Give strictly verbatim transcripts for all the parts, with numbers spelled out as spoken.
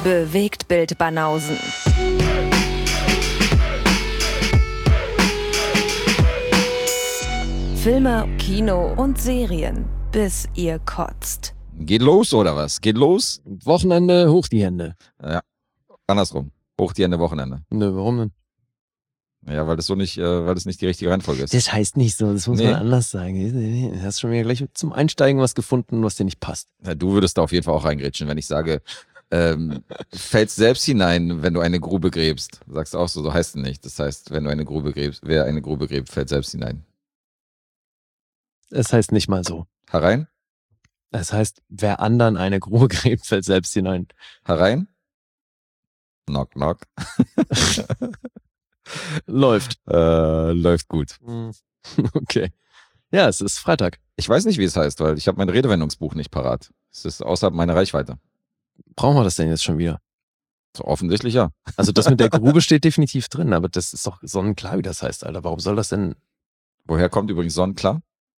Bewegtbild Banausen. Filme, Kino und Serien, bis ihr kotzt. Geht los oder was? Geht los? Wochenende, hoch die Hände. Ja, andersrum. Hoch die Hände, Wochenende. Nö, warum denn? Ja, weil das so nicht, äh, weil das nicht die richtige Reihenfolge ist. Das heißt nicht so, das muss Nee. man anders sagen. Du hast schon wieder gleich zum Einsteigen was gefunden, was dir nicht passt. Ja, du würdest da auf jeden Fall auch reingrätschen, wenn ich sage, ähm, fällst selbst hinein, wenn du eine Grube gräbst. Sagst du auch so, so heißt es nicht. Das heißt, wenn du eine Grube gräbst, wer eine Grube gräbt, fällt selbst hinein. Es heißt nicht mal so. Herein? Es heißt, wer anderen eine Grube gräbt, fällt selbst hinein. Herein? Knock, knock. Läuft. Äh, läuft gut. Okay. Ja, es ist Freitag. Ich weiß nicht, wie es heißt, weil ich habe mein Redewendungsbuch nicht parat. Es ist außerhalb meiner Reichweite. Brauchen wir das denn jetzt schon wieder? So offensichtlich ja. Also das mit der Grube steht definitiv drin, aber das ist doch sonnenklar, wie das heißt, Alter. Warum soll das denn... Woher kommt übrigens sonnenklar?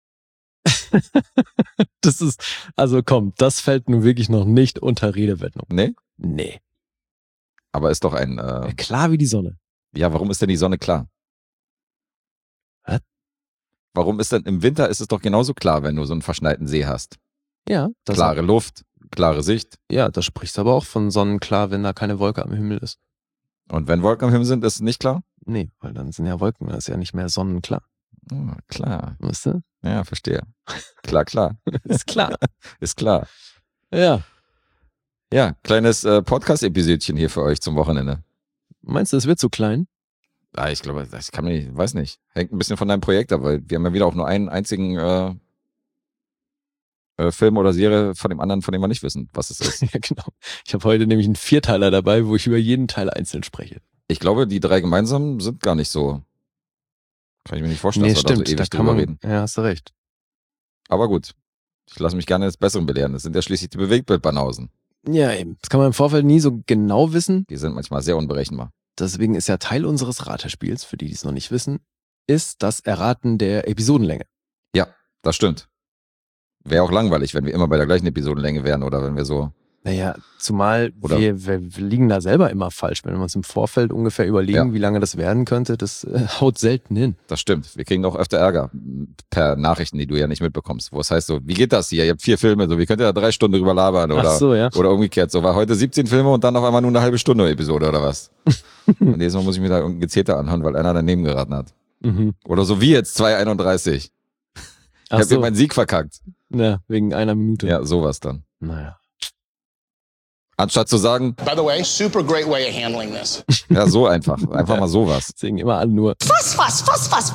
Das ist, also komm, das fällt nun wirklich noch nicht unter Redewendung. Nee? Nee. Aber ist doch ein... Äh, Klar wie die Sonne. ja, warum ist denn die Sonne klar? Was? Warum ist denn im Winter ist es doch genauso klar, wenn du so einen verschneiten See hast? Ja. Das Klare Luft, klare Sicht. Ja, da sprichst du aber auch von sonnenklar, wenn da keine Wolke am Himmel ist. Und wenn Wolken am Himmel sind, ist es nicht klar? Nee, weil dann sind ja Wolken, das ist ja nicht mehr sonnenklar. Ah, klar. Weißt du? Ja, verstehe. Klar, klar. Ist klar. Ist klar. Ja. Ja, kleines äh, Podcast-Episodchen hier für euch zum Wochenende. Meinst du, es wird zu klein? Ah, ich glaube, das kann man nicht, weiß nicht. Hängt ein bisschen von deinem Projekt ab, weil wir haben ja wieder auch nur einen einzigen äh, äh, Film oder Serie von dem anderen, von dem wir nicht wissen, was es ist. Ja, genau. Ich habe heute nämlich einen Vierteiler dabei, wo ich über jeden Teil einzeln spreche. Ich glaube, die drei gemeinsam sind gar nicht so. Kann ich mir nicht vorstellen, Nee, dass wir stimmt, da so ewig da kann drüber man, reden. ja, hast du recht. Aber gut. Ich lasse mich gerne des Besseren belehren. Das sind ja schließlich die Bewegtbildbanausen. Ja, eben. Das kann man im Vorfeld nie so genau wissen. Die sind manchmal sehr unberechenbar. Deswegen ist ja Teil unseres Ratespiels, für die, die es noch nicht wissen, ist das Erraten der Episodenlänge. Ja, das stimmt. Wäre auch langweilig, wenn wir immer bei der gleichen Episodenlänge wären oder wenn wir so... Naja, zumal Oder- wir, wir, wir liegen da selber immer falsch. Wenn wir uns im Vorfeld ungefähr überlegen, Ja. wie lange das werden könnte, das äh, haut selten hin. Das stimmt. Wir kriegen auch öfter Ärger per Nachrichten, die du ja nicht mitbekommst. Wo es heißt so, wie geht das hier? Ihr habt vier Filme, so wie könnt ihr da drei Stunden drüber labern? Oder, Ach so, ja. oder umgekehrt. So war heute siebzehn Filme und dann auf einmal nur eine halbe Stunde Episode oder was? Und jedes Mal muss ich mir da irgendein Gezeter anhören, weil einer daneben geraten hat. Mhm. Oder so wie jetzt zwei einunddreißig. Ich Ach hab so, mir meinen Sieg verkackt. ja, wegen einer Minute. Ja, sowas dann. Naja. Anstatt zu sagen, By the way, super great way of handling this. ja, so einfach. Einfach mal sowas. Deswegen immer alle nur, Fuss, fuss, fuss, fuss.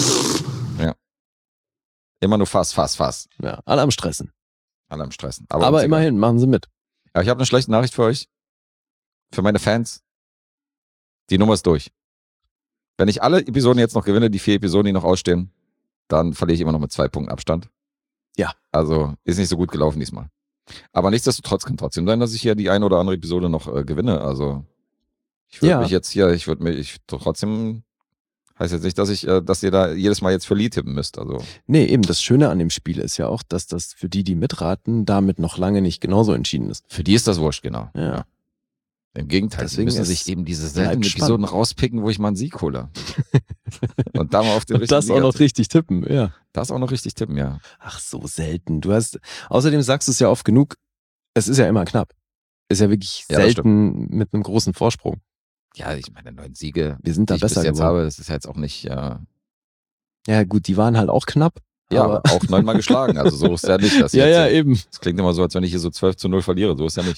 Immer nur Fass, Fass, Fass. ja, alle am Stressen. Alle am Stressen. Aber, uns egal. immerhin, machen sie mit. Ja, ich habe eine schlechte Nachricht für euch. Für meine Fans. Die Nummer ist durch. Wenn ich alle Episoden jetzt noch gewinne, die vier Episoden, die noch ausstehen, dann verliere ich immer noch mit zwei Punkten Abstand. Ja. Also ist nicht so gut gelaufen diesmal. Aber nichtsdestotrotz kann trotzdem sein, dass ich hier die eine oder andere Episode noch äh, gewinne. Also ich würde Ja. mich jetzt hier, ich würde mich ich, trotzdem, heißt jetzt nicht, dass ich, äh, dass ihr da jedes Mal jetzt für Lee tippen müsst. Also Nee, eben das Schöne an dem Spiel ist ja auch, dass das für die, die mitraten, damit noch lange nicht genauso entschieden ist. für die ist das wurscht, genau. Ja. Im Gegenteil, Deswegen sie müssen ist- sich eben diese bleibt seltenen spannend. Episoden rauspicken, wo ich mal einen Sieg hole. Und da mal auf den Und richtigen das auch Sieger noch richtig tippen, ja. Das auch noch richtig tippen, ja. Ach, so selten. Du hast, außerdem sagst du es ja oft genug, es ist ja immer knapp. Ist ja wirklich Ja, das selten mit einem großen Vorsprung. Ja, ich meine, neun Siege, Wir sind da die ich bis besser jetzt geworden. habe, das ist ja jetzt auch nicht, ja, Ja, gut, die waren halt auch knapp. ja aber, auch neunmal geschlagen. Also so ist ja nicht. Dass ich ja, jetzt, ja, eben. Das klingt immer so, als wenn ich hier so zwölf zu null verliere. So ist ja nicht.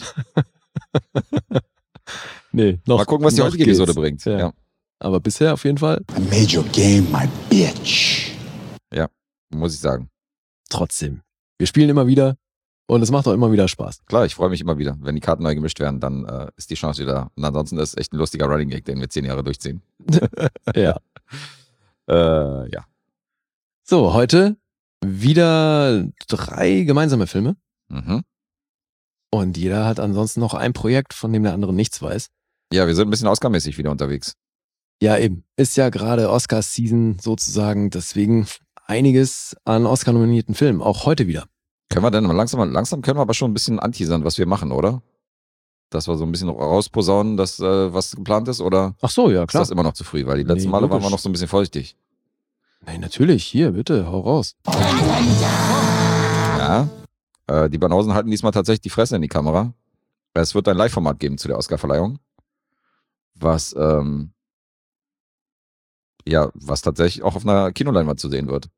Nee, noch, Mal gucken, was die noch heutige geht's. Episode bringt. Ja. Ja. Aber bisher auf jeden Fall I made your game my bitch. Muss ich sagen. trotzdem. Wir spielen immer wieder und es macht auch immer wieder Spaß. Klar, ich freue mich immer wieder. Wenn die Karten neu gemischt werden, dann äh, ist die Chance wieder. Und ansonsten ist es echt ein lustiger Running Gag, den wir zehn Jahre durchziehen. Ja. Äh, ja. So, heute wieder drei gemeinsame Filme Mhm. und jeder hat ansonsten noch ein Projekt, von dem der andere nichts weiß. Ja, wir sind ein bisschen Oscar-mäßig wieder unterwegs. Ja, eben. Ist ja gerade Oscar-Season sozusagen, deswegen einiges an Oscar-nominierten Filmen, auch heute wieder. Können wir denn mal langsam, langsam können wir aber schon ein bisschen anteasern, was wir machen, oder? dass wir so ein bisschen rausposaunen, dass äh, was geplant ist? Oder Ach so, ja, klar. ist das immer noch zu früh? Weil die letzten Nee, Male waren wir logisch. noch so ein bisschen feuchtig. Nein, natürlich. Hier, bitte, hau raus. Ja, äh, die Banausen halten diesmal tatsächlich die Fresse in die Kamera. Es wird ein Live-Format geben zu der Oscar-Verleihung, was ähm, ja, was tatsächlich auch auf einer Kinoleinwand zu sehen wird.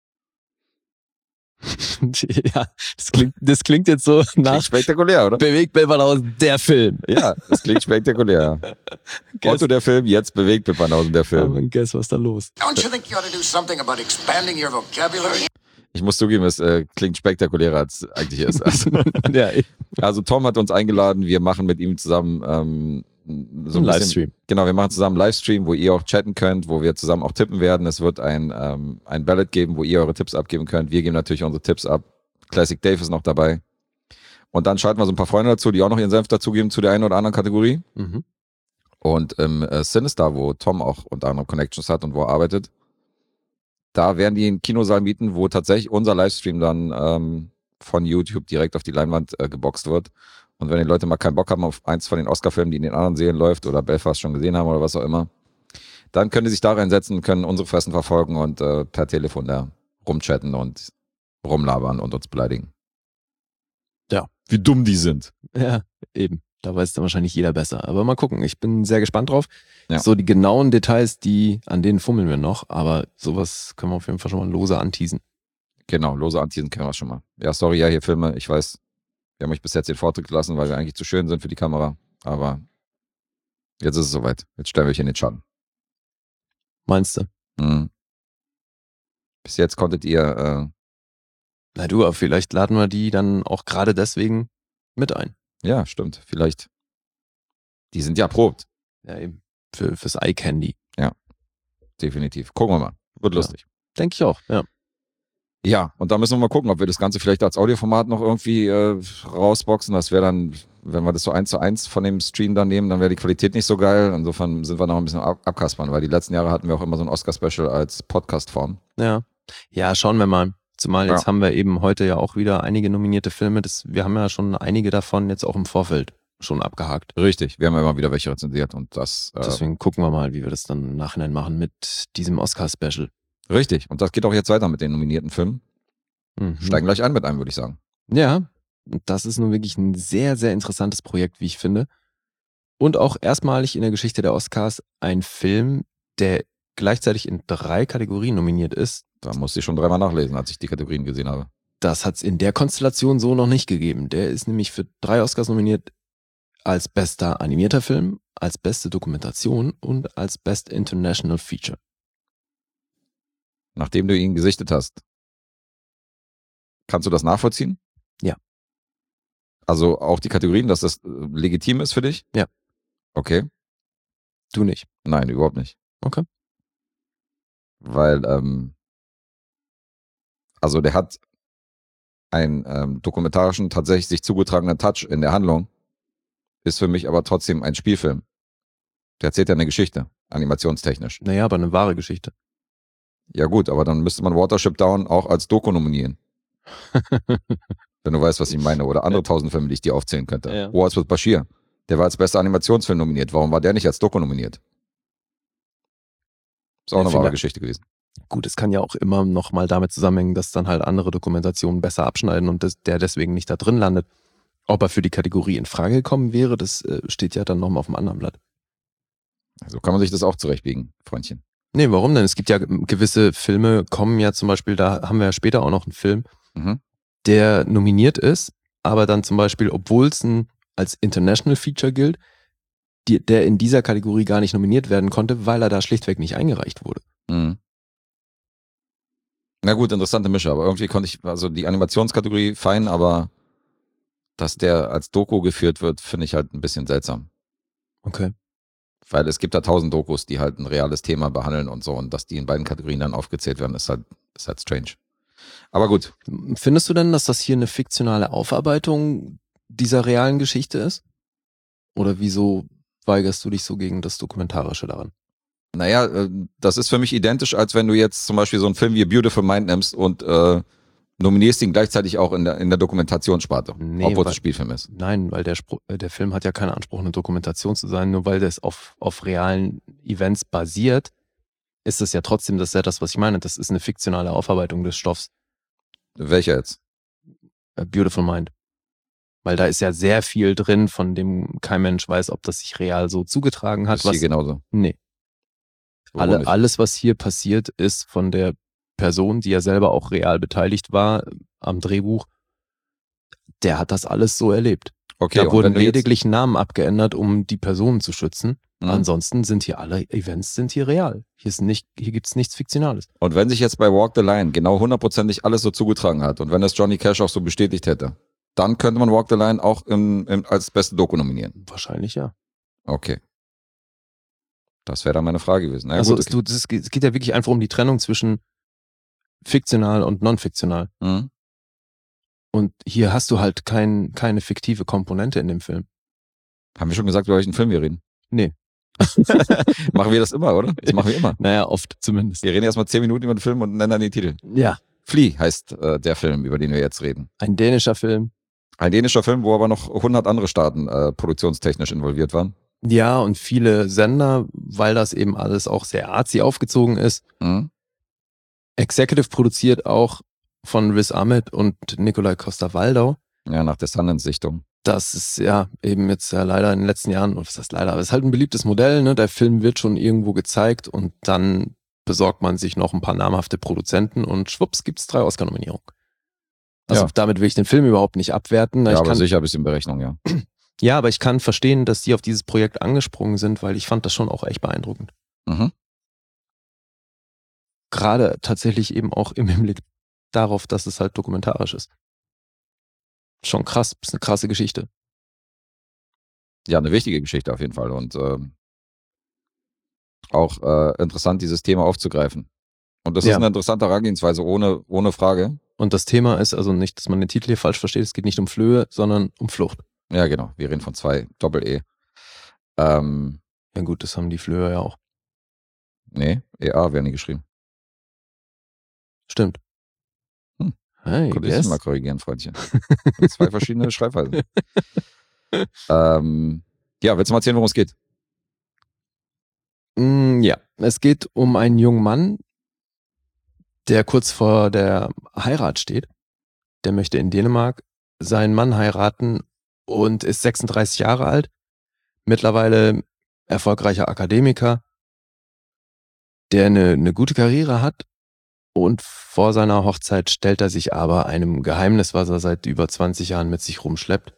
Ja, das klingt, das klingt jetzt so Klingt nach spektakulär, oder? Bewegt Bildbanausen, der Film. Ja, das klingt spektakulär. Otto der Film, jetzt bewegt Bildbanausen der Oh Film. mein Guess, was ist da los? Don't you think you ought to do something about expanding your vocabulary? Ich muss zugeben, es äh, klingt spektakulärer, als es eigentlich ist. Also, Ja, also Tom hat uns eingeladen, wir machen mit ihm zusammen ähm, so ein ein bisschen, Livestream. Genau, wir machen zusammen einen Livestream, wo ihr auch chatten könnt, wo wir zusammen auch tippen werden. Es wird ein, ähm, ein Ballot geben, wo ihr eure Tipps abgeben könnt. Wir geben natürlich unsere Tipps ab. Classic Dave ist noch dabei. Und dann schalten wir so ein paar Freunde dazu, die auch noch ihren Senf dazugeben zu der einen oder anderen Kategorie. Mhm. Und im äh, Sinister, wo Tom auch unter anderem Connections hat und wo er arbeitet, da werden die einen Kinosaal mieten, wo tatsächlich unser Livestream dann ähm, von YouTube direkt auf die Leinwand äh, geboxt wird. Und wenn die Leute mal keinen Bock haben auf eins von den Oscar-Filmen, die in den anderen Serien läuft oder Belfast schon gesehen haben oder was auch immer, dann können die sich da reinsetzen, können unsere Fressen verfolgen und äh, per Telefon da rumchatten und rumlabern und uns beleidigen. Ja. Wie dumm die sind. Ja, eben. Da weiß dann wahrscheinlich jeder besser. Aber mal gucken. Ich bin sehr gespannt drauf. Ja. So die genauen Details, die, an denen fummeln wir noch. Aber sowas können wir auf jeden Fall schon mal lose anteasen. Genau, lose Anteasen kennen wir schon mal. Ja, sorry, ja, hier Filme, ich weiß, wir haben euch bis jetzt den Vortritt gelassen, weil wir eigentlich zu schön sind für die Kamera. Aber jetzt ist es soweit. Jetzt stellen wir euch in den Schatten. Meinst du? Mhm. Bis jetzt konntet ihr, äh, Na du, aber vielleicht laden wir die dann auch gerade deswegen mit ein. ja, stimmt, vielleicht. Die sind ja erprobt, Ja, eben. Für, fürs Eye Candy. definitiv. Gucken wir mal. Wird Ja. lustig. Denke ich auch, ja. Ja, und da müssen wir mal gucken, ob wir das Ganze vielleicht als Audioformat noch irgendwie äh, rausboxen. Das wäre dann, wenn wir das so eins zu eins von dem Stream dann nehmen, dann wäre die Qualität nicht so geil. Insofern sind wir noch ein bisschen ab abkaspern, weil die letzten Jahre hatten wir auch immer so ein Oscar-Special als Podcast-Form. Ja. Ja, schauen wir mal. Zumal jetzt Ja. haben wir eben heute ja auch wieder einige nominierte Filme. Das, wir haben ja schon einige davon jetzt auch im Vorfeld schon abgehakt. Richtig, wir haben ja immer wieder welche rezensiert und das äh, Deswegen gucken wir mal, wie wir das dann im Nachhinein machen mit diesem Oscar-Special. richtig. Und das geht auch jetzt weiter mit den nominierten Filmen. Mhm. Steigen gleich ein mit einem, würde ich sagen. Ja, das ist nun wirklich ein sehr, sehr interessantes Projekt, wie ich finde. Und auch erstmalig in der Geschichte der Oscars ein Film, der gleichzeitig in drei Kategorien nominiert ist. Da musste ich schon dreimal nachlesen, als ich die Kategorien gesehen habe. Das hat es in der Konstellation so noch nicht gegeben. Der ist nämlich für drei Oscars nominiert als bester animierter Film, als beste Dokumentation und als Best International Feature. Nachdem du ihn gesichtet hast, kannst du das nachvollziehen? Ja. Also auch die Kategorien, dass das äh, legitim ist für dich? Ja. Okay. Du nicht. Nein, überhaupt nicht. Okay. Weil, ähm, also der hat einen ähm, dokumentarischen, tatsächlich sich zugetragenen Touch in der Handlung, ist für mich aber trotzdem ein Spielfilm. Der erzählt ja eine Geschichte, animationstechnisch. Naja, aber eine wahre Geschichte. Ja gut, aber dann müsste man Watership Down auch als Doku nominieren. Wenn du weißt, was ich meine. Oder andere tausend Filme, die ich dir aufzählen könnte. Ja. Wars with Bashir. Der war als bester Animationsfilm nominiert. Warum war der nicht als Doku nominiert? Ist auch Ja, eine wahre vielleicht- Geschichte gewesen. Gut, es kann ja auch immer noch mal damit zusammenhängen, dass dann halt andere Dokumentationen besser abschneiden und das, der deswegen nicht da drin landet. Ob er für die Kategorie in Frage gekommen wäre, das äh, steht ja dann nochmal auf dem anderen Blatt. So kann man sich das auch zurechtbiegen, Freundchen. Nee, warum denn? Es gibt ja gewisse Filme, kommen ja zum Beispiel, da haben wir ja später auch noch einen Film, Mhm. der nominiert ist, aber dann zum Beispiel, obwohl es ein als International Feature gilt, die, der in dieser Kategorie gar nicht nominiert werden konnte, weil er da schlichtweg nicht eingereicht wurde. Mhm. Na gut, interessante Mische, aber irgendwie konnte ich, also die Animationskategorie fein, aber dass der als Doku geführt wird, finde ich halt ein bisschen seltsam. Okay. Weil es gibt da tausend Dokus, die halt ein reales Thema behandeln und so, und dass die in beiden Kategorien dann aufgezählt werden, ist halt, ist halt strange. Aber gut, Findest du denn, dass das hier eine fiktionale Aufarbeitung dieser realen Geschichte ist? Oder wieso weigerst du dich so gegen das Dokumentarische daran? naja, äh, das ist für mich identisch, als wenn du jetzt zum Beispiel so einen Film wie A Beautiful Mind nimmst und äh, nominierst ihn gleichzeitig auch in der, in der Dokumentationssparte, Nee, obwohl weil- es ein Spielfilm ist. Nein, weil der, Spro äh, der Film hat ja keinen Anspruch, eine Dokumentation zu sein, nur weil das auf, auf realen Events basiert, ist es ja trotzdem, das ist ja das, was ich meine, das ist eine fiktionale Aufarbeitung des Stoffs. Welcher jetzt? A Beautiful Mind. Weil da ist ja sehr viel drin, von dem kein Mensch weiß, ob das sich real so zugetragen hat. Ist hier Was, genauso. nee. Wo Alle, nicht? alles, was hier passiert, ist von der Person, die ja selber auch real beteiligt war am Drehbuch, der hat das alles so erlebt. Okay, Da und wurden wenn du jetzt- lediglich Namen abgeändert, um die Personen zu schützen. Mhm. Ansonsten sind hier alle Events sind hier real. Hier, ist nicht, hier gibt es nichts Fiktionales. Und wenn sich jetzt bei Walk the Line genau hundertprozentig alles so zugetragen hat und wenn das Johnny Cash auch so bestätigt hätte, dann könnte man Walk the Line auch im, im, als beste Doku nominieren. Wahrscheinlich ja. Okay. Das wäre dann meine Frage gewesen. Na ja, also gut, es, okay. du, das, es geht ja wirklich einfach um die Trennung zwischen fiktional und non-fiktional. Mhm. Und hier hast du halt kein, keine fiktive Komponente in dem Film. Haben wir schon gesagt, über welchen Film wir reden? Nee. Machen wir das immer, oder? Das machen wir immer. Naja, oft zumindest. Wir reden erstmal zehn Minuten über den Film und nennen dann den Titel. Ja, Flea heißt äh, der Film, über den wir jetzt reden. ein dänischer Film. Ein dänischer Film, wo aber noch hundert andere Staaten äh, produktionstechnisch involviert waren. Ja, und viele Sender, weil das eben alles auch sehr artsy aufgezogen ist. Mhm. Executive produziert auch von Riz Ahmed und Nikolai Coster-Waldau. Ja, nach der Sundance-Sichtung. Das ist ja eben jetzt ja leider in den letzten Jahren, oder was heißt leider, aber es ist halt ein beliebtes Modell, ne? Der Film wird schon irgendwo gezeigt und dann besorgt man sich noch ein paar namhafte Produzenten und schwupps gibt's drei Oscar-Nominierungen. Also Ja. damit will ich den Film überhaupt nicht abwerten. Ja, ich aber kann, sicher ein bisschen Berechnung, ja. ja, aber ich kann verstehen, dass die auf dieses Projekt angesprungen sind, weil ich fand das schon auch echt beeindruckend. Mhm. Gerade tatsächlich eben auch im Hinblick darauf, dass es halt dokumentarisch ist. Schon krass, ist eine krasse Geschichte. Ja, eine wichtige Geschichte auf jeden Fall. Und ähm, auch äh, interessant, dieses Thema aufzugreifen. Und das Ja. ist eine interessante Herangehensweise, ohne, ohne Frage. Und das Thema ist also nicht, dass man den Titel hier falsch versteht, es geht nicht um Flöhe, sondern um Flucht. Ja, genau. Wir reden von zwei Doppel-E. Ähm, Ja gut, das haben die Flöhe ja auch. nee, E A werden die geschrieben. Stimmt. Hm. Hey, Könnte ich yes. dich mal korrigieren, Freundchen. Zwei verschiedene Schreibweisen. ähm, ja, willst du mal erzählen, worum es geht? Mm, ja, es geht um einen jungen Mann, der kurz vor der Heirat steht. Der möchte in Dänemark seinen Mann heiraten und ist sechsunddreißig Jahre alt. Mittlerweile erfolgreicher Akademiker, der eine, eine gute Karriere hat. Und vor seiner Hochzeit stellt er sich aber einem Geheimnis, was er seit über zwanzig Jahren mit sich rumschleppt,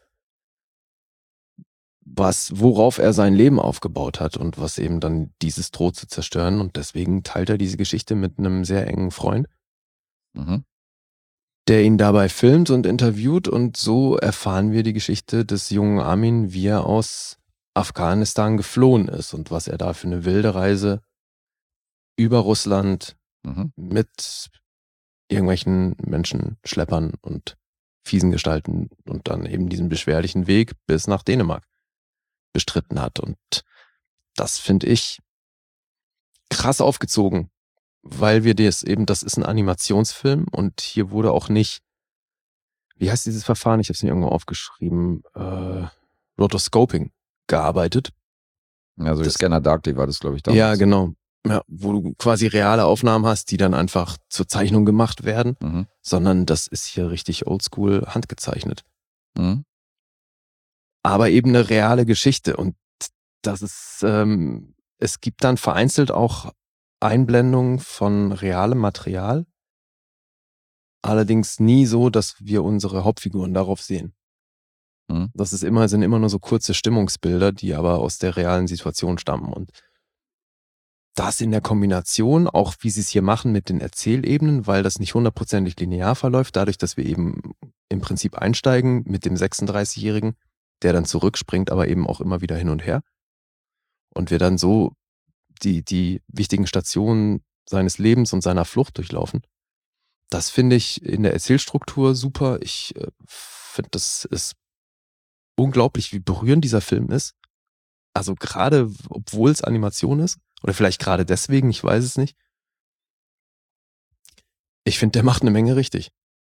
was, worauf er sein Leben aufgebaut hat und was eben dann dieses droht zu zerstören. Und deswegen teilt er diese Geschichte mit einem sehr engen Freund, Mhm. der ihn dabei filmt und interviewt. Und so erfahren wir die Geschichte des jungen Amin, wie er aus Afghanistan geflohen ist und was er da für eine wilde Reise über Russland Mhm. mit irgendwelchen Menschenschleppern und fiesen Gestalten und dann eben diesen beschwerlichen Weg bis nach Dänemark bestritten hat. Und das finde ich krass aufgezogen, weil wir das eben, das ist ein Animationsfilm und hier wurde auch nicht, wie heißt dieses Verfahren? Ich habe es mir irgendwo aufgeschrieben, äh, Rotoscoping gearbeitet. Also Das- Scanner Darkly war das, glaube ich, damals. Ja, genau. Ja, wo du quasi reale Aufnahmen hast, die dann einfach zur Zeichnung gemacht werden, Mhm. sondern das ist hier richtig oldschool handgezeichnet. Mhm. Aber eben eine reale Geschichte und das ist, ähm, es gibt dann vereinzelt auch Einblendungen von realem Material, allerdings nie so, dass wir unsere Hauptfiguren darauf sehen. Mhm. Das ist immer, sind immer nur so kurze Stimmungsbilder, die aber aus der realen Situation stammen und das in der Kombination, auch wie sie es hier machen mit den Erzählebenen, weil das nicht hundertprozentig linear verläuft, dadurch, dass wir eben im Prinzip einsteigen mit dem sechsunddreißigjährigen, der dann zurückspringt, aber eben auch immer wieder hin und her. Und wir dann so die, die wichtigen Stationen seines Lebens und seiner Flucht durchlaufen. Das finde ich in der Erzählstruktur super. Ich äh, finde, das ist unglaublich, wie berührend dieser Film ist. Also gerade, obwohl es Animation ist, oder vielleicht gerade deswegen, ich weiß es nicht. Ich finde, der macht eine Menge richtig.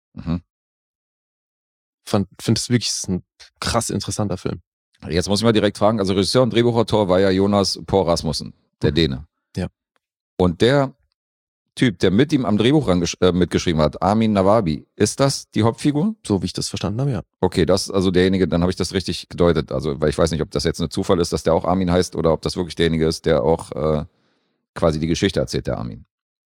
Mhm. Finde es wirklich ein krass interessanter Film. Jetzt muss ich mal direkt fragen, also Regisseur und Drehbuchautor war ja Jonas Poul Rasmussen, der Däne. Ja. Und der Typ, der mit ihm am Drehbuch äh, mitgeschrieben hat, Armin Nawabi, ist das die Hauptfigur? So wie ich das verstanden habe, ja. Okay, das ist also derjenige, dann habe ich das richtig gedeutet. Also, weil ich weiß nicht, ob das jetzt ein Zufall ist, dass der auch Armin heißt oder ob das wirklich derjenige ist, der auch äh, quasi die Geschichte erzählt, der Armin.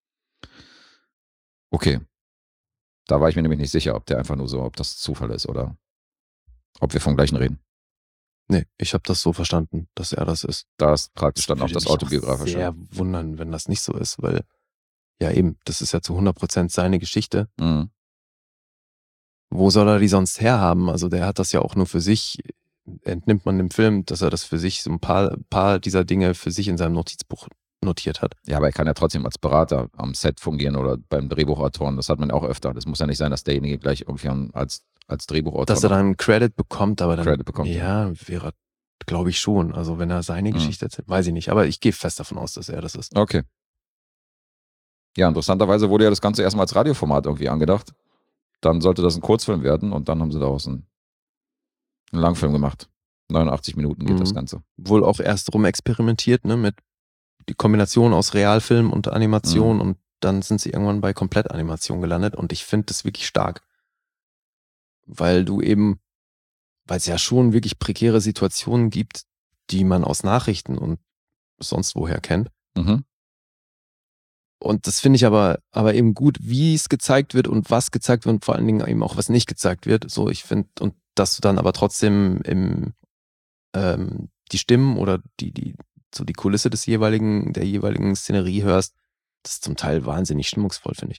Okay. Da war ich mir nämlich nicht sicher, ob der einfach nur so, ob das Zufall ist oder ob wir vom gleichen reden. Nee, ich habe das so verstanden, dass er das ist. Da ist praktisch dann auch Würde das mich auch Autobiografische. sehr wundern, wenn das nicht so ist, weil ja eben, das ist ja zu hundert Prozent seine Geschichte. Mhm. Wo soll er die sonst herhaben? Also der hat das ja auch nur für sich, entnimmt man dem Film, dass er das für sich, so ein paar, paar dieser Dinge für sich in seinem Notizbuch notiert hat. Ja, aber er kann ja trotzdem als Berater am Set fungieren oder beim Drehbuchautoren. Das hat man auch öfter. Das muss ja nicht sein, dass derjenige gleich irgendwie als, als Drehbuchautor... Dass er dann einen Credit bekommt, aber dann... Credit bekommt, ja, wäre, glaube ich schon. Also wenn er seine Mhm. Geschichte erzählt, weiß ich nicht. Aber ich gehe fest davon aus, dass er das ist. Okay. Ja, interessanterweise wurde ja das Ganze erstmal als Radioformat irgendwie angedacht. Dann sollte das ein Kurzfilm werden und dann haben sie daraus einen, einen Langfilm gemacht. neunundachtzig Minuten geht Mhm. das Ganze. Wohl auch erst rum experimentiert, ne, mit die Kombination aus Realfilm und Animation Mhm. und dann sind sie irgendwann bei Komplettanimation gelandet und ich finde das wirklich stark. Weil du eben, weil es ja schon wirklich prekäre Situationen gibt, die man aus Nachrichten und sonst woher kennt. Mhm. Und das finde ich aber, aber eben gut, wie es gezeigt wird und was gezeigt wird und vor allen Dingen eben auch was nicht gezeigt wird. So, ich finde, und dass du dann aber trotzdem im, ähm, die Stimmen oder die, die, so die Kulisse des jeweiligen, der jeweiligen Szenerie hörst, das ist zum Teil wahnsinnig stimmungsvoll, finde ich.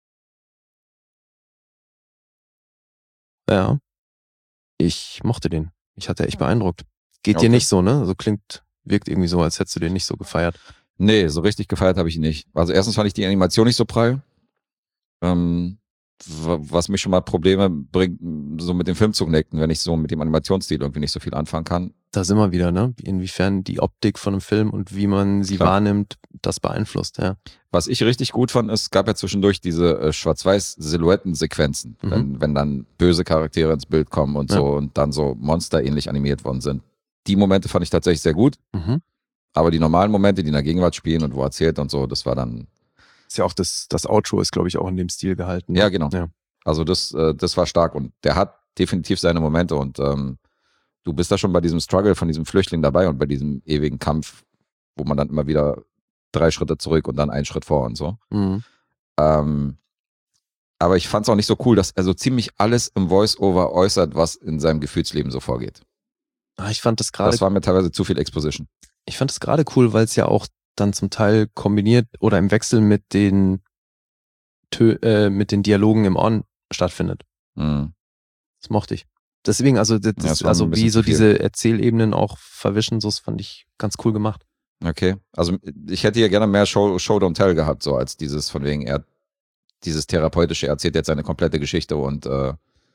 Ja. Ich mochte den. Ich hatte echt beeindruckt. Geht Okay. dir nicht so, ne? Also klingt, wirkt irgendwie so, als hättest du den nicht so gefeiert. Nee, so richtig gefeiert habe ich ihn nicht. Also erstens fand ich die Animation nicht so prall. Ähm, w- was mich schon mal Probleme bringt, so mit dem Film zu connecten, wenn ich so mit dem Animationsstil irgendwie nicht so viel anfangen kann. Da sind wir wieder, ne? Inwiefern die Optik von einem Film und wie man sie Klar. wahrnimmt, das beeinflusst, ja. Was ich richtig gut fand, ist, es gab ja zwischendurch diese äh, Schwarz-Weiß-Silhouetten-Sequenzen, Mhm. wenn, wenn dann böse Charaktere ins Bild kommen und Ja. so und dann so monsterähnlich animiert worden sind. Die Momente fand ich tatsächlich sehr gut, Mhm. aber die normalen Momente, die in der Gegenwart spielen und wo erzählt und so, das war dann, Ist ja auch das, das Outro ist, glaube ich, auch in dem Stil gehalten. ne? ja genau. Ja. Also das, äh, das war stark und der hat definitiv seine Momente und ähm, du bist da schon bei diesem Struggle von diesem Flüchtling dabei und bei diesem ewigen Kampf, wo man dann immer wieder drei Schritte zurück und dann einen Schritt vor und so. Mhm. Ähm, aber ich fand es auch nicht so cool, dass er so ziemlich alles im Voice-Over äußert, was in seinem Gefühlsleben so vorgeht. Ah, ich fand das gerade, Das war mir teilweise zu viel Exposition. ich fand das gerade cool, weil es ja auch dann zum Teil kombiniert oder im Wechsel mit den Tö äh, mit den Dialogen im On stattfindet. Mhm. Das mochte ich. Deswegen, also, das, Ja, es war ein also bisschen wie so zu viel. diese Erzählebenen auch verwischen, so das fand ich ganz cool gemacht. Okay. Also ich hätte hier gerne mehr Show, Show Don't Tell gehabt, so als dieses von wegen, er dieses therapeutische, er erzählt jetzt seine komplette Geschichte und äh,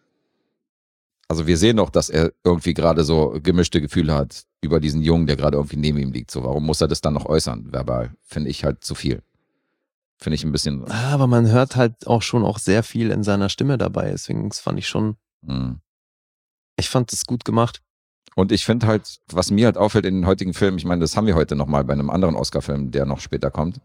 also wir sehen doch, dass er irgendwie gerade so gemischte Gefühle hat über diesen Jungen, der gerade irgendwie neben ihm liegt. So, warum muss er das dann noch äußern, verbal? Finde ich halt zu viel. Finde ich ein bisschen. Ah, aber man hört halt auch schon auch sehr viel in seiner Stimme dabei, deswegen das fand ich schon, Mh. ich fand das gut gemacht. Und ich finde halt, was mir halt auffällt in den heutigen Filmen, ich meine, das haben wir heute nochmal bei einem anderen Oscar-Film, der noch später kommt.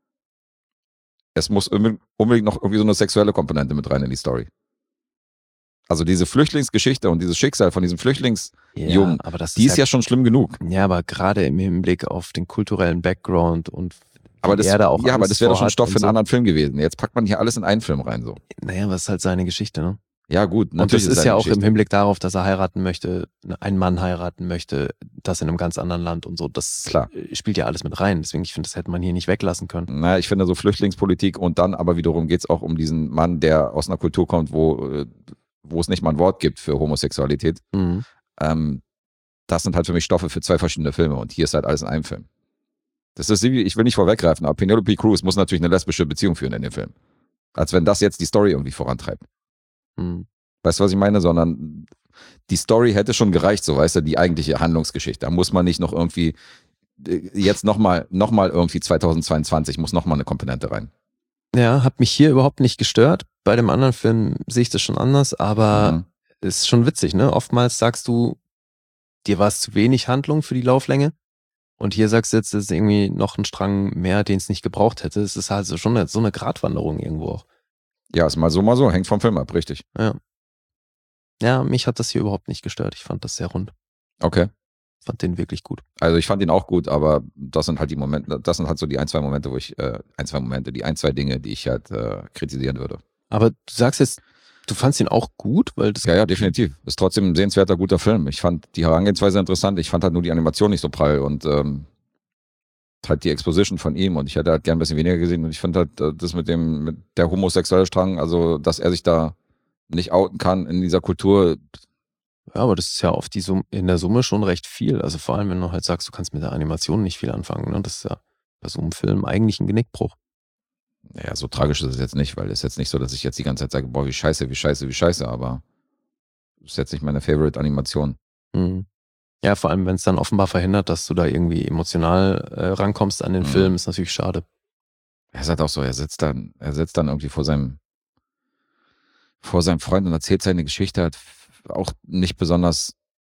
Es muss unbedingt unbedingt noch irgendwie so eine sexuelle Komponente mit rein in die Story. Also diese Flüchtlingsgeschichte und dieses Schicksal von diesem Flüchtlings, Ja, Jung, aber das die ist ist ja schon schlimm genug. ja, aber gerade im Hinblick auf den kulturellen Background und Aber wie das, er da auch ja, aber Angst das wäre doch schon vorhat Stoff und für einen so. anderen Film gewesen. Jetzt packt man hier alles in einen Film rein, so. Naja, was ist halt seine Geschichte, ne? Ja, gut, Und natürlich das ist seine ja auch im Geschichte. Hinblick darauf, dass er heiraten möchte, einen Mann heiraten möchte, das in einem ganz anderen Land und so. Das Klar. spielt ja alles mit rein. Deswegen, ich finde, das hätte man hier nicht weglassen können. Naja, ich finde so Flüchtlingspolitik und dann aber wiederum geht es auch um diesen Mann, der aus einer Kultur kommt, wo, äh, wo es nicht mal ein Wort gibt für Homosexualität. Mhm. Ähm, das sind halt für mich Stoffe für zwei verschiedene Filme und hier ist halt alles in einem Film. Das ist, wie- ich will nicht vorweggreifen, aber Penelope Cruz muss natürlich eine lesbische Beziehung führen in dem Film. Als wenn das jetzt die Story irgendwie vorantreibt. Mhm. Weißt du, was ich meine? Sondern die Story hätte schon gereicht, so weißt du, die eigentliche Handlungsgeschichte. Da muss man nicht noch irgendwie, äh, jetzt nochmal noch mal irgendwie zweitausendzweiundzwanzig muss nochmal eine Komponente rein. Ja, hat mich hier überhaupt nicht gestört. bei dem anderen Film sehe ich das schon anders, aber Mhm. ist schon witzig, ne? Oftmals sagst du, dir war es zu wenig Handlung für die Lauflänge und hier sagst du jetzt, es ist irgendwie noch ein Strang mehr, den es nicht gebraucht hätte. Es ist also schon eine, so eine Gratwanderung irgendwo auch. Ja, ist mal so, mal so. Hängt vom Film ab, richtig. Ja. Ja, mich hat das hier überhaupt nicht gestört. Ich fand das sehr rund. Okay. Fand den wirklich gut. Also ich fand ihn auch gut, aber das sind halt die Momente, das sind halt so die ein, zwei Momente, wo ich, äh, ein, zwei Momente, die ein, zwei Dinge, die ich halt äh, kritisieren würde. Aber du sagst jetzt, du fandst ihn auch gut, weil das Ja, ja, definitiv. Ist trotzdem ein sehenswerter, guter Film. Ich fand die Herangehensweise interessant. Ich fand halt nur die Animation nicht so prall und ähm, halt die Exposition von ihm und ich hätte halt gern ein bisschen weniger gesehen und ich finde halt äh, das mit dem, mit der homosexuelle Strang, also dass er sich da nicht outen kann in dieser Kultur. Ja, aber das ist ja auf die Summe, in der Summe schon recht viel. Also vor allem, wenn du halt sagst, du kannst mit der Animation nicht viel anfangen. Ne? Das ist ja bei so einem Film eigentlich ein Genickbruch. Naja, so tragisch ist es jetzt nicht, weil es ist jetzt nicht so, dass ich jetzt die ganze Zeit sage, boah, wie scheiße, wie scheiße, wie scheiße, aber das ist jetzt nicht meine Favorite-Animation. Mhm. Ja, vor allem, wenn es dann offenbar verhindert, dass du da irgendwie emotional äh, rankommst an den Mhm. Film, ist natürlich schade. Er sagt auch so, er sitzt dann, er sitzt dann irgendwie vor seinem, vor seinem Freund und erzählt seine Geschichte, hat auch nicht besonders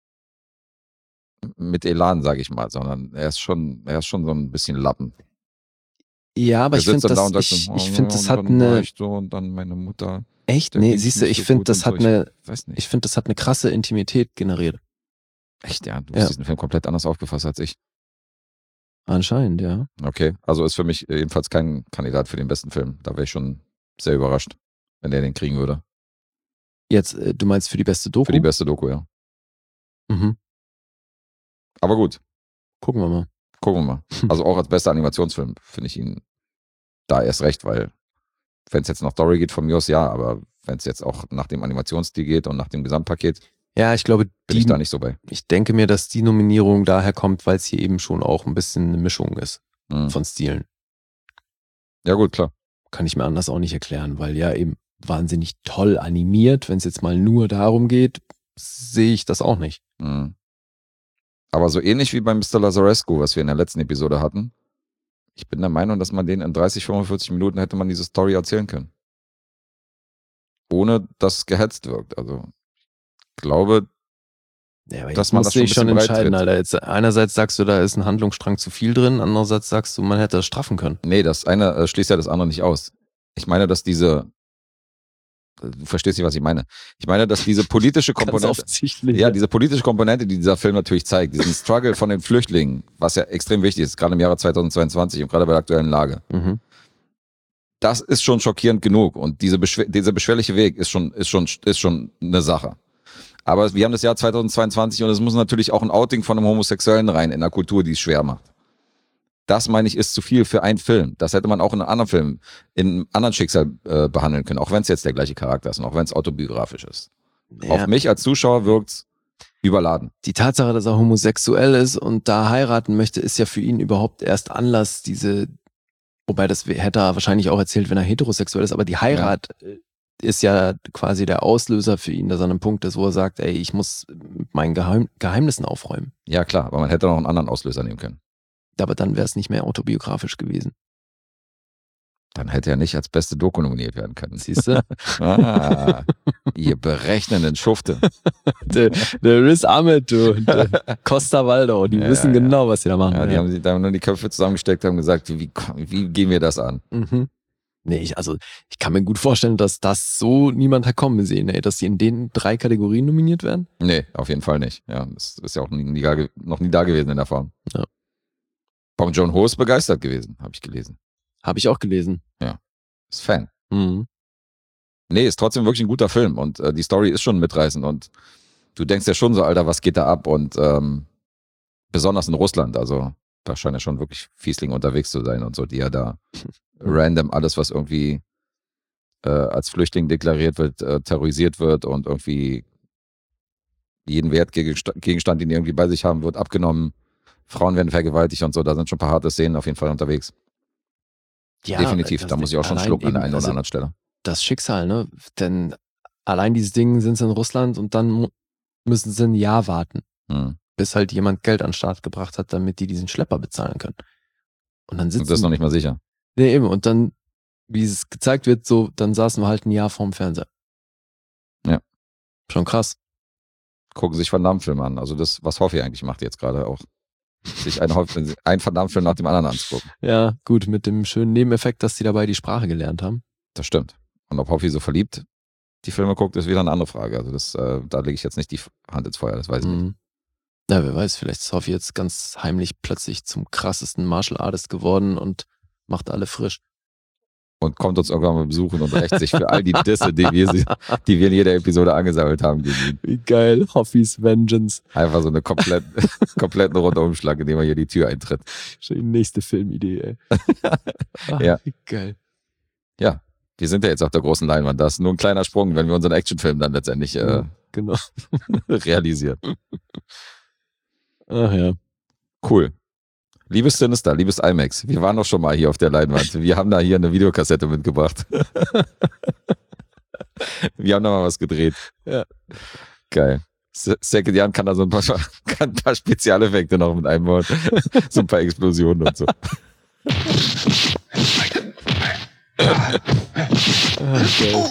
mit Elan, sage ich mal, sondern er ist schon, er ist schon so ein bisschen Lappen. Ja, aber Er ich finde, sitzt dann da das, und sagt ich, so, ich oh, find, ja, das und hat dann war eine, ich so und dann meine Mutter. echt, der nee, ging's siehst du, nicht ich so finde, gut das und hat so. eine, Ich weiß nicht. ich finde, das hat eine krasse Intimität generiert. Echt, ja, du hast Ja. diesen Film komplett anders aufgefasst als ich. Anscheinend, ja. Okay, also ist für mich jedenfalls kein Kandidat für den besten Film. Da wäre ich schon sehr überrascht, wenn der den kriegen würde. Jetzt, äh, du meinst für die beste Doku? Für die beste Doku, ja. Mhm. Aber gut, Gucken wir mal. gucken wir mal. Also auch als bester Animationsfilm finde ich ihn da erst recht, weil wenn es jetzt nach Story geht, von mir aus ja, aber wenn es jetzt auch nach dem Animationsstil geht und nach dem Gesamtpaket, Ja, ich glaube, bin die, ich da nicht so bei. ich denke mir, dass die Nominierung daher kommt, weil es hier eben schon auch ein bisschen eine Mischung ist Mhm. von Stilen. Ja gut, klar. Kann ich mir anders auch nicht erklären, weil ja eben wahnsinnig toll animiert. Wenn es jetzt mal nur darum geht, sehe ich das auch nicht. Mhm. Aber so ähnlich wie bei Mister Lazarescu, was wir in der letzten Episode hatten, ich bin der Meinung, dass man den in dreißig, fünfundvierzig Minuten hätte man diese Story erzählen können. Ohne dass es gehetzt wirkt. Also ich glaube, Ja, aber dass jetzt man musst das du schon dich ein schon bisschen entscheiden, breit Alter. Jetzt, einerseits sagst du, da ist ein Handlungsstrang zu viel drin, andererseits sagst du, man hätte das straffen können. nee, das eine äh, schließt ja das andere nicht aus. Ich meine, dass diese, du verstehst nicht, was ich meine. Ich meine, dass diese politische Ganz Komponente, offensichtlich. ja, diese politische Komponente, die dieser Film natürlich zeigt, diesen Struggle von den Flüchtlingen, was ja extrem wichtig ist, gerade im Jahre zweitausendzweiundzwanzig und gerade bei der aktuellen Lage. Mhm. Das ist schon schockierend genug und diese beschwer dieser beschwerliche Weg ist schon, ist schon, ist schon eine Sache. Aber wir haben das Jahr zweitausendzweiundzwanzig und es muss natürlich auch ein Outing von einem Homosexuellen rein in einer Kultur, die es schwer macht. Das, meine ich, ist zu viel für einen Film. Das hätte man auch in einem anderen Film, in einem anderen Schicksal äh, behandeln können, auch wenn es jetzt der gleiche Charakter ist und auch wenn es autobiografisch ist. Ja, Auf mich als Zuschauer wirkt's überladen. die Tatsache, dass er homosexuell ist und da heiraten möchte, ist ja für ihn überhaupt erst Anlass, diese, wobei das hätte er wahrscheinlich auch erzählt, wenn er heterosexuell ist, aber die Heirat äh, ist ja quasi der Auslöser für ihn, dass er an einem Punkt ist, wo er sagt, ey, ich muss mit meinen Geheim Geheimnissen aufräumen. Ja, klar, aber man hätte noch einen anderen Auslöser nehmen können. Aber dann wäre es nicht mehr autobiografisch gewesen. Dann hätte er nicht als beste Doku nominiert werden können. Siehst du? Ah, ihr berechnenden Schufte. der, der Riz Ahmed, du, und der Costa Waldau, die Ja, wissen ja. genau, was sie da machen. Ja, die ja. haben sich da nur die Köpfe zusammengesteckt und haben gesagt, wie, wie gehen wir das an? Mhm. Nee, ich, also ich kann mir gut vorstellen, dass das so niemand hat kommen sehen, ey, dass sie in den drei Kategorien nominiert werden. Nee, auf jeden Fall nicht. Ja, das ist ja auch nie, nie, gar- noch nie da gewesen in der Form. Ja. Bong Joon-ho ist begeistert gewesen, habe ich gelesen. Habe ich auch gelesen. Ist Fan. Mhm. Nee, ist trotzdem wirklich ein guter Film und äh, die Story ist schon mitreißend und du denkst ja schon so, Alter, was geht da ab? Und ähm, besonders in Russland, also da scheint ja schon wirklich Fiesling unterwegs zu sein und so, die ja da random alles, was irgendwie äh, als Flüchtling deklariert wird, äh, terrorisiert wird und irgendwie jeden Wertgegenstand, den die irgendwie bei sich haben, wird abgenommen. Frauen werden vergewaltigt und so, da sind schon ein paar harte Szenen auf jeden Fall unterwegs. Ja, Definitiv, das da muss ich auch schon allein schlucken an der eben, einen also oder anderen Stelle. das Schicksal, ne? Denn allein dieses Ding sind sie in Russland und dann mu- müssen sie ein Jahr warten, Hm. bis halt jemand Geld an den Start gebracht hat, damit die diesen Schlepper bezahlen können. Und dann Und das ist sitzen, noch nicht mal sicher. nee, eben, und dann wie es gezeigt wird, so, dann saßen wir halt ein Jahr vorm Fernseher. Ja. Schon krass. Gucken sich Van Damme-Filme an. Also das, was Hoffi eigentlich macht jetzt gerade auch. Sich einen, Hoff- einen Van Damme-Film nach dem anderen anzugucken. Ja, gut, mit dem schönen Nebeneffekt, dass die dabei die Sprache gelernt haben. Das stimmt. Und ob Hoffi so verliebt die Filme guckt, ist wieder eine andere Frage. Also das, äh, da lege ich jetzt nicht die Hand ins Feuer, das weiß ich nicht. Mhm. Ja, wer weiß, vielleicht ist Hoffi jetzt ganz heimlich plötzlich zum krassesten Martial Artist geworden und macht alle frisch. Und kommt uns irgendwann mal besuchen und rächt sich für all die Disse, die wir, sie- die wir in jeder Episode angesammelt haben gegen ihn. Wie geil, Hoffis Vengeance. Einfach so eine komplett, kompletten Rundumschlag, indem er hier die Tür eintritt. Schon die nächste Filmidee, ey. Ah, Ja. Wie geil. Ja, wir sind ja jetzt auf der großen Leinwand. Das ist nur ein kleiner Sprung, wenn wir unseren Actionfilm dann letztendlich äh, Ja, genau. realisieren. Ach ja. Cool. Liebes Sinister, liebes IMAX, wir waren doch schon mal hier auf der Leinwand. Wir haben da hier eine Videokassette mitgebracht. Wir haben da mal was gedreht. Ja. Geil. Se- Second Jan kann da so ein paar, kann ein paar Spezialeffekte noch mit einbauen. So ein paar Explosionen und so. Ah, geil.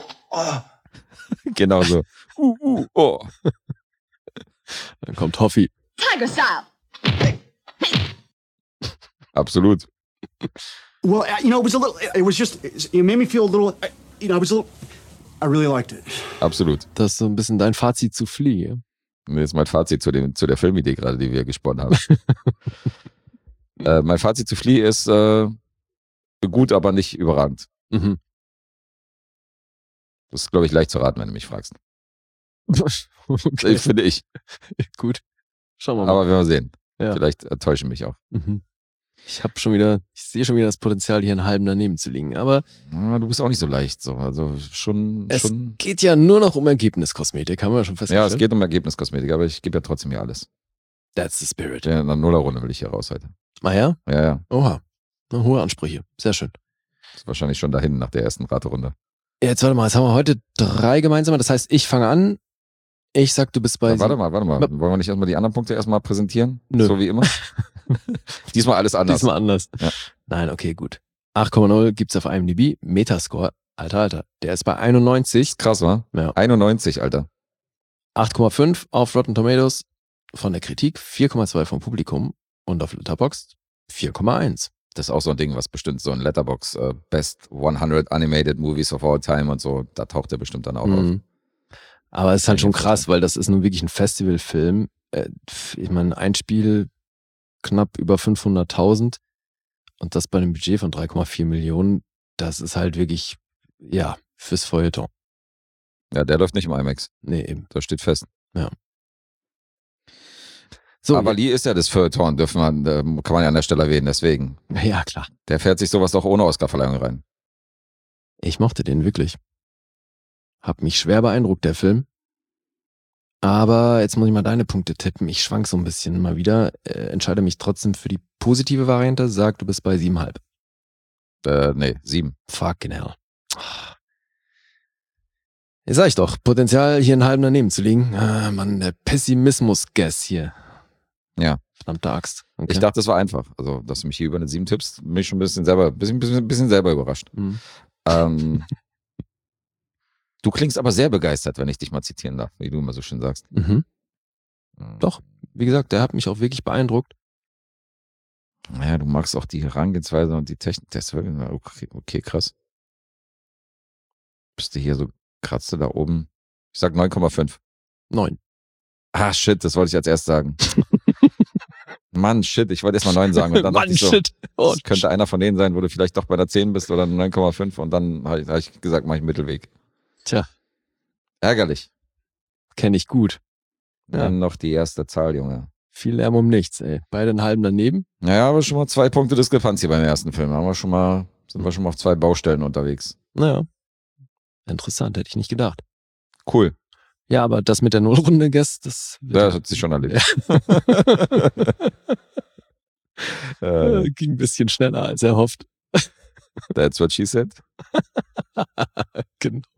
Genau so. Uh, uh, oh. Dann kommt Hoffi. Tiger style. Absolut. Well, uh, you know, it was a little. It was just. It made me feel a little. uh, You know, I was a little. I really liked it. Absolut. Das ist so ein bisschen dein Fazit zu Flea. Und jetzt mein Fazit zu, dem, zu der Filmidee gerade, die wir gesponnen haben. äh, mein Fazit zu Flea ist äh, gut, aber nicht überragend. Mhm. Das ist, glaube ich, leicht zu raten, wenn du mich fragst. Okay. Äh, Finde ich. Gut. Schauen wir mal. Aber wir werden sehen. Ja. Vielleicht enttäuschen mich auch. Mhm. Ich habe schon wieder, ich sehe schon wieder das Potenzial, hier einen halben daneben zu liegen. Aber Ja, du bist auch nicht so leicht. So. Also schon, es schon. geht ja nur noch um Ergebniskosmetik, haben wir schon Ja, festgestellt. es geht um Ergebniskosmetik, aber ich gebe ja trotzdem hier alles. That's the spirit. Ja, in der Nullerrunde will ich hier raus heute. Ah ja? Ja, ja. Oha. Na, hohe Ansprüche. Sehr schön. Ist wahrscheinlich schon dahin nach der ersten Raterunde. Jetzt warte mal, jetzt haben wir heute drei gemeinsame. Das heißt, ich fange an. Ich sag, du bist bei Ja, warte sieben. mal, warte mal. Ma- Wollen wir nicht erstmal die anderen Punkte erstmal präsentieren? Nö. So wie immer? Diesmal alles anders. Diesmal anders. Ja. Nein, okay, gut. acht Komma null gibt's auf IMDb. Metascore, alter, alter. Der ist bei einundneunzig. Krass, wa? Ja. einundneunzig, Alter. acht Komma fünf auf Rotten Tomatoes von der Kritik, vier Komma zwei vom Publikum und auf Letterboxd vier Komma eins. Das ist auch so ein Ding, was bestimmt so ein Letterbox äh, Best hundert Animated Movies of All Time und so, da taucht er bestimmt dann auch auf. Mhm. Aber es ist halt Kann ich schon mir krass, weil das ist nun wirklich ein Festivalfilm. Äh, Ich meine, ein Spiel knapp über fünfhunderttausend und das bei einem Budget von drei Komma vier Millionen, das ist halt wirklich, ja, fürs Feuilleton. Ja, der läuft nicht im IMAX. Nee, eben. Das steht fest. So, Aber Lee ist ja das Feuilleton, dürfen man, äh, kann man ja an der Stelle erwähnen, deswegen. ja, klar. Der fährt sich sowas doch ohne Oscarverleihung rein. Ich mochte den wirklich. Hab mich schwer beeindruckt, der Film. Aber jetzt muss ich mal deine Punkte tippen. Ich schwank so ein bisschen mal wieder. Äh, entscheide mich trotzdem für die positive Variante. Sag, du bist bei siebeneinhalb. Äh, nee, sieben. Fucking hell. Jetzt sag ich doch, Potenzial hier einen halben daneben zu liegen. Ah, Mann, der Pessimismus-Guess hier. Ja. Verdammte Axt. Okay. Ich dachte, das war einfach. Also, dass du mich hier über eine sieben tippst, mich schon ein bisschen selber, bisschen, bisschen, bisschen selber überrascht. Mhm. Ähm, du klingst aber sehr begeistert, wenn ich dich mal zitieren darf, wie du immer so schön sagst. Mhm. Mhm. Doch. Wie gesagt, der hat mich auch wirklich beeindruckt. Ja, du magst auch die Herangehensweise und die Technik. Das war- okay, okay, krass. Bist du hier so, kratzt du da oben? Ich sag neun Komma fünf. Neun. Ah, shit, das wollte ich als erst sagen. Mann, shit, ich wollte erst mal neun sagen. Und dann dachte Mann, ich so, shit. Oh, das könnte einer von denen sein, wo du vielleicht doch bei der zehn bist oder neun Komma fünf und dann habe ich, hab ich gesagt, mache ich einen Mittelweg. Tja, Ärgerlich. kenne ich gut. Ja. Dann noch die erste Zahl, Junge. Viel Lärm um nichts, ey. Beide einen halben daneben. Naja, aber schon mal zwei Punkte Diskrepanz hier beim ersten Film. Haben wir schon mal, sind wir schon mal auf zwei Baustellen unterwegs. Naja. Interessant, hätte ich nicht gedacht. Cool. Ja, aber das mit der Nullrunde, Guess, das wird Ja, das hat sich schon erledigt. äh, äh, ging ein bisschen schneller als erhofft. that's what she said. Genau.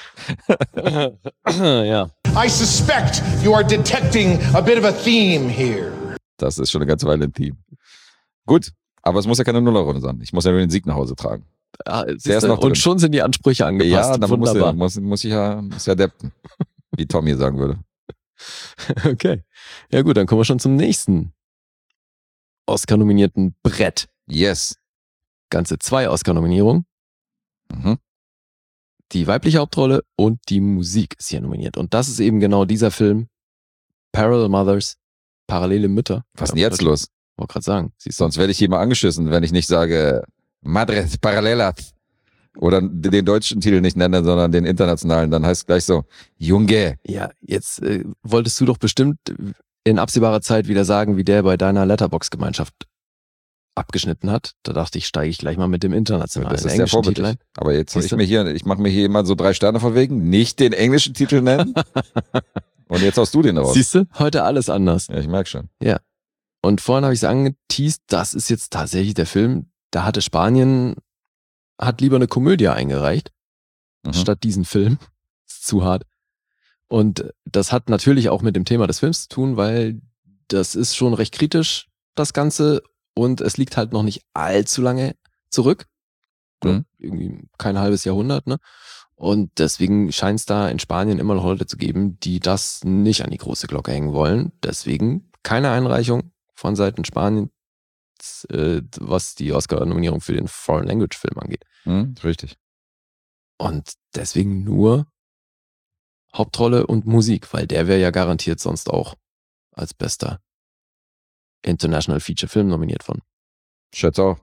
Ja. I suspect you are detecting a bit of a theme here. Das ist schon eine ganze Weile ein Team. Gut, aber es muss ja keine Nullerrunde sein. Ich muss ja nur den Sieg nach Hause tragen. Ah, Der ist siehste, noch drin. und schon sind die Ansprüche angepasst. Ja, dann muss, Wunderbar. muss, muss ich ja, muss ja adapten, wie Tommy sagen würde. Okay. Ja gut, dann kommen wir schon zum nächsten Oscar-nominierten Brett. Yes. Ganze zwei Oscar-Nominierungen. Mhm. Die weibliche Hauptrolle und die Musik ist hier nominiert. Und das ist eben genau dieser Film, Parallel Mothers, parallele Mütter. Was ist denn jetzt los? Wollte gerade sagen. Siehst du? Sonst werde ich hier mal angeschissen, wenn ich nicht sage Madres Paralelas oder den deutschen Titel nicht nenne, sondern den internationalen. Dann heißt es gleich so, Junge. Ja, jetzt äh, wolltest du doch bestimmt in absehbarer Zeit wieder sagen, wie der bei deiner Letterbox-Gemeinschaft abgeschnitten hat. Da dachte ich, steige ich gleich mal mit dem internationalen Das ist sehr englischen Titel vorbildlich. ein. Aber jetzt habe ich Siehste? mir hier, ich mache mir hier immer so drei Sterne von wegen, nicht den englischen Titel nennen. Und jetzt haust du den raus. Siehst du? Heute alles anders. Ja, ich merke schon. Und vorhin habe ich es angeteased, das ist jetzt tatsächlich der Film, da hatte Spanien, hat lieber eine Komödie eingereicht, Mhm. statt diesen Film. Ist zu hart. Und das hat natürlich auch mit dem Thema des Films zu tun, weil das ist schon recht kritisch, das Ganze. Und es liegt halt noch nicht allzu lange zurück. Mhm. Irgendwie kein halbes Jahrhundert, ne? Und deswegen scheint es da in Spanien immer noch Leute zu geben, die das nicht an die große Glocke hängen wollen. Deswegen keine Einreichung von Seiten Spaniens, äh, was die Oscar-Nominierung für den Foreign Language Film angeht. Mhm, richtig. Und deswegen nur Hauptrolle und Musik, weil der wäre ja garantiert sonst auch als bester International Feature Film nominiert worden. Schätze auch.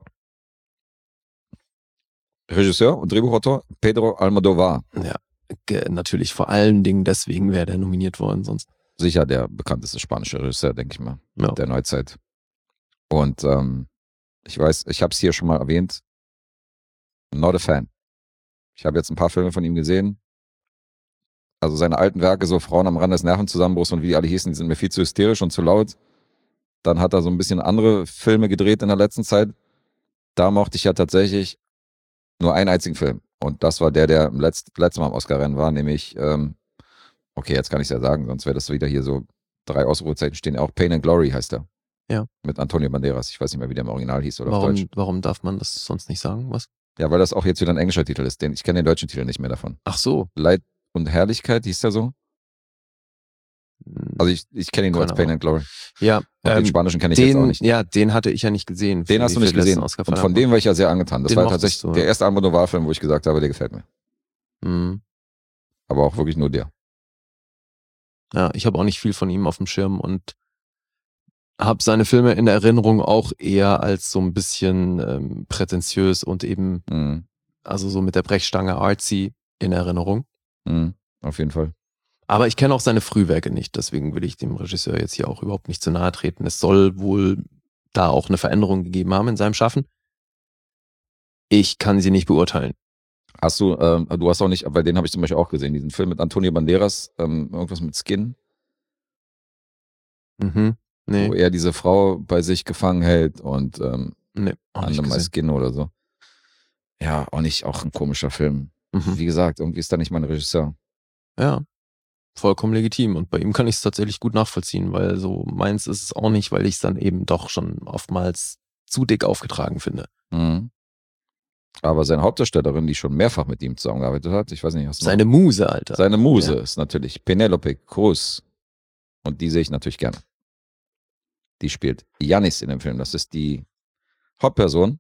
Regisseur und Drehbuchautor Pedro Almodovar. Ja, ge- natürlich vor allen Dingen deswegen wäre der nominiert worden sonst. Sicher der bekannteste spanische Regisseur, denke ich mal, Ja. der Neuzeit. Und ähm, ich weiß, ich habe es hier schon mal erwähnt, not a fan. Ich habe jetzt ein paar Filme von ihm gesehen. Also seine alten Werke, so Frauen am Rande des Nervenzusammenbruchs und wie die alle hießen, die sind mir viel zu hysterisch und zu laut. Dann hat er so ein bisschen andere Filme gedreht in der letzten Zeit. Da mochte ich ja tatsächlich nur einen einzigen Film. Und das war der, der im letzt, letzten Mal im Oscar-Rennen war, nämlich, ähm, okay, jetzt kann ich es ja sagen, sonst wäre das wieder hier so drei Ausrufezeichen stehen. Auch Pain and Glory heißt er. Ja. Mit Antonio Banderas. Ich weiß nicht mehr, wie der im Original hieß oder auf Deutsch. Warum, warum darf man das sonst nicht sagen? Was? Ja, weil das auch jetzt wieder ein englischer Titel ist. Den, ich kenne den deutschen Titel nicht mehr davon. Ach so. Leid und Herrlichkeit hieß der so. Also ich, ich kenne ihn nur Keine als Pain Ahnung. and Glory. Ja, Und den ähm, spanischen kenne ich jetzt auch den, nicht. ja, den hatte ich ja nicht gesehen. Den hast du nicht gesehen. Und von dem war ich ja sehr angetan. Das Den war mochtest tatsächlich du, ja. der erste Almodovar-Film, wo ich gesagt habe, der gefällt mir. Mhm. Aber auch wirklich nur der. Ja, ich habe auch nicht viel von ihm auf dem Schirm und habe seine Filme in Erinnerung auch eher als so ein bisschen ähm, prätentiös und eben, Mhm. also so mit der Brechstange artsy in Erinnerung. Mhm. Auf jeden Fall. Aber ich kenne auch seine Frühwerke nicht, deswegen will ich dem Regisseur jetzt hier auch überhaupt nicht zu nahe treten. Es soll wohl da auch eine Veränderung gegeben haben in seinem Schaffen. Ich kann sie nicht beurteilen. Hast du, ähm, du hast auch nicht, weil den habe ich zum Beispiel auch gesehen, diesen Film mit Antonio Banderas, ähm, irgendwas mit Skin, Mhm. Nee, wo er diese Frau bei sich gefangen hält und ähm, nee, auch nicht Under My gesehen. Skin oder so. Ja, auch nicht, auch ein komischer Film. Mhm. Wie gesagt, irgendwie ist da nicht mein Regisseur. Ja, vollkommen legitim. Und bei ihm kann ich es tatsächlich gut nachvollziehen, weil so meins ist es auch nicht, weil ich es dann eben doch schon oftmals zu dick aufgetragen finde. Mhm. Aber seine Hauptdarstellerin, die schon mehrfach mit ihm zusammengearbeitet hat, ich weiß nicht, was Seine Muse, Alter. Seine Muse Ja. ist natürlich Penelope Cruz. Und die sehe ich natürlich gerne. Die spielt Janis in dem Film. Das ist die Hauptperson.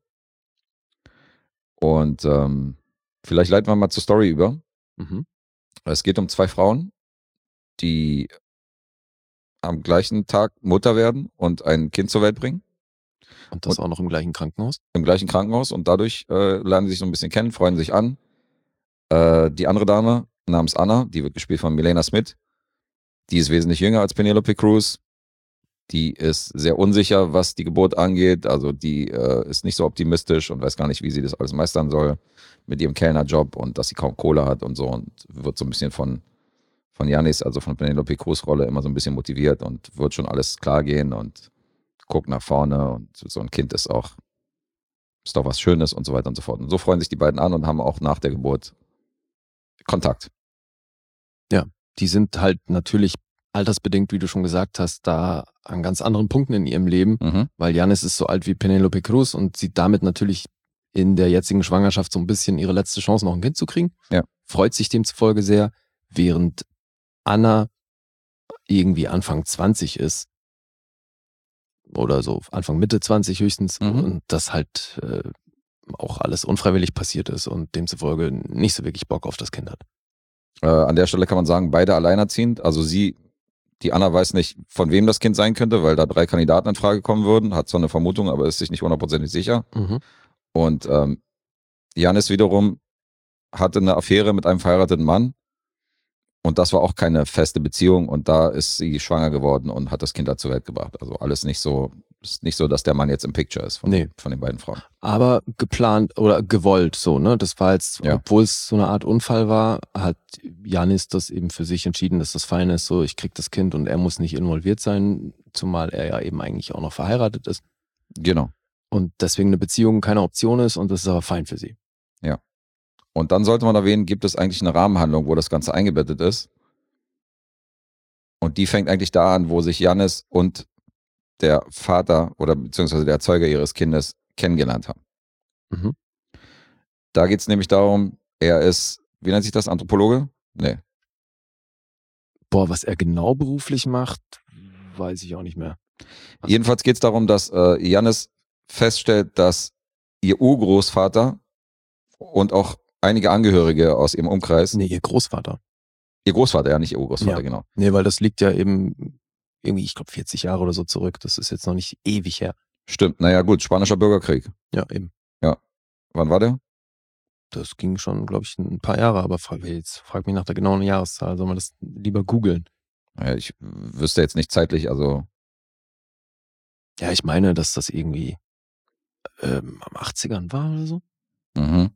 Und ähm, vielleicht leiten wir mal zur Story über. Mhm. Es geht um zwei Frauen, die am gleichen Tag Mutter werden und ein Kind zur Welt bringen. Und das auch noch im gleichen Krankenhaus. Im gleichen Krankenhaus. Und dadurch äh, lernen sie sich so ein bisschen kennen, freuen sich an. Äh, die andere Dame namens Anna, die wird gespielt von Milena Smith, die ist wesentlich jünger als Penelope Cruz. Die ist sehr unsicher, was die Geburt angeht. Also die äh, ist nicht so optimistisch und weiß gar nicht, wie sie das alles meistern soll mit ihrem Kellnerjob und dass sie kaum Kohle hat und so. Und wird so ein bisschen von, von Janis, also von Penelope Cruz Rolle, immer so ein bisschen motiviert und wird schon alles klar gehen und guckt nach vorne. Und so ein Kind ist auch, ist doch was Schönes und so weiter und so fort. Und so freuen sich die beiden an und haben auch nach der Geburt Kontakt. Die sind halt natürlich altersbedingt, wie du schon gesagt hast, da an ganz anderen Punkten in ihrem Leben, Mhm. weil Janis ist so alt wie Penelope Cruz und sieht damit natürlich in der jetzigen Schwangerschaft so ein bisschen ihre letzte Chance, noch ein Kind zu kriegen. Ja. Freut sich demzufolge sehr, während Anna irgendwie Anfang zwanzig ist. Oder so Anfang Mitte zwanzig höchstens. Mhm. Und das halt äh, auch alles unfreiwillig passiert ist und demzufolge nicht so wirklich Bock auf das Kind hat. Äh, an der Stelle kann man sagen, beide alleinerziehend. Also sie, die Anna weiß nicht, von wem das Kind sein könnte, weil da drei Kandidaten in Frage kommen würden. Hat zwar eine Vermutung, aber ist sich nicht hundertprozentig sicher. Mhm. Und ähm, Janis wiederum hatte eine Affäre mit einem verheirateten Mann. Und das war auch keine feste Beziehung. Und da ist sie schwanger geworden und hat das Kind da zur Welt gebracht. Also alles nicht so, ist nicht so, dass der Mann jetzt im Picture ist von, Nee. von den beiden Frauen. Aber geplant oder gewollt so, ne? Das war jetzt, Ja. obwohl es so eine Art Unfall war, hat Janis das eben für sich entschieden, dass das fein ist, so ich krieg das Kind und er muss nicht involviert sein, zumal er ja eben eigentlich auch noch verheiratet ist Genau. und deswegen eine Beziehung keine Option ist und das ist aber fein für sie. Und dann sollte man erwähnen, gibt es eigentlich eine Rahmenhandlung, wo das Ganze eingebettet ist. Und die fängt eigentlich da an, wo sich Janis und der Vater oder beziehungsweise der Erzeuger ihres Kindes kennengelernt haben. Mhm. Da geht es nämlich darum, er ist, wie nennt sich das, Anthropologe? Nee. Boah, was er genau beruflich macht, weiß ich auch nicht mehr. Was? Jedenfalls geht es darum, dass äh, Janis feststellt, dass ihr Urgroßvater und auch einige Angehörige aus ihrem Umkreis, Nee, ihr Großvater. ihr Großvater, ja nicht ihr Urgroßvater, Ja. genau. Nee, weil das liegt ja eben irgendwie, ich glaube, vierzig Jahre oder so zurück. Das ist jetzt noch nicht ewig her. Stimmt, naja gut, Spanischer Bürgerkrieg. Ja, eben. Wann war der? Das ging schon, glaube ich, ein paar Jahre, aber frag, jetzt frag mich nach der genauen Jahreszahl. Soll man das lieber googeln? Naja, ich wüsste jetzt nicht zeitlich, also Ja, ich meine, dass das irgendwie ähm, am achtzigern war oder so. mhm.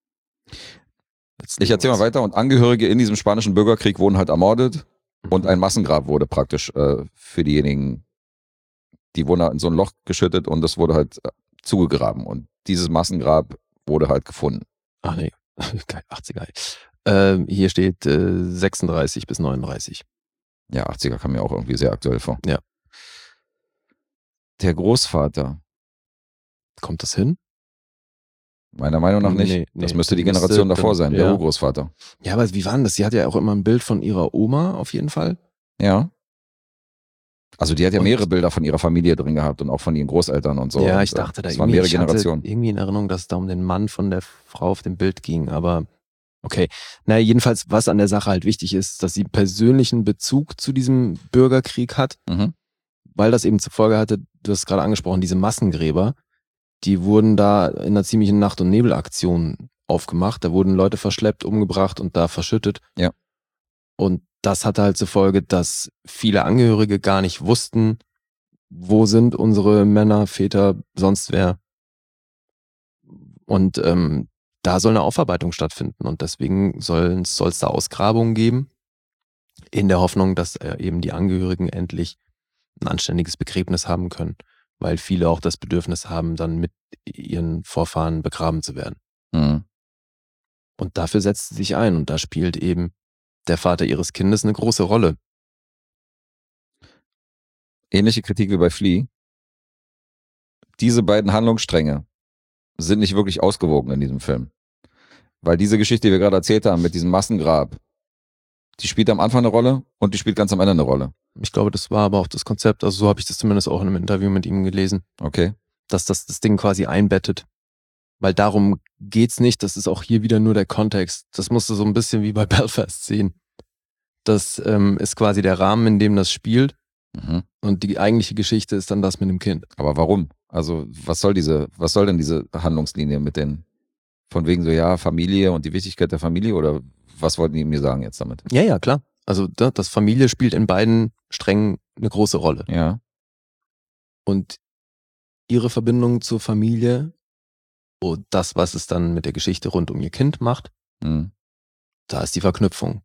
Jetzt Ich erzähle mal weiter. Und Angehörige in diesem spanischen Bürgerkrieg wurden halt ermordet und ein Massengrab wurde praktisch äh, für diejenigen, die wurden halt in so ein Loch geschüttet und das wurde halt äh, zugegraben. Und dieses Massengrab wurde halt gefunden. Ach nee, geil, achtziger. Ähm, hier steht äh, sechsunddreißig bis neununddreißig. Ja, achtziger kam mir auch irgendwie sehr aktuell vor. Ja. Der Großvater, Kommt das hin? meiner Meinung nach nicht. Nee, nee, das müsste die dann müsste Generation davor dann- sein, ja. der Urgroßvater. Ja, aber wie war denn das? Sie hat ja auch immer ein Bild von ihrer Oma auf jeden Fall. Ja. Also die hat ja Und- mehrere Bilder von ihrer Familie drin gehabt und auch von ihren Großeltern und so. ja, und, ich äh, dachte da das waren irgendwie, mehrere ich hatte Generationen. irgendwie in Erinnerung, dass es da um den Mann von der Frau auf dem Bild ging, aber okay. Naja, jedenfalls, was an der Sache halt wichtig ist, dass sie persönlichen Bezug zu diesem Bürgerkrieg hat, Mhm. weil das eben zur Folge hatte, du hast es gerade angesprochen, diese Massengräber, die wurden da in einer ziemlichen Nacht- und Nebelaktion aufgemacht. Da wurden Leute verschleppt, umgebracht und da verschüttet. Ja. Und das hatte halt zur Folge, dass viele Angehörige gar nicht wussten, wo sind unsere Männer, Väter, sonst wer. Und ähm, da soll eine Aufarbeitung stattfinden und deswegen soll es da Ausgrabungen geben, in der Hoffnung, dass äh, eben die Angehörigen endlich ein anständiges Begräbnis haben können, weil viele auch das Bedürfnis haben, dann mit ihren Vorfahren begraben zu werden. Mhm. Und dafür setzt sie sich ein und da spielt eben der Vater ihres Kindes eine große Rolle. Ähnliche Kritik wie bei Flea. Diese beiden Handlungsstränge sind nicht wirklich ausgewogen in diesem Film. Weil diese Geschichte, die wir gerade erzählt haben, mit diesem Massengrab, die spielt am Anfang eine Rolle und die spielt ganz am Ende eine Rolle. Ich glaube, das war aber auch das Konzept, also so habe ich das zumindest auch in einem Interview mit ihm gelesen, Okay. dass das das Ding quasi einbettet. Weil darum geht's nicht, das ist auch hier wieder nur der Kontext. Das musst du so ein bisschen wie bei Belfast sehen. Das ähm, ist quasi der Rahmen, in dem das spielt Mhm. und die eigentliche Geschichte ist dann das mit dem Kind. Aber warum? Also, was soll diese, was soll denn diese Handlungslinie mit den, von wegen so, ja, Familie und die Wichtigkeit der Familie oder was wollten die mir sagen jetzt damit? Ja, ja, klar. Also da- das Familie spielt in beiden Strängen eine große Rolle. Ja. Und ihre Verbindung zur Familie und das, was es dann mit der Geschichte rund um ihr Kind macht, Mhm. da ist die Verknüpfung.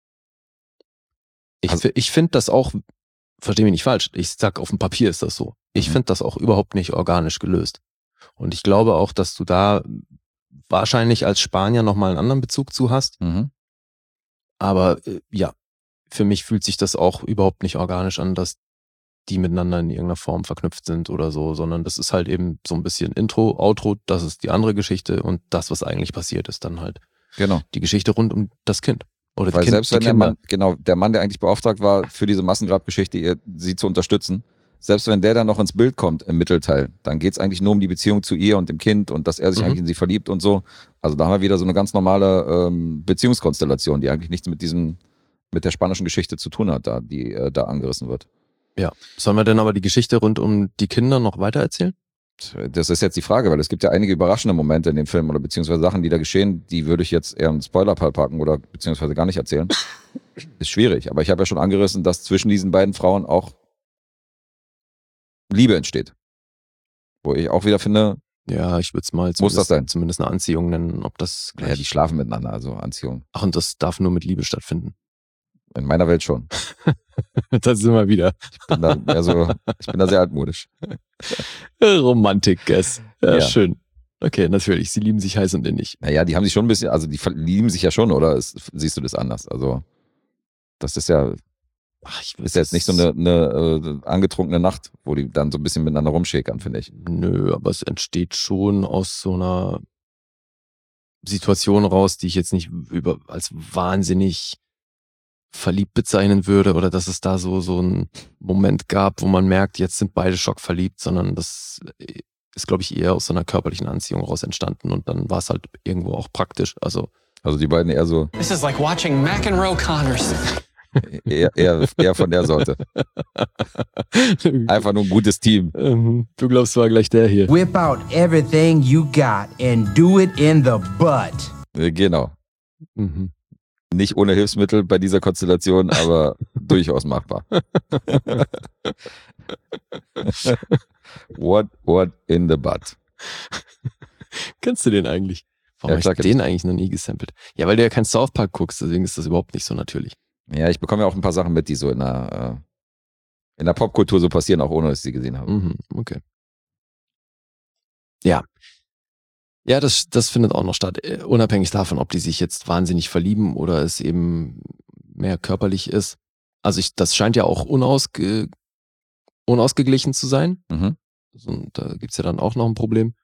Ich, Also- fi- ich finde das auch, versteh mich nicht falsch, ich sag, auf dem Papier ist das so. Ich Mhm. finde das auch überhaupt nicht organisch gelöst. Und ich glaube auch, dass du da wahrscheinlich als Spanier nochmal einen anderen Bezug zu hast. Mhm. Aber äh, ja, für mich fühlt sich das auch überhaupt nicht organisch an, dass die miteinander in irgendeiner Form verknüpft sind oder so, sondern das ist halt eben so ein bisschen Intro, Outro, das ist die andere Geschichte und das, was eigentlich passiert, ist dann halt Genau. die Geschichte rund um das Kind. Oder Weil die kind, selbst die wenn der Kinder. Mann, genau, der Mann, der eigentlich beauftragt war, für diese Massengrabgeschichte ihr, sie zu unterstützen, selbst wenn der dann noch ins Bild kommt im Mittelteil, dann geht es eigentlich nur um die Beziehung zu ihr und dem Kind und dass er sich Mhm. eigentlich in sie verliebt und so. Also da haben wir wieder so eine ganz normale ähm, Beziehungskonstellation, die eigentlich nichts mit diesem, mit der spanischen Geschichte zu tun hat, da, die äh, da angerissen wird. Ja. Sollen wir denn aber die Geschichte rund um die Kinder noch weiter erzählen? Das ist jetzt die Frage, weil es gibt ja einige überraschende Momente in dem Film oder beziehungsweise Sachen, die da geschehen, die würde ich jetzt eher im Spoiler-Teil packen oder beziehungsweise gar nicht erzählen. Ist schwierig, aber ich habe ja schon angerissen, dass zwischen diesen beiden Frauen auch Liebe entsteht. Wo ich auch wieder finde, Ja, ich würde es mal Muss zumindest, das sein? zumindest eine Anziehung nennen, ob das naja, gleich... die schlafen miteinander, also Anziehung. Ach, und das darf nur mit Liebe stattfinden. In meiner Welt schon. Das sind wir wieder. Ich bin da, mehr so, ich bin da sehr altmodisch. Romantik, guess. Ja, Ja. schön. Okay, natürlich. Sie lieben sich heiß und innig. Naja, die haben sich schon ein bisschen, also die lieben sich ja schon, oder ist, siehst du das anders? Also, das ist ja, Ach, ich ist ja jetzt nicht so eine, eine äh, angetrunkene Nacht, wo die dann so ein bisschen miteinander rumschäkern, finde ich. Nö, aber es entsteht schon aus so einer Situation raus, die ich jetzt nicht über als wahnsinnig verliebt bezeichnen würde oder dass es da so so einen Moment gab, wo man merkt, jetzt sind beide schockverliebt, sondern das ist, glaube ich, eher aus so einer körperlichen Anziehung raus entstanden und dann war es halt irgendwo auch praktisch. Also Also die beiden eher so, This is like watching McEnroe Connors. eher, eher, eher von der Sorte. Einfach nur ein gutes Team. Ähm, du glaubst, war gleich der hier. Whip out everything you got and do it in the butt. Äh, Genau. Mhm. Nicht ohne Hilfsmittel bei dieser Konstellation, aber durchaus machbar. What, what in the butt? Kennst du den eigentlich? Warum Ja, habe klar ich kenn den eigentlich noch nie gesampelt? Ja, weil du ja kein South Park guckst, deswegen ist das überhaupt nicht so natürlich. Ja, ich bekomme ja auch ein paar Sachen mit, die so in der, äh, in der Popkultur so passieren, auch ohne dass ich sie gesehen habe. Mhm, okay. Ja. Ja, das, das findet auch noch statt. äh, Unabhängig davon, ob die sich jetzt wahnsinnig verlieben oder es eben mehr körperlich ist. Also ich, das scheint ja auch unausge, unausgeglichen zu sein. Mhm. Also, und da gibt's ja dann auch noch ein Problem.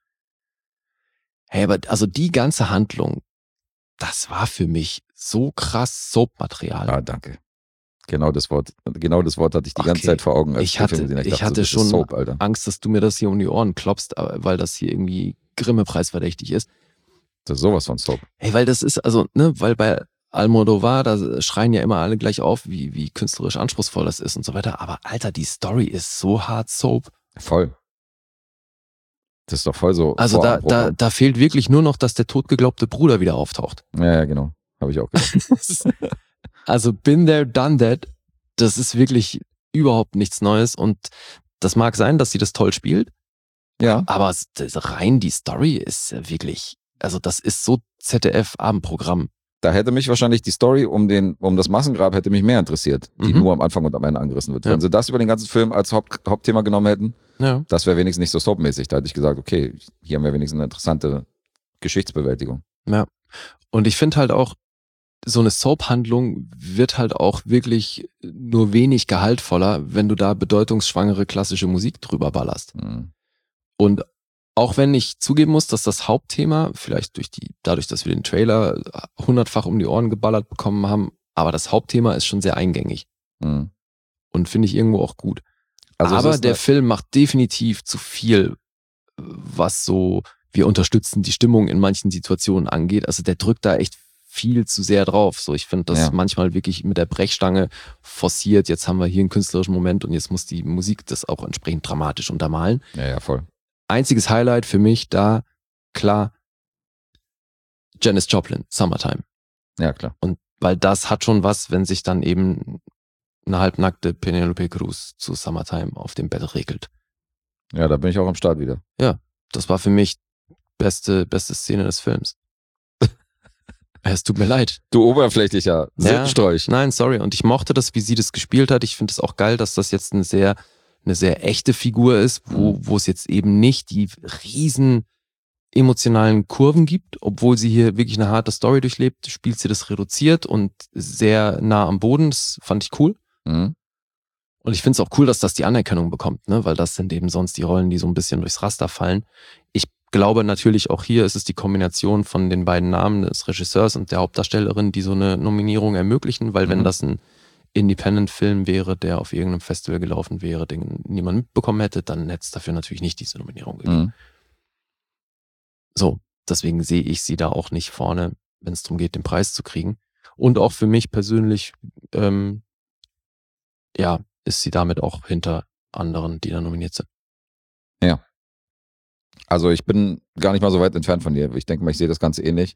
Hey, aber also die ganze Handlung, das war für mich so krass Soap-Material. Ah, danke. Genau das Wort, genau das Wort hatte ich die ganze Okay. Zeit vor Augen. als Ich den hatte, Film gesehen habe. ich dachte hatte so, das ist schon Soap, Alter. Angst, dass du mir das hier um die Ohren klopfst, aber- weil das hier irgendwie Grimme-Preis verdächtig ist. Das ist sowas von Soap. Hey, weil das ist, also, ne, weil bei Almodovar, da schreien ja immer alle gleich auf, wie, wie künstlerisch anspruchsvoll das ist und so weiter. Aber Alter, die Story ist so hart Soap. Voll. Das ist doch voll so. Also da, da, Vorabendprogramm. da fehlt wirklich nur noch, dass der totgeglaubte Bruder wieder auftaucht. Ja, ja, genau. Habe ich auch gedacht. Also been there, done that. Das ist wirklich überhaupt nichts Neues und das mag sein, dass sie das toll spielt, Ja. aber es- das, rein die Story ist ja wirklich, also das ist so Z D F-Abendprogramm. Da hätte mich wahrscheinlich die Story um den, um das Massengrab hätte mich mehr interessiert, die Mhm. nur am Anfang und am Ende angerissen wird. Ja. Wenn sie das über den ganzen Film als Haupt, Hauptthema genommen hätten, Ja. das wäre wenigstens nicht so soapmäßig. Da hätte ich gesagt, okay, hier haben wir wenigstens eine interessante Geschichtsbewältigung. Ja. Und ich finde halt auch, so eine Soap-Handlung wird halt auch wirklich nur wenig gehaltvoller, wenn du da bedeutungsschwangere klassische Musik drüber ballerst. Mhm. Und auch wenn ich zugeben muss, dass das Hauptthema, vielleicht durch die, dadurch, dass wir den Trailer hundertfach um die Ohren geballert bekommen haben, aber das Hauptthema ist schon sehr eingängig Mhm. und finde ich irgendwo auch gut. Also es aber ist der eine- Film macht definitiv zu viel, was so, wir unterstützen die Stimmung in manchen Situationen angeht. Also der drückt da echt viel zu sehr drauf. So, ich finde das Ja. manchmal wirklich mit der Brechstange forciert. Jetzt haben wir hier einen künstlerischen Moment und jetzt muss die Musik das auch entsprechend dramatisch untermalen. Ja, ja, voll. Einziges Highlight für mich da, klar, Janis Joplin, Summertime. Ja, klar. Und weil das hat schon was, wenn sich dann eben eine halbnackte Penelope Cruz zu Summertime auf dem Bett regelt. Ja, da bin ich auch am Start wieder. Das war für mich beste, beste Szene des Films. Es tut mir leid. Du oberflächlicher Ja. Sittenstrolch. Nein, sorry. Und ich mochte das, wie sie das gespielt hat. Ich finde es auch geil, dass das jetzt eine sehr, eine sehr echte Figur ist, wo, wo es jetzt eben nicht die riesen emotionalen Kurven gibt, obwohl sie hier wirklich eine harte Story durchlebt, spielt sie das reduziert und sehr nah am Boden. Das fand ich cool. Mhm. Und ich finde es auch cool, dass das die Anerkennung bekommt, ne? Weil das sind eben sonst die Rollen, die so ein bisschen durchs Raster fallen. Ich glaube natürlich auch hier ist es die Kombination von den beiden Namen des Regisseurs und der Hauptdarstellerin, die so eine Nominierung ermöglichen, weil mhm. wenn das ein Independent-Film wäre, der auf irgendeinem Festival gelaufen wäre, den niemand mitbekommen hätte, dann hätte es dafür natürlich nicht diese Nominierung gegeben. Mhm. So, deswegen sehe ich sie da auch nicht vorne, wenn es darum geht, den Preis zu kriegen. Und auch für mich persönlich, ähm, ja, ist sie damit auch hinter anderen, die da nominiert sind. Ja. Also ich bin gar nicht mal so weit entfernt von dir. Ich denke mal, ich sehe das Ganze ähnlich.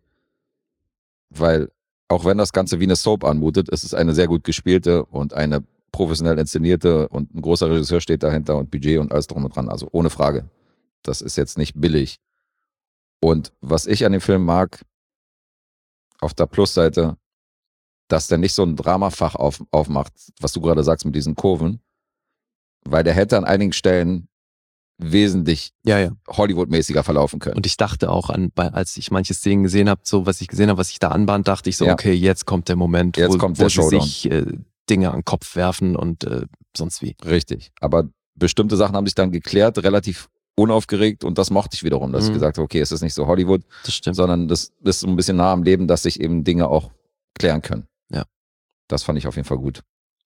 Weil auch wenn das Ganze wie eine Soap anmutet, ist es eine sehr gut gespielte und eine professionell inszenierte und ein großer Regisseur steht dahinter und Budget und alles drum und dran. Also ohne Frage. Das ist jetzt nicht billig. Und was ich an dem Film mag, auf der Plusseite, dass der nicht so ein Dramafach auf, aufmacht, was du gerade sagst mit diesen Kurven, weil der hätte an einigen Stellen wesentlich ja, ja. Hollywood-mäßiger verlaufen können. Und ich dachte auch an, als ich manche Szenen gesehen habe, so was ich gesehen habe, was ich da anbahnt, dachte ich so, ja. okay, jetzt kommt der Moment, jetzt wo, kommt wo der sie Showdown. sich äh, Dinge an den Kopf werfen und äh, sonst wie. Richtig, aber bestimmte Sachen haben sich dann geklärt, relativ unaufgeregt und das mochte ich wiederum, dass mhm. ich gesagt habe, okay, es ist nicht so Hollywood, das stimmt. sondern das, das ist so ein bisschen nah am Leben, dass sich eben Dinge auch klären können. Ja. Das fand ich auf jeden Fall gut.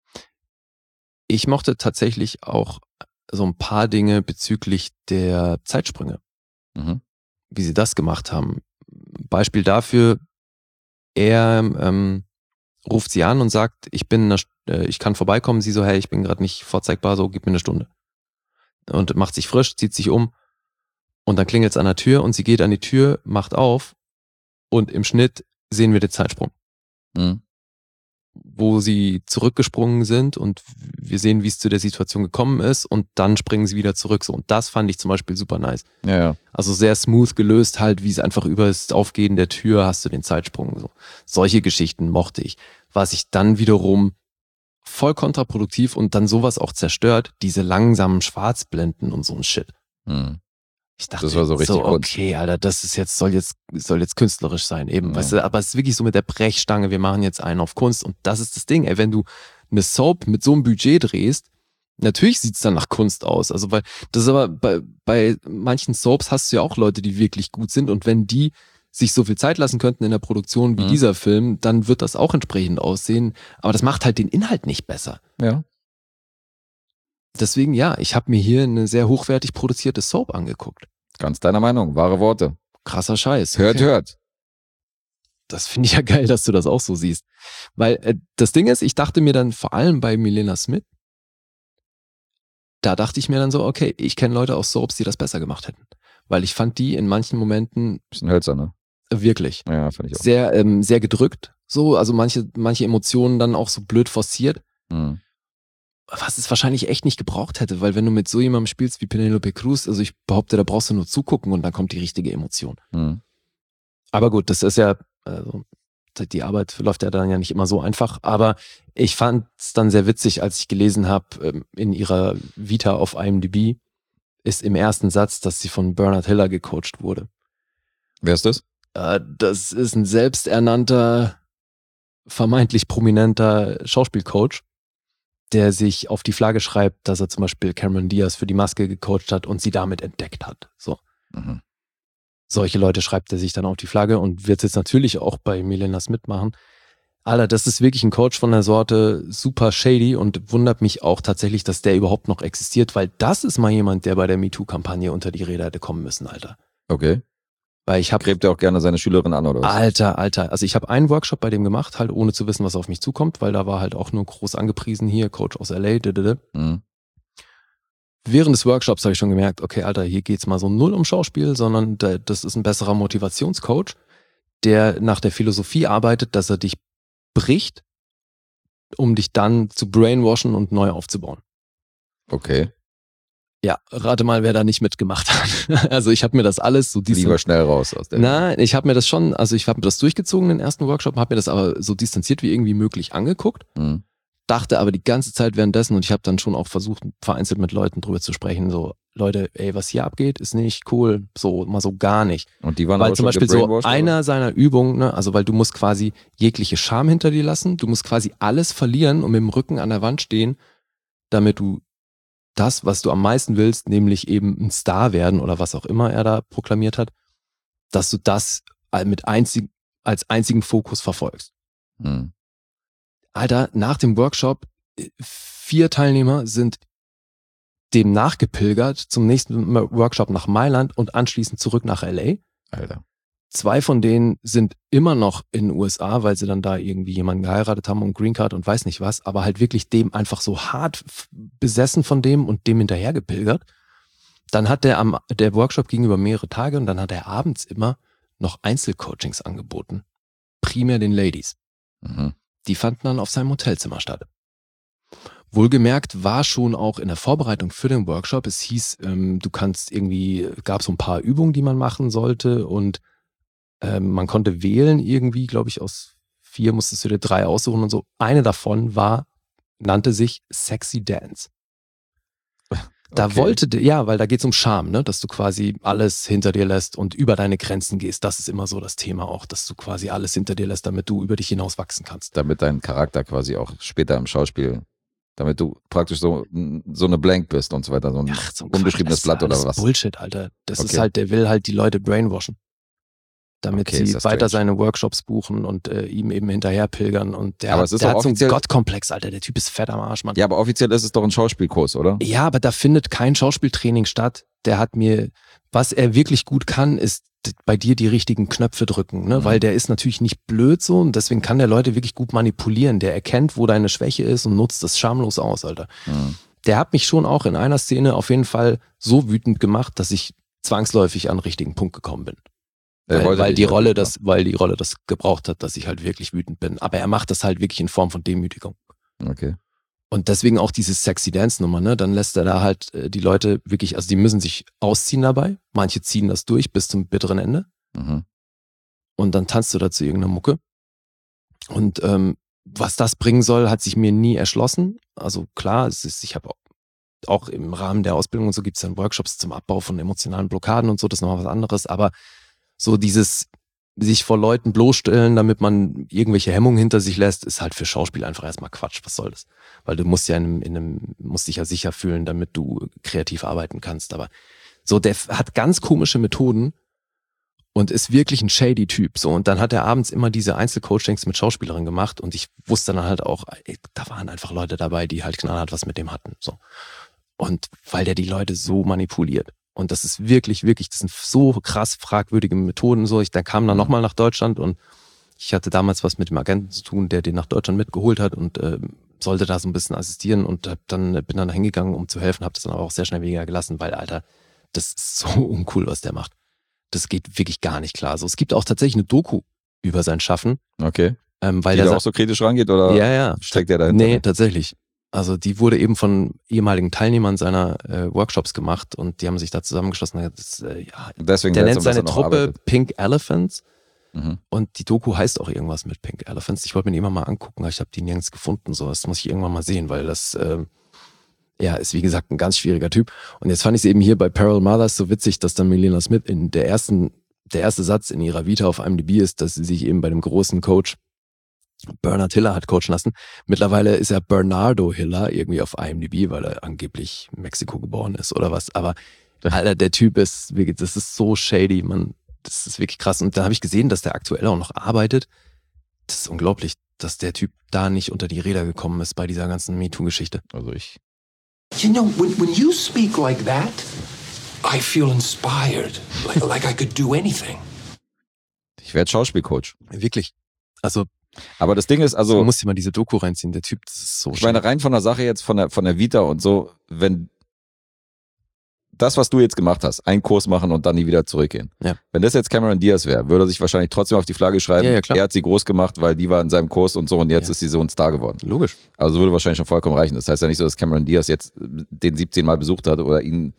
Ich mochte tatsächlich auch so ein paar Dinge bezüglich der Zeitsprünge. Mhm. Wie sie das gemacht haben. Beispiel dafür, er ähm, ruft sie an und sagt, ich bin, eine, äh, ich kann vorbeikommen. Sie so, hey, ich bin gerade nicht vorzeigbar, so gib mir eine Stunde. Und macht sich frisch, zieht sich um und dann klingelt es an der Tür und sie geht an die Tür, macht auf und im Schnitt sehen wir den Zeitsprung. Mhm. Wo sie zurückgesprungen sind und wir sehen, wie es zu der Situation gekommen ist und dann springen sie wieder zurück. So. Und das fand ich zum Beispiel super nice. Ja, ja. Also sehr smooth gelöst halt, wie es einfach über das Aufgehen der Tür hast du den Zeitsprung. So. Solche Geschichten mochte ich. Was ich dann wiederum voll kontraproduktiv und dann sowas auch zerstört, diese langsamen Schwarzblenden und so ein Shit. Mhm. Ich dachte, das war so richtig so, okay, Alter, das ist jetzt, soll jetzt, soll jetzt künstlerisch sein, eben, ja. Weißt du, aber es ist wirklich so mit der Brechstange, wir machen jetzt einen auf Kunst und das ist das Ding, ey, wenn du eine Soap mit so einem Budget drehst, natürlich sieht's dann nach Kunst aus, also, weil, das ist aber, bei, bei manchen Soaps hast du ja auch Leute, die wirklich gut sind und wenn die sich so viel Zeit lassen könnten in der Produktion wie mhm. dieser Film, dann wird das auch entsprechend aussehen, aber das macht halt den Inhalt nicht besser. Ja. Deswegen, ja, ich habe mir hier eine sehr hochwertig produzierte Soap angeguckt. Ganz deiner Meinung, wahre Worte. Krasser Scheiß. Hört, okay. hört. Das finde ich ja geil, dass du das auch so siehst. Weil äh, das Ding ist, ich dachte mir dann vor allem bei Milena Smith, da dachte ich mir dann so, okay, ich kenne Leute aus Soaps, die das besser gemacht hätten. Weil ich fand die in manchen Momenten... Bisschen hölzern, ne? Wirklich. Ja, fand ich auch. Sehr, ähm, sehr gedrückt. So, also manche, manche Emotionen dann auch so blöd forciert. Mhm. Was es wahrscheinlich echt nicht gebraucht hätte, weil wenn du mit so jemandem spielst wie Penelope Cruz, also ich behaupte, da brauchst du nur zugucken und dann kommt die richtige Emotion. Mhm. Aber gut, das ist ja, also die Arbeit läuft ja dann ja nicht immer so einfach, aber ich fand es dann sehr witzig, als ich gelesen habe, in ihrer Vita auf I M D B ist im ersten Satz, dass sie von Bernard Hiller gecoacht wurde. Wer ist das? Das ist ein selbsternannter, vermeintlich prominenter Schauspielcoach, der sich auf die Flagge schreibt, dass er zum Beispiel Cameron Diaz für die Maske gecoacht hat und sie damit entdeckt hat. So. Mhm. Solche Leute schreibt er sich dann auf die Flagge und wird es jetzt natürlich auch bei Milena Smith machen. Alter, das ist wirklich ein Coach von der Sorte, super shady und wundert mich auch tatsächlich, dass der überhaupt noch existiert, weil das ist mal jemand, der bei der MeToo-Kampagne unter die Räder hätte kommen müssen, Alter. Okay. Weil ich hab, Gräbt er auch gerne seine Schülerin an, oder was? Alter, Alter. Also ich habe einen Workshop bei dem gemacht, halt ohne zu wissen, was auf mich zukommt, weil da war halt auch nur groß angepriesen hier, Coach aus L A. Didede. Mhm. Während des Workshops habe ich schon gemerkt, okay, Alter, hier geht's mal so null um Schauspiel, sondern das ist ein besserer Motivationscoach, der nach der Philosophie arbeitet, dass er dich bricht, um dich dann zu brainwashen und neu aufzubauen. Okay. Ja, rate mal, wer da nicht mitgemacht hat. Also ich habe mir das alles so... Lieber schnell raus aus der... Nein, ich habe mir das schon, also ich habe mir das durchgezogen, den ersten Workshop, habe mir das aber so distanziert wie irgendwie möglich angeguckt, mhm. dachte aber die ganze Zeit währenddessen und ich habe dann schon auch versucht, vereinzelt mit Leuten drüber zu sprechen, so, Leute, ey, was hier abgeht, ist nicht cool, so, mal so gar nicht. Und die waren weil aber zum schon Beispiel so gebrainwashed, einer oder? seiner Übungen, ne, also weil du musst quasi jegliche Scham hinter dir lassen, du musst quasi alles verlieren und mit dem Rücken an der Wand stehen damit du das, was du am meisten willst, nämlich eben ein Star werden oder was auch immer er da proklamiert hat, dass du das mit einzig, als einzigen Fokus verfolgst. Hm. Alter, nach dem Workshop, vier Teilnehmer sind dem nachgepilgert zum nächsten Workshop nach Mailand und anschließend zurück nach L A. Alter. Zwei von denen sind immer noch in den U S A, weil sie dann da irgendwie jemanden geheiratet haben und Green Card und weiß nicht was, aber halt wirklich dem einfach so hart besessen von dem und dem hinterher gepilgert. Dann hat der am der Workshop ging über mehrere Tage und dann hat er abends immer noch Einzelcoachings angeboten. Primär den Ladies. Mhm. Die fanden dann auf seinem Hotelzimmer statt. Wohlgemerkt war schon auch in der Vorbereitung für den Workshop, es hieß, ähm, du kannst irgendwie, gab so ein paar Übungen, die man machen sollte und ähm, man konnte wählen irgendwie, glaube ich, aus vier musstest du dir drei aussuchen und so. Eine davon war, nannte sich Sexy Dance. Da Okay. wollte der, ja, weil da geht's um Charme, ne, dass du quasi alles hinter dir lässt und über deine Grenzen gehst. Das ist immer so das Thema auch, dass du quasi alles hinter dir lässt, damit du über dich hinaus wachsen kannst. Damit dein Charakter quasi auch später im Schauspiel, damit du praktisch so, so eine Blank bist und so weiter, so ein Ach, so ein unbeschriebenes Quatsch, das Blatt ist oder alles was. Bullshit, Alter. Das Okay. ist halt, der will halt die Leute brainwashen. Damit Okay, ist sie das weiter strange. seine Workshops buchen und äh, ihm eben hinterher pilgern. Und der Aber hat, es ist der doch hat so einen offiziell- Gottkomplex, Alter. Der Typ ist fett am Arsch, Mann. Ja, aber offiziell ist es doch ein Schauspielkurs, oder? Ja, aber da findet kein Schauspieltraining statt. Der hat mir, was er wirklich gut kann, ist d- bei dir die richtigen Knöpfe drücken, ne? Mhm. Weil der ist natürlich nicht blöd so und deswegen kann der Leute wirklich gut manipulieren. Der erkennt, wo deine Schwäche ist und nutzt das schamlos aus, Alter. Mhm. Der hat mich schon auch in einer Szene auf jeden Fall so wütend gemacht, dass ich zwangsläufig an den richtigen Punkt gekommen bin. Er Weil, wollte weil dich die halt Rolle wütend das, weil die Rolle das gebraucht hat, dass ich halt wirklich wütend bin. Aber er macht das halt wirklich in Form von Demütigung. machen. Okay. Und deswegen auch diese Sexy Dance Nummer, ne? Dann lässt er da halt äh, die Leute wirklich, also die müssen sich ausziehen dabei. Manche ziehen das durch bis zum bitteren Ende. Mhm. Und dann tanzt du dazu irgendeine Mucke. Und ähm, was das bringen soll, hat sich mir nie erschlossen. Also klar, es ist, ich habe auch, auch im Rahmen der Ausbildung und so gibt es dann Workshops zum Abbau von emotionalen Blockaden und so, das ist nochmal was anderes. Aber so dieses sich vor Leuten bloßstellen, damit man irgendwelche Hemmungen hinter sich lässt, ist halt für Schauspiel einfach erstmal Quatsch. Was soll das? Weil du musst ja in einem, in einem, musst dich ja sicher fühlen, damit du kreativ arbeiten kannst. Aber so, der hat ganz komische Methoden und ist wirklich ein shady Typ. So, und dann hat er abends immer diese Einzelcoachings mit Schauspielerinnen gemacht und ich wusste dann halt auch, ey, da waren einfach Leute dabei, die halt knallhart was mit dem hatten. So. Und weil der die Leute so manipuliert. Und das ist wirklich, wirklich, das sind so krass fragwürdige Methoden. So, ich, der kam dann nochmal nach Deutschland und ich hatte damals was mit dem Agenten zu tun, der den nach Deutschland mitgeholt hat und äh, sollte da so ein bisschen assistieren und hab dann bin dann hingegangen, um zu helfen, habe das dann aber auch sehr schnell weniger gelassen, weil, Alter, das ist so uncool, was der macht. Das geht wirklich gar nicht klar. So, es gibt auch tatsächlich eine Doku über sein Schaffen, Okay. ähm, weil Die der da sagt, auch so kritisch rangeht oder ja, ja, steckt der dahinter? nee, tatsächlich. Also die wurde eben von ehemaligen Teilnehmern seiner äh, Workshops gemacht und die haben sich da zusammengeschlossen. Das, äh, ja, Deswegen der seltsam, nennt dass er seine noch Truppe arbeitet. Pink Elephants Mhm. und die Doku heißt auch irgendwas mit Pink Elephants. Ich wollte mir die immer mal angucken, aber ich habe die nirgends gefunden. So, das muss ich irgendwann mal sehen, weil das ähm, ja ist wie gesagt ein ganz schwieriger Typ. Und jetzt fand ich es eben hier bei Peril Mothers so witzig, dass dann Melina Smith in der ersten, der erste Satz in ihrer Vita auf I M D B ist, dass sie sich eben bei dem großen Coach Bernard Hiller hat coachen lassen. Mittlerweile ist er Bernardo Hiller irgendwie auf I M D B, weil er angeblich in Mexiko geboren ist oder was. Aber Alter, der Typ ist wirklich, das ist so shady, man, das ist wirklich krass. Und dann habe ich gesehen, dass der aktuell auch noch arbeitet. Das ist unglaublich, dass der Typ da nicht unter die Räder gekommen ist bei dieser ganzen MeToo-Geschichte. Also ich. You know, when, when you speak like that, I feel inspired, like, like I could do anything. Ich werde Schauspielcoach. Wirklich. Also, Aber das Ding ist, also, also, du musst dir mal diese Doku reinziehen. Der Typ, das ist so ich meine, rein von der Sache jetzt, von der, von der Vita und so, wenn das, was du jetzt gemacht hast, einen Kurs machen und dann nie wieder zurückgehen. Ja. Wenn das jetzt Cameron Diaz wäre, würde er sich wahrscheinlich trotzdem auf die Flagge schreiben, Ja, ja, klar. er hat sie groß gemacht, weil die war in seinem Kurs und so und jetzt Ja. ist sie so ein Star geworden. Logisch. Also würde wahrscheinlich schon vollkommen reichen. Das heißt ja nicht so, dass Cameron Diaz jetzt den siebzehn Mal besucht hat oder ihn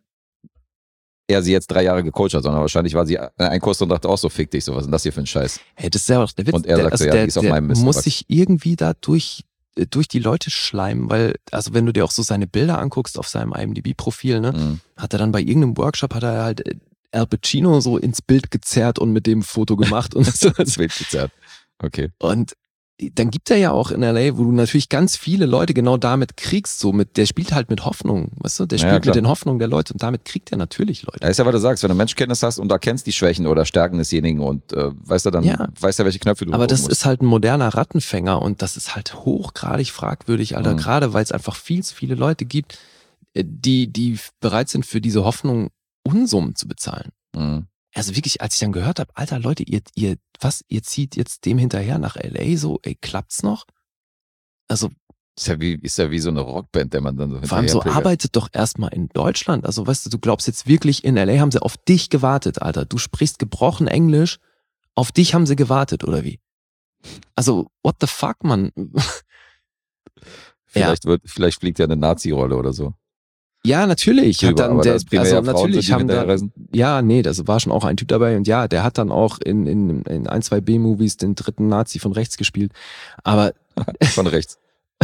er sie jetzt drei Jahre gecoacht hat, sondern wahrscheinlich war sie in einem Kurs und dachte auch so, fick dich, so was ist denn das hier für ein Scheiß? Hey, das ist ja auch der Witz. Und er der, sagt so, ja, der, die ist auf der meinem Mist muss gewachsen. sich irgendwie da durch, äh, durch die Leute schleimen, weil, also wenn du dir auch so seine Bilder anguckst auf seinem I M D B-Profil, ne, Mhm. hat er dann bei irgendeinem Workshop, hat er halt äh, Al Pacino so ins Bild gezerrt und mit dem Foto gemacht und so. Das Bild gezerrt. Okay. Und dann gibt er ja auch in L A, wo du natürlich ganz viele Leute genau damit kriegst, so mit, der spielt halt mit Hoffnung, weißt du, der spielt Ja, mit klar. den Hoffnungen der Leute und damit kriegt er natürlich Leute. Das ist ja, was du sagst, wenn du Menschenkenntnis hast und erkennst die Schwächen oder Stärken desjenigen und äh, weißt du, dann Ja. weißt du, welche Knöpfe du Aber das drücken musst. ist halt ein moderner Rattenfänger und das ist halt hochgradig fragwürdig, Alter, Mhm. gerade weil es einfach viel zu viele Leute gibt, äh, die, die bereit sind, für diese Hoffnung Unsummen zu bezahlen. Mhm. Also wirklich, als ich dann gehört habe, Alter, Leute, ihr, ihr, was, ihr zieht jetzt dem hinterher nach L A so, ey, klappt's noch? Also Ist ja wie, ist ja wie so eine Rockband, der man dann so vor allem so, hinterherpilgert. arbeitet doch erstmal in Deutschland. Also weißt du, du glaubst jetzt wirklich, in L A haben sie auf dich gewartet, Alter. Du sprichst gebrochen Englisch, auf dich haben sie gewartet, oder wie? Also, what the fuck, Mann? Vielleicht, wird, vielleicht fliegt ja eine Nazi-Rolle oder so. Ja, natürlich. Hat Drüber, dann aber der, das primär also ja Frauen natürlich sind, die haben da, hinterherreisen. ja, nee, das war schon auch ein Typ dabei und ja, der hat dann auch in, in, in ein, zwei B-Movies den dritten Nazi von rechts gespielt. Aber Von rechts.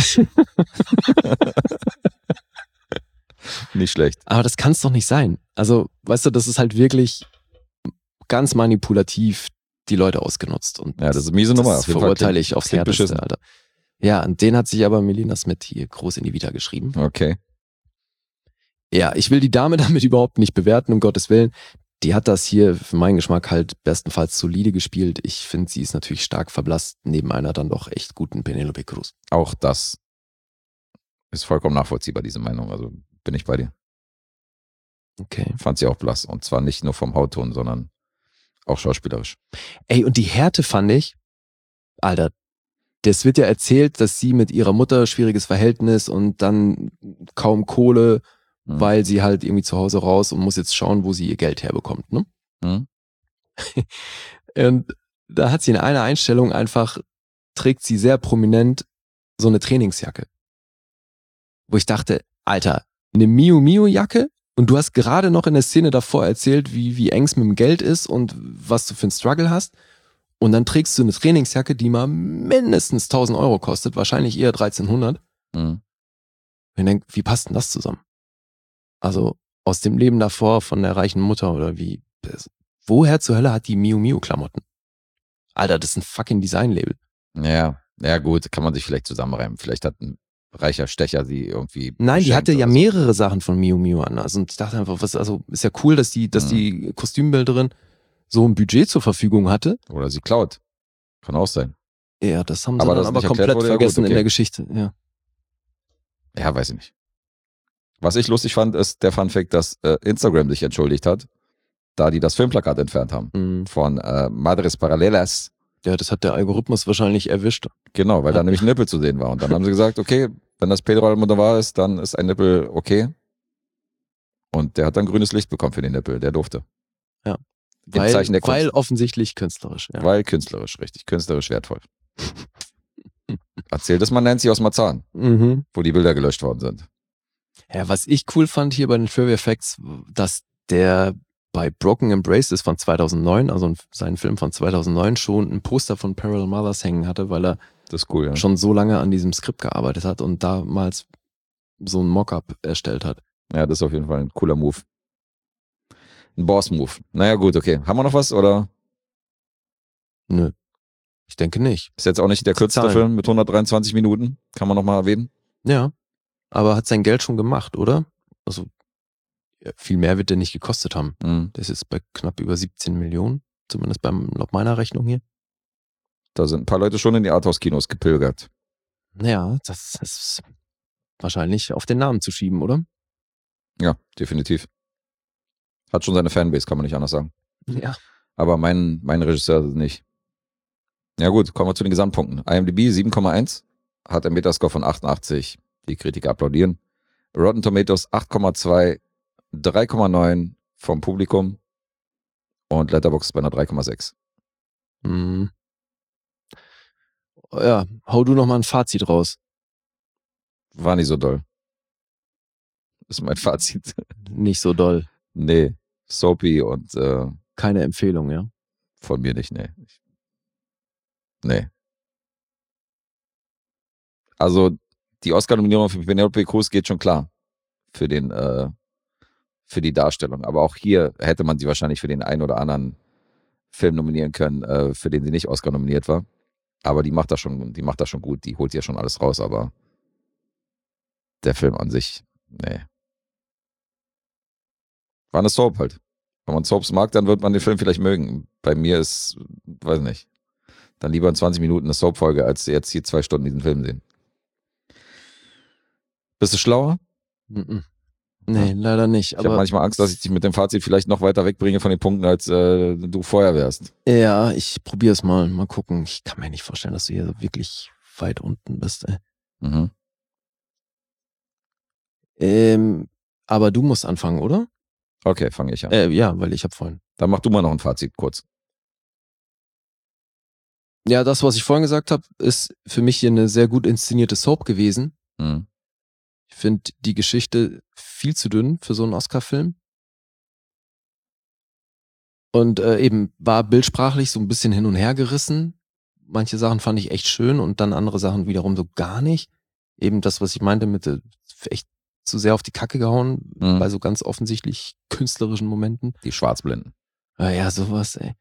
Nicht schlecht. Aber das kann es doch nicht sein. Also, weißt du, das ist halt wirklich ganz manipulativ die Leute ausgenutzt. Und Ja, das ist eine miese Nummer. das Auf jeden Fall verurteile klingt- ich aufs klingt Härteste, beschissen. Alter. Ja, und den hat sich aber Melina Smith hier groß in die Vita geschrieben. Okay. Ja, ich will die Dame damit überhaupt nicht bewerten, um Gottes Willen. Die hat das hier für meinen Geschmack halt bestenfalls solide gespielt. Ich finde, sie ist natürlich stark verblasst neben einer dann doch echt guten Penelope Cruz. Auch das ist vollkommen nachvollziehbar, diese Meinung. Also bin ich bei dir. Okay. Fand sie auch blass. Und zwar nicht nur vom Hautton, sondern auch schauspielerisch. Ey, und die Härte fand ich, Alter, das wird ja erzählt, dass sie mit ihrer Mutter schwieriges Verhältnis und dann kaum Kohle, Mhm. weil sie halt irgendwie zu Hause raus und muss jetzt schauen, wo sie ihr Geld herbekommt, ne? Mhm. Und da hat sie in einer Einstellung einfach, trägt sie sehr prominent so eine Trainingsjacke. Wo ich dachte, Alter, eine Miu Miu Jacke und du hast gerade noch in der Szene davor erzählt, wie, wie eng's mit dem Geld ist und was du für einen Struggle hast. Und dann trägst du eine Trainingsjacke, die mal mindestens tausend Euro kostet, wahrscheinlich eher dreizehnhundert. Mhm. Und ich denk, wie passt denn das zusammen? Also aus dem Leben davor von der reichen Mutter oder wie? Woher zur Hölle hat die Miu Miu Klamotten? Alter, das ist ein fucking Designlabel. Ja, ja gut, kann man sich vielleicht zusammenreimen. Vielleicht hat ein reicher Stecher sie irgendwie Nein, die beschenkt hatte ja oder so. mehrere Sachen von Miu Miu an. Also und ich dachte einfach, was, also ist ja cool, dass die, dass Mhm. die Kostümbilderin so ein Budget zur Verfügung hatte. Oder sie klaut. Kann auch sein. Ja, das haben sie Aber dann das aber nicht erklärt komplett wurde, ja gut, vergessen okay. in der Geschichte. Ja. Ja, weiß ich nicht. Was ich lustig fand, ist der Funfact, dass äh, Instagram sich entschuldigt hat, da die das Filmplakat entfernt haben. Mhm. Von äh, Madres Paralelas. Ja, das hat der Algorithmus wahrscheinlich erwischt. Genau, weil da nämlich ein Nippel zu sehen war. Und dann haben sie gesagt, okay, wenn das Pedro wahr ist, dann ist ein Nippel okay. Und der hat dann grünes Licht bekommen für den Nippel. Der durfte. Ja. Im Weil, Zeichen der Kunst. weil offensichtlich künstlerisch. Ja. Weil künstlerisch, richtig. Künstlerisch wertvoll. Erzählt es mal Nancy aus Marzahn, Mhm. wo die Bilder gelöscht worden sind. Ja, was ich cool fand hier bei den Trivia Facts, dass der bei Broken Embraces von zweitausendneun, also sein Film von zweitausendneun, schon ein Poster von Parallel Mothers hängen hatte, weil er Das ist cool, ja. schon so lange an diesem Skript gearbeitet hat und damals so ein Mockup erstellt hat. Ja, das ist auf jeden Fall ein cooler Move. Ein Boss-Move. Naja, gut, okay. Haben wir noch was? Oder Nö, ich denke nicht. ist jetzt auch nicht der kürzeste Zahlen. Film mit hundertdreiundzwanzig Minuten? Kann man noch mal erwähnen? Ja, aber hat sein Geld schon gemacht, oder? Also ja, viel mehr wird der nicht gekostet haben. Mhm. Das ist bei knapp über siebzehn Millionen, zumindest beim laut meiner Rechnung hier. Da sind ein paar Leute schon in die Arthouse-Kinos gepilgert. Ja, das ist wahrscheinlich auf den Namen zu schieben, oder? Ja, definitiv. Hat schon seine Fanbase, kann man nicht anders sagen. Ja. Aber mein, mein Regisseur nicht. Ja gut, kommen wir zu den Gesamtpunkten. IMDb sieben Komma eins, hat einen Metascore von achtundachtzig. Die Kritiker applaudieren. Rotten Tomatoes acht Komma zwei, drei Komma neun vom Publikum und Letterboxd bei einer drei Komma sechs. Mhm. Ja, hau du noch mal ein Fazit raus. War nicht so doll. Das ist mein Fazit. Nicht so doll. Nee, soapy und äh, Keine Empfehlung, ja? von mir nicht, nee. Nee. Also die Oscar-Nominierung für Penelope Cruz geht schon klar für den äh, für die Darstellung. Aber auch hier hätte man sie wahrscheinlich für den einen oder anderen Film nominieren können, äh, für den sie nicht Oscar nominiert war. Aber die macht das schon, die macht das schon gut. Die holt ja schon alles raus, aber der Film an sich, nee. War eine Soap halt. Wenn man Soaps mag, dann wird man den Film vielleicht mögen. Bei mir ist, weiß nicht, dann lieber in zwanzig Minuten eine Soap-Folge, als jetzt hier zwei Stunden diesen Film sehen. Bist du schlauer? Mm-mm. Nee, leider nicht. Ich habe manchmal Angst, dass ich dich mit dem Fazit vielleicht noch weiter wegbringe von den Punkten, als äh, du vorher wärst. Ja, ich probiere es mal. Mal gucken. Ich kann mir nicht vorstellen, dass du hier so wirklich weit unten bist. Ey. Mhm. Ähm, aber du musst anfangen, oder? Okay, fange ich an. Äh, ja, weil ich habe vorhin. Dann mach du mal noch ein Fazit kurz. Ja, das, was ich vorhin gesagt habe, ist für mich hier eine sehr gut inszenierte Soap gewesen. Mhm. Ich finde die Geschichte viel zu dünn für so einen Oscar-Film. Und äh, eben war bildsprachlich so ein bisschen hin und her gerissen. Manche Sachen fand ich echt schön und dann andere Sachen wiederum so gar nicht. Eben das, was ich meinte mit äh, echt zu sehr auf die Kacke gehauen, Mhm. bei so ganz offensichtlich künstlerischen Momenten. Die Schwarzblinden. Ah ja, sowas, ey.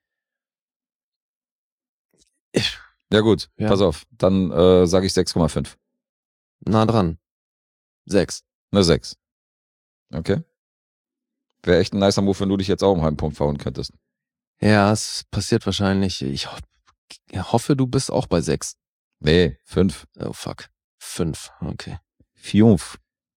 Ich, Ja gut, Ja. pass auf. Dann äh, sage ich sechs Komma fünf. nah dran. Sechs. Eine sechs. Okay. Wäre echt ein nicer Move, wenn du dich jetzt auch um einen halben Punkt verhauen könntest. Ja, es passiert wahrscheinlich. Ich ho hoffe, du bist auch bei sechs. Nee, fünf. Oh fuck. Fünf, okay. Fünf.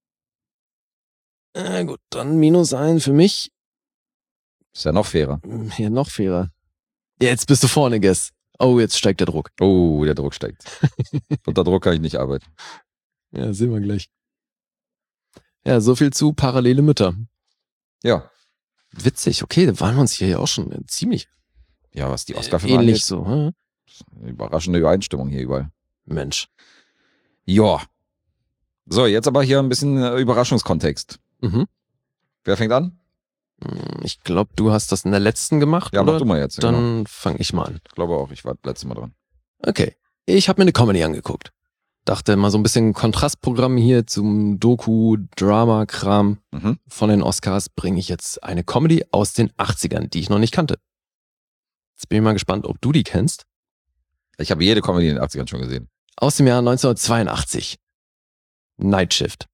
Äh, gut, dann minus ein für mich. Ist ja noch fairer. Hier noch fairer. Jetzt bist du vorne, Guess. Oh, jetzt steigt der Druck. Oh, der Druck steigt. Unter Druck kann ich nicht arbeiten. Ja, sehen wir gleich. Ja, so viel zu parallele Mütter. Ja. Witzig, okay, da waren wir uns hier auch schon ziemlich Ja, was die Oscar-Filme ähnlich angeht, so. Hm? überraschende Übereinstimmung hier überall. Mensch. Ja. So, jetzt aber hier ein bisschen äh, Überraschungskontext. Mhm. Wer fängt an? Hm, Ich glaube, du hast das in der letzten gemacht, Ja, oder? mach du mal jetzt. Dann Genau. fange ich mal an. Ich glaube auch, ich war das letzte Mal dran. Okay. Ich habe mir eine Comedy angeguckt. Dachte mal so ein bisschen Kontrastprogramm hier zum Doku-Drama-Kram Mhm. von den Oscars bringe ich jetzt eine Comedy aus den achtzigern, die ich noch nicht kannte. Jetzt bin ich mal gespannt, ob du die kennst. Ich habe jede Comedy in den achtzigern schon gesehen. Aus dem Jahr neunzehnhundertzweiundachtzig. Night Shift.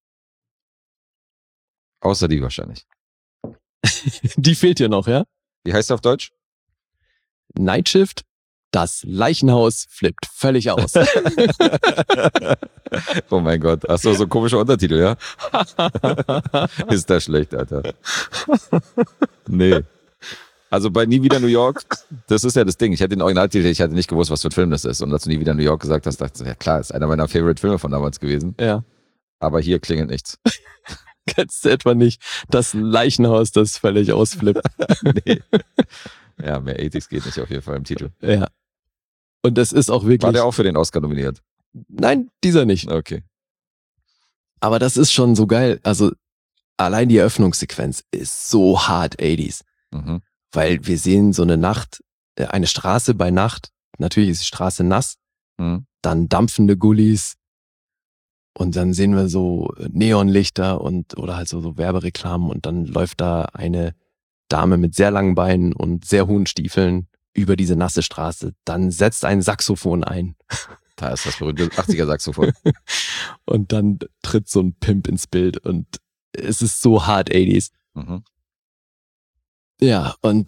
Außer die wahrscheinlich. Die fehlt hier noch, ja? Wie heißt der auf Deutsch? Night Shift. Das Leichenhaus flippt völlig aus. Oh mein Gott. Achso, so ein komischer Untertitel, ja? Ist das schlecht, Alter. Nee. Also bei Nie wieder New York, das ist ja das Ding. Ich hätte den Originaltitel, ich hätte nicht gewusst, was für ein Film das ist. Und als du Nie wieder New York gesagt hast, dachte ich, ja klar, ist einer meiner Favorite-Filme von damals gewesen. Ja. Aber hier klingelt nichts. Kennst du etwa nicht das Leichenhaus, das völlig ausflippt? Nee. Ja, mehr achtziger geht nicht auf jeden Fall im Titel. Ja. Und das ist auch wirklich... War der auch für den Oscar nominiert? Nein, dieser nicht. Okay. Aber das ist schon so geil. Also allein die Eröffnungssequenz ist so hart achtziger. Mhm. Weil wir sehen so eine Nacht, äh, eine Straße bei Nacht. Natürlich ist die Straße nass. Mhm. Dann dampfende Gullis. Und dann sehen wir so Neonlichter und oder halt so, so Werbereklamen. Und dann läuft da eine Dame mit sehr langen Beinen und sehr hohen Stiefeln über diese nasse Straße. Dann setzt ein Saxophon ein. Da ist das berühmte achtziger Saxophon. Und dann tritt so ein Pimp ins Bild. Und es ist so hart achtziger. Mhm. Ja, und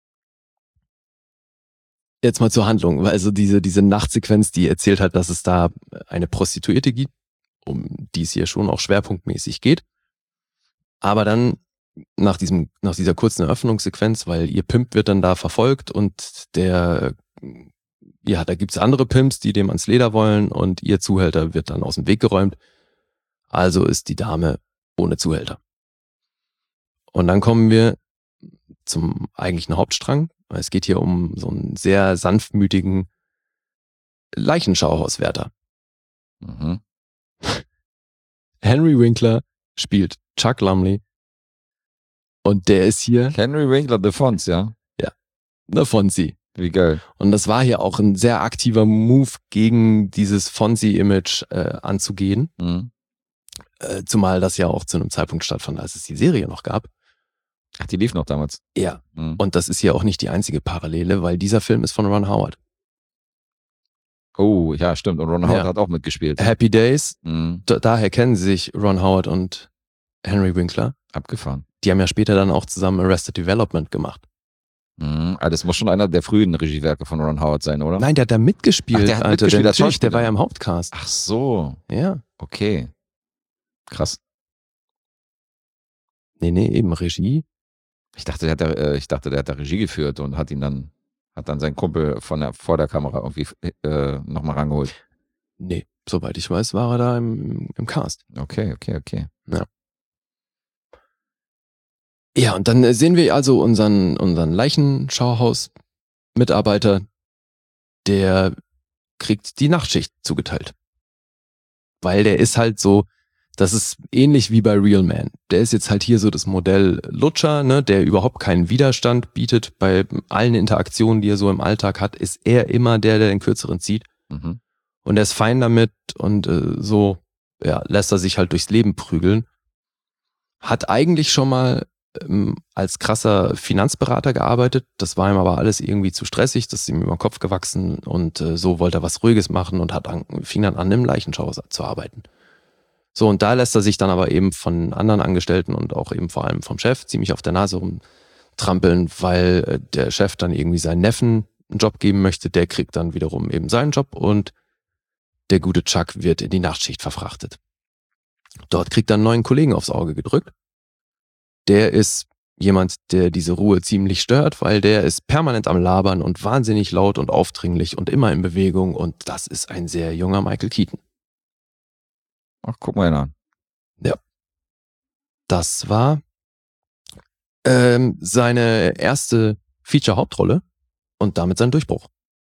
jetzt mal zur Handlung. Also diese, diese Nachtsequenz, die erzählt hat, dass es da eine Prostituierte gibt, um die es hier schon auch schwerpunktmäßig geht. Aber dann nach diesem, nach dieser kurzen Eröffnungssequenz, weil ihr Pimp wird dann da verfolgt und der, ja, da gibt's andere Pimps, die dem ans Leder wollen und ihr Zuhälter wird dann aus dem Weg geräumt. Also ist die Dame ohne Zuhälter. Und dann kommen wir zum eigentlichen Hauptstrang. Es geht hier um so einen sehr sanftmütigen Leichenschauhauswärter. Mhm. Henry Winkler spielt Chuck Lumley und der ist hier Henry Winkler, The Fonz, ja? der Fonzie. Wie geil. Und das war hier auch ein sehr aktiver Move gegen dieses Fonzie-Image äh, anzugehen. Mhm. Äh, zumal das ja auch zu einem Zeitpunkt stattfand, als es die Serie noch gab. Ach, die lief noch damals. Ja. Mhm. Und das ist hier auch nicht die einzige Parallele, weil dieser Film ist von Ron Howard. Oh, ja, stimmt. Und Ron Howard Ja. hat auch mitgespielt. Happy Days, Mhm. da, daher kennen sie sich Ron Howard und Henry Winkler. Abgefahren. Die haben ja später dann auch zusammen Arrested Development gemacht. Mhm. Ah, das muss schon einer der frühen Regiewerke von Ron Howard sein, oder? Nein, der hat da mitgespielt, Ach, der hat Alter. mitgespielt der, als natürlich, der Schauspieler. war ja im Hauptcast. Ach so, Ja. okay. Krass. Nee, nee, eben Regie. Ich dachte, der hat da, äh, ich dachte, der hat da Regie geführt und hat ihn dann, hat dann seinen Kumpel von der, vor der Kamera irgendwie äh, nochmal rangeholt. Nee, soweit ich weiß, war er da im, im Cast. Okay, okay, okay. Ja, und dann äh, sehen wir also unseren, unseren Leichenschauhaus-Mitarbeiter, der kriegt die Nachtschicht zugeteilt. Weil der ist halt so, das ist ähnlich wie bei Real Man. Der ist jetzt halt hier so das Modell Lutscher, ne, der überhaupt keinen Widerstand bietet. Bei allen Interaktionen, die er so im Alltag hat, ist er immer der, der den Kürzeren zieht. Mhm. Und er ist fein damit und äh, so ja, lässt er sich halt durchs Leben prügeln. Hat eigentlich schon mal ähm, als krasser Finanzberater gearbeitet. Das war ihm aber alles irgendwie zu stressig. Das ist ihm über den Kopf gewachsen und äh, so wollte er was Ruhiges machen und hat an, fing dann an, im Leichenschau zu arbeiten. So, und da lässt er sich dann aber eben von anderen Angestellten und auch eben vor allem vom Chef ziemlich auf der Nase rumtrampeln, weil äh, der Chef dann irgendwie seinen Neffen einen Job geben möchte. Der kriegt dann wiederum eben seinen Job und der gute Chuck wird in die Nachtschicht verfrachtet. Dort kriegt er einen neuen Kollegen aufs Auge gedrückt. Der ist jemand, der diese Ruhe ziemlich stört, weil der ist permanent am Labern und wahnsinnig laut und aufdringlich und immer in Bewegung und das ist ein sehr junger Michael Keaton. Ach, guck mal ihn an. Das war ähm, seine erste Feature-Hauptrolle und damit sein Durchbruch.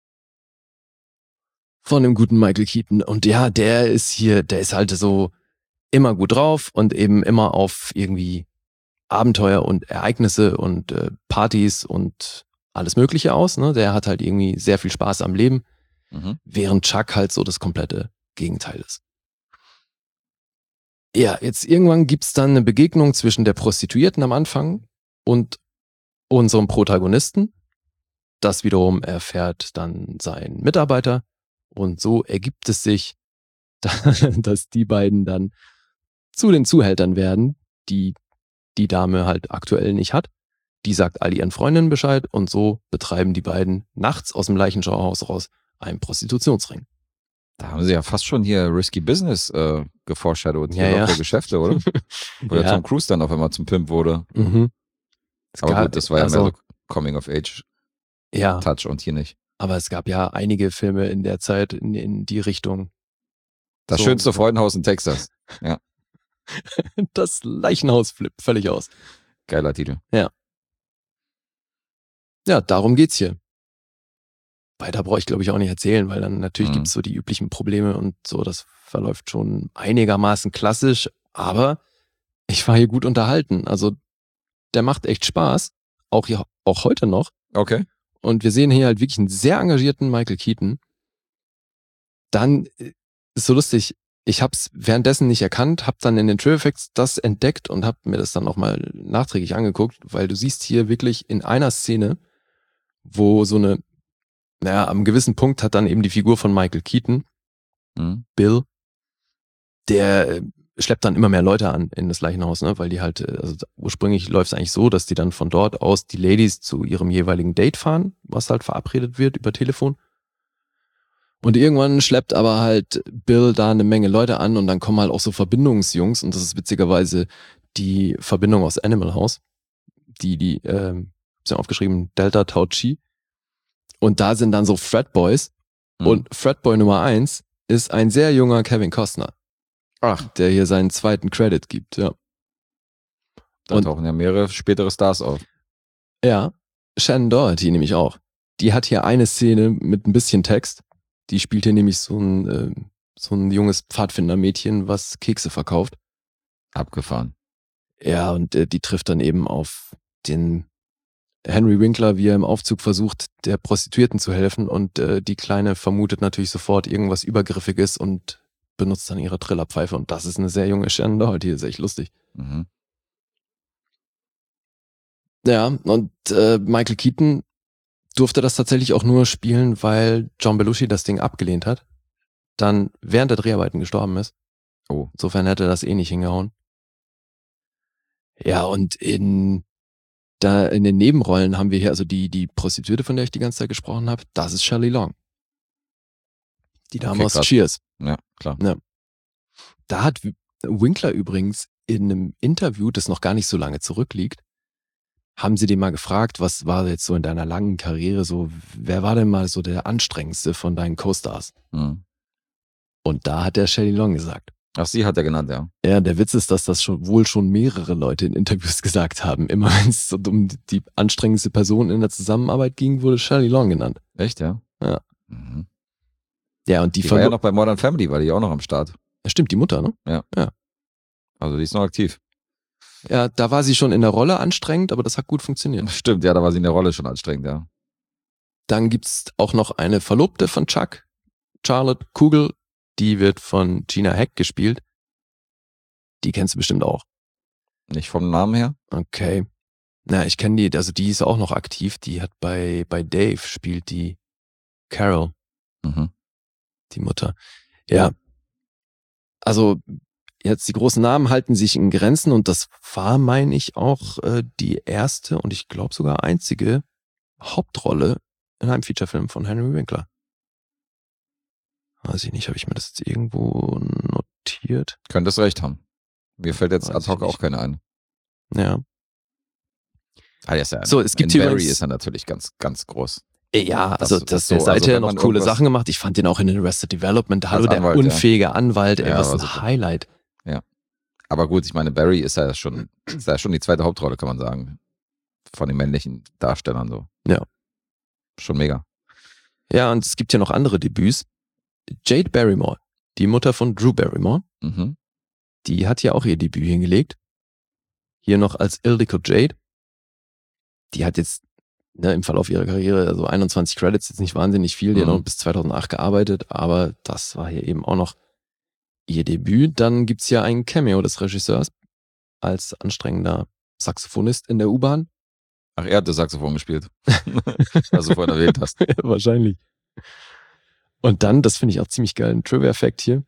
Von dem guten Michael Keaton. Und ja, der ist hier, der ist halt so immer gut drauf und eben immer auf irgendwie Abenteuer und Ereignisse und äh, Partys und alles Mögliche aus. Ne? Der hat halt irgendwie sehr viel Spaß am Leben, Mhm. während Chuck halt so das komplette Gegenteil ist. Ja, jetzt irgendwann gibt's dann eine Begegnung zwischen der Prostituierten am Anfang und unserem Protagonisten. Das wiederum erfährt dann sein Mitarbeiter. Und so ergibt es sich, dass die beiden dann zu den Zuhältern werden, die die Dame halt aktuell nicht hat. Die sagt all ihren Freundinnen Bescheid und so betreiben die beiden nachts aus dem Leichenschauhaus raus einen Prostitutionsring. Da haben sie ja fast schon hier Risky Business äh, geforeshadowt, Ja, hier ja. lockere Geschäfte, oder? Wo der Ja. Tom Cruise dann auf einmal zum Pimp wurde. Mhm. Es Aber gab- gut, das war ja also, mehr so Coming-of-Age-Touch Ja, und hier nicht. aber es gab ja einige Filme in der Zeit in, in die Richtung. Das So. schönste Freudenhaus in Texas. Das Leichenhaus flippt völlig aus. Geiler Titel. Ja, darum geht's hier. Weiter brauche ich, glaube ich, auch nicht erzählen, weil dann natürlich Mhm. gibt's so die üblichen Probleme und so, das verläuft schon einigermaßen klassisch, aber ich war hier gut unterhalten. Also der macht echt Spaß, auch, hier, auch heute noch. Okay. Und wir sehen hier halt wirklich einen sehr engagierten Michael Keaton. Dann äh, ist so lustig, ich habe es währenddessen nicht erkannt, habe dann in den Trailer-Effects das entdeckt und habe mir das dann nochmal nachträglich angeguckt, weil du siehst hier wirklich in einer Szene, wo so eine, naja, am gewissen Punkt hat dann eben die Figur von Michael Keaton, Mhm. Bill, der äh, schleppt dann immer mehr Leute an in das Leichenhaus, ne? Weil die halt, äh, also ursprünglich läuft es eigentlich so, dass die dann von dort aus die Ladies zu ihrem jeweiligen Date fahren, was halt verabredet wird über Telefon. Und irgendwann schleppt aber halt Bill da eine Menge Leute an und dann kommen halt auch so Verbindungsjungs und das ist witzigerweise die Verbindung aus Animal House, die, die, ähm, hab's ja aufgeschrieben, Delta Tau Chi. Und da sind dann so Fratboys Mhm. und Fratboy Nummer eins ist ein sehr junger Kevin Costner, Ach, der hier seinen zweiten Credit gibt, ja. da Und- tauchen ja mehrere spätere Stars auf. Ja, Shannon Doherty nämlich auch. Die hat hier eine Szene mit ein bisschen Text. Die spielt hier nämlich so ein, äh, so ein junges Pfadfindermädchen, was Kekse verkauft. Abgefahren. Ja, und äh, die trifft dann eben auf den Henry Winkler, wie er im Aufzug versucht, der Prostituierten zu helfen. Und äh, die Kleine vermutet natürlich sofort irgendwas Übergriffiges und benutzt dann ihre Trillerpfeife. Und das ist eine sehr junge Shannon Doherty, ist echt lustig. Mhm. Ja, und äh, Michael Keaton durfte das tatsächlich auch nur spielen, weil John Belushi das Ding abgelehnt hat, dann während der Dreharbeiten gestorben ist. Oh. Insofern hätte das eh nicht hingehauen. Ja, und in da in den Nebenrollen haben wir hier also die die Prostituierte, von der ich die ganze Zeit gesprochen habe, das ist Shelley Long. Die Dame Okay, aus krass. Cheers. Ja, klar. Ja. Da hat Winkler übrigens in einem Interview, das noch gar nicht so lange zurückliegt, haben sie den mal gefragt, was war jetzt so in deiner langen Karriere so, wer war denn mal so der anstrengendste von deinen Co-Stars? Mhm. Und da hat der Shelley Long gesagt. Ach, sie hat er genannt, ja. Ja, der Witz ist, dass das schon wohl schon mehrere Leute in Interviews gesagt haben. Immer wenn es so um die anstrengendste Person in der Zusammenarbeit ging, wurde Shelley Long genannt. Echt, ja? Ja. Mhm. Ja, und die, Die verlo- war ja noch bei Modern Family, war die auch noch am Start. Ja, stimmt, die Mutter, ne? Also die ist noch aktiv. Ja, da war sie schon in der Rolle anstrengend, aber das hat gut funktioniert. Stimmt, ja, da war sie in der Rolle schon anstrengend, ja. Dann gibt's auch noch eine Verlobte von Chuck, Charlotte Kugel, die wird von Gina Hack gespielt. Die kennst du bestimmt auch. Nicht vom Namen her? Okay. Na, ich kenne die, also die ist auch noch aktiv. Die hat bei, bei Dave spielt die Carol, Mhm. die Mutter. Ja. Also, jetzt die großen Namen halten sich in Grenzen und das war, meine ich, auch äh, die erste und ich glaube sogar einzige Hauptrolle in einem Featurefilm von Henry Winkler. Weiß ich nicht, habe ich mir das jetzt irgendwo notiert? Könntest recht haben. Mir fällt jetzt Weiß ad hoc ich nicht. auch keine ein. Ja. Ah, der ist ja So, es gibt in hier Barry übrigens- ist er natürlich ganz, ganz groß. Ja, Das- also das das, so, der Seite also wenn noch man coole irgendwas- Sachen gemacht. Ich fand den auch in Arrested Development. Hallo, Als der Anwalt, ja. unfähige Anwalt, ey, Ja, was war ein super. Highlight. Aber gut, ich meine, Barry ist ja schon, ist ja schon die zweite Hauptrolle, kann man sagen. Von den männlichen Darstellern so. Ja. Schon mega. Ja, und es gibt ja noch andere Debüts. Jade Barrymore, die Mutter von Drew Barrymore, Mhm. die hat ja auch ihr Debüt hingelegt. Hier noch als Ildiko Jade. Die hat jetzt ne, im Verlauf ihrer Karriere, also einundzwanzig Credits, jetzt nicht wahnsinnig viel, die hat Mhm. noch bis zweitausendacht gearbeitet, aber das war hier eben auch noch ihr Debüt. Dann gibt's ja ein Cameo des Regisseurs als anstrengender Saxophonist in der U-Bahn. Ach, er hat das Saxophon gespielt. Was du vorhin erwähnt hast. Ja, wahrscheinlich. Und dann, das finde ich auch ziemlich geil, ein Trivia-Fact hier.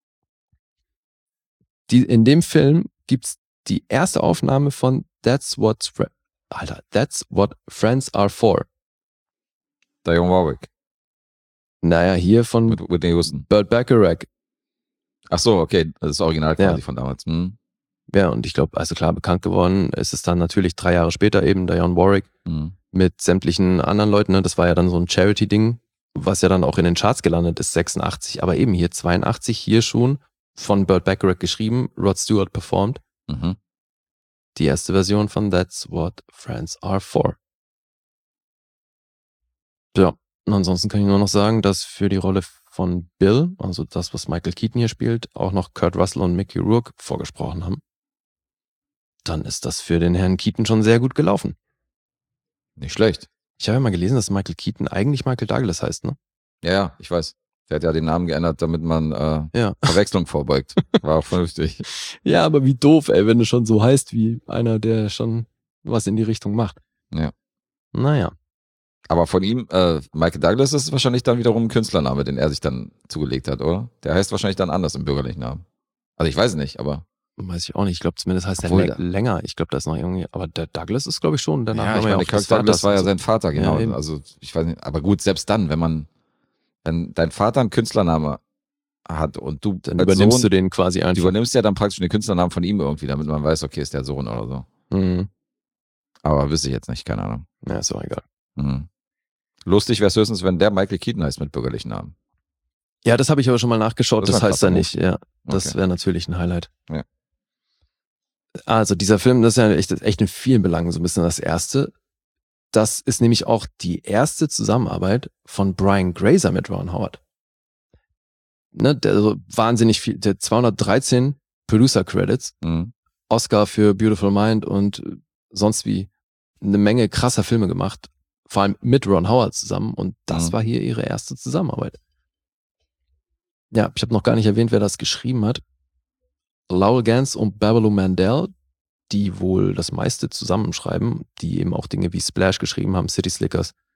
Die, in dem Film gibt's die erste Aufnahme von That's What, Fri- Alter, That's What Friends Are For. Dionne Warwick Naja, hier von mit Whitney Houston. Burt Bacharach. Ach so, okay. Das ist Original quasi Ja. von damals. Hm. Ja, und ich glaube, also klar, bekannt geworden ist es dann natürlich drei Jahre später eben Dionne Warwick Hm. mit sämtlichen anderen Leuten. Ne? Das war ja dann so ein Charity-Ding, was ja dann auch in den Charts gelandet ist, sechsundachtzig, aber eben hier zweiundachtzig, hier schon von Burt Bacharach geschrieben, Rod Stewart performt. Mhm. Die erste Version von That's What Friends Are For. Ja, und ansonsten kann ich nur noch sagen, dass für die Rolle von Bill, also das, was Michael Keaton hier spielt, auch noch Kurt Russell und Mickey Rourke vorgesprochen haben. Dann ist das für den Herrn Keaton schon sehr gut gelaufen. Nicht schlecht. Ich habe ja mal gelesen, dass Michael Keaton eigentlich Michael Douglas heißt, ne? Ja, ja, ich weiß. Der hat ja den Namen geändert, damit man äh, Ja. Verwechslung vorbeugt. War auch vernünftig. Ja, aber wie doof, ey, wenn du schon so heißt wie einer, der schon was in die Richtung macht. Ja. Naja. Aber von ihm, äh, Michael Douglas ist wahrscheinlich dann wiederum ein Künstlername, den er sich dann zugelegt hat, oder? Der heißt wahrscheinlich dann anders im bürgerlichen Namen. Also ich weiß nicht, aber Weiß ich auch nicht. Ich glaube, zumindest heißt Obwohl der lä- länger. Ich glaube, da ist noch irgendwie, aber der Douglas ist, glaube ich, schon. Der ja, Nachname ich meine, auch Kirk des Douglas Vaters war ja und so. sein Vater, genau. Ja, eben. Also ich weiß nicht, aber gut, selbst dann, wenn man, wenn dein Vater einen Künstlername hat und du Dann als übernimmst Sohn, du den quasi du einfach. übernimmst ja dann praktisch den Künstlernamen von ihm irgendwie, damit man weiß, okay, ist der Sohn oder so. Mhm. Aber wüsste ich jetzt nicht, keine Ahnung. Ja, ist auch egal. Mhm. Lustig wäre es höchstens, wenn der Michael Keaton heißt mit bürgerlichen Namen. Ja, das habe ich aber schon mal nachgeschaut. Das Das, ist ein heißt da krasser nicht. Ja, das Okay. wäre natürlich ein Highlight. Ja. Also dieser Film, das ist ja echt, echt in vielen Belangen so ein bisschen das erste. Das ist nämlich auch die erste Zusammenarbeit von Brian Grazer mit Ron Howard. Ne, der also wahnsinnig viel, der zweihundertdreizehn Producer Credits, Mhm. Oscar für Beautiful Mind und sonst wie eine Menge krasser Filme gemacht, vor allem mit Ron Howard zusammen und das Mhm. war hier ihre erste Zusammenarbeit. Ja, ich habe noch gar nicht erwähnt, wer das geschrieben hat. Lowell Gans und Babaloo Mandel, die wohl das meiste zusammenschreiben, die eben auch Dinge wie Splash geschrieben haben, City Slickers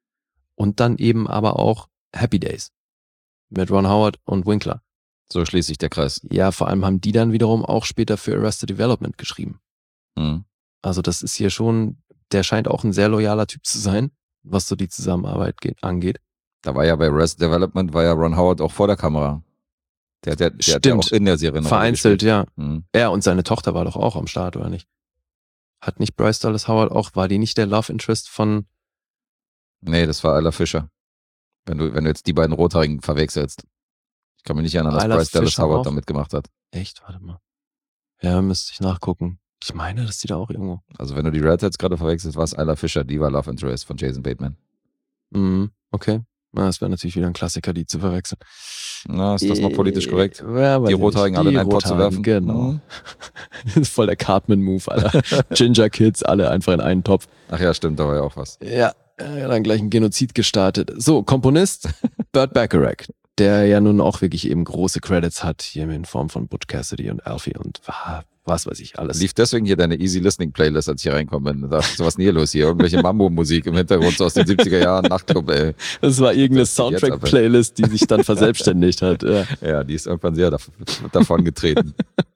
Und dann eben aber auch Happy Days mit Ron Howard und Winkler. So schließt sich der Kreis. Ja, vor allem haben die dann wiederum auch später für Arrested Development geschrieben. Mhm. Also das ist hier schon, der scheint auch ein sehr loyaler Typ zu sein, was so die Zusammenarbeit geht, angeht. Da war ja bei Arrested Development, war ja Ron Howard auch vor der Kamera. Der, der, der hat ja auch in der Serie noch vereinzelt, ja. Mhm. Er und seine Tochter war doch auch am Start, oder nicht? Hat nicht Bryce Dallas Howard auch, war die nicht der Love Interest von... Nee, das war Isla Fisher. Wenn du, wenn du jetzt die beiden Rothaarigen verwechselst. Ich kann mich nicht erinnern, dass Isla Bryce Dallas Fisher Howard auch? da mitgemacht hat. Echt? Warte mal. Ja, müsste ich nachgucken. Ich meine, dass die da auch irgendwo... Also wenn du die Redheads gerade verwechselst, war es Isla Fisher, die war Love Interest von Jason Bateman. Mhm, okay. Na, das wäre natürlich wieder ein Klassiker, die zu verwechseln. Na, ist das noch politisch korrekt? Ja, weiß Die ich Rothaarigen nicht. alle in Die einen Pot zu Rothaarigen, werfen? Genau. Mhm. Das ist voll der Cartman-Move, Alter. Ginger Kids, alle einfach in einen Topf. Ach ja, stimmt, da war ja auch was. Ja, er hat dann gleich einen Genozid gestartet. So, Komponist Burt Bacharach, der ja nun auch wirklich eben große Credits hat, hier in Form von Butch Cassidy und Alfie und ah, was weiß ich, alles. Lief deswegen hier deine Easy Listening Playlist, als ich hier reinkomme. Da dachte ich, so was denn hier los hier? Irgendwelche Mambo-Musik im Hintergrund so aus den siebziger Jahren, Nachtclub, ey. Das war irgendeine Was geht jetzt ab, ey? Soundtrack-Playlist, die sich dann verselbstständigt hat. Ja. Ja, die ist irgendwann sehr dav- davon getreten.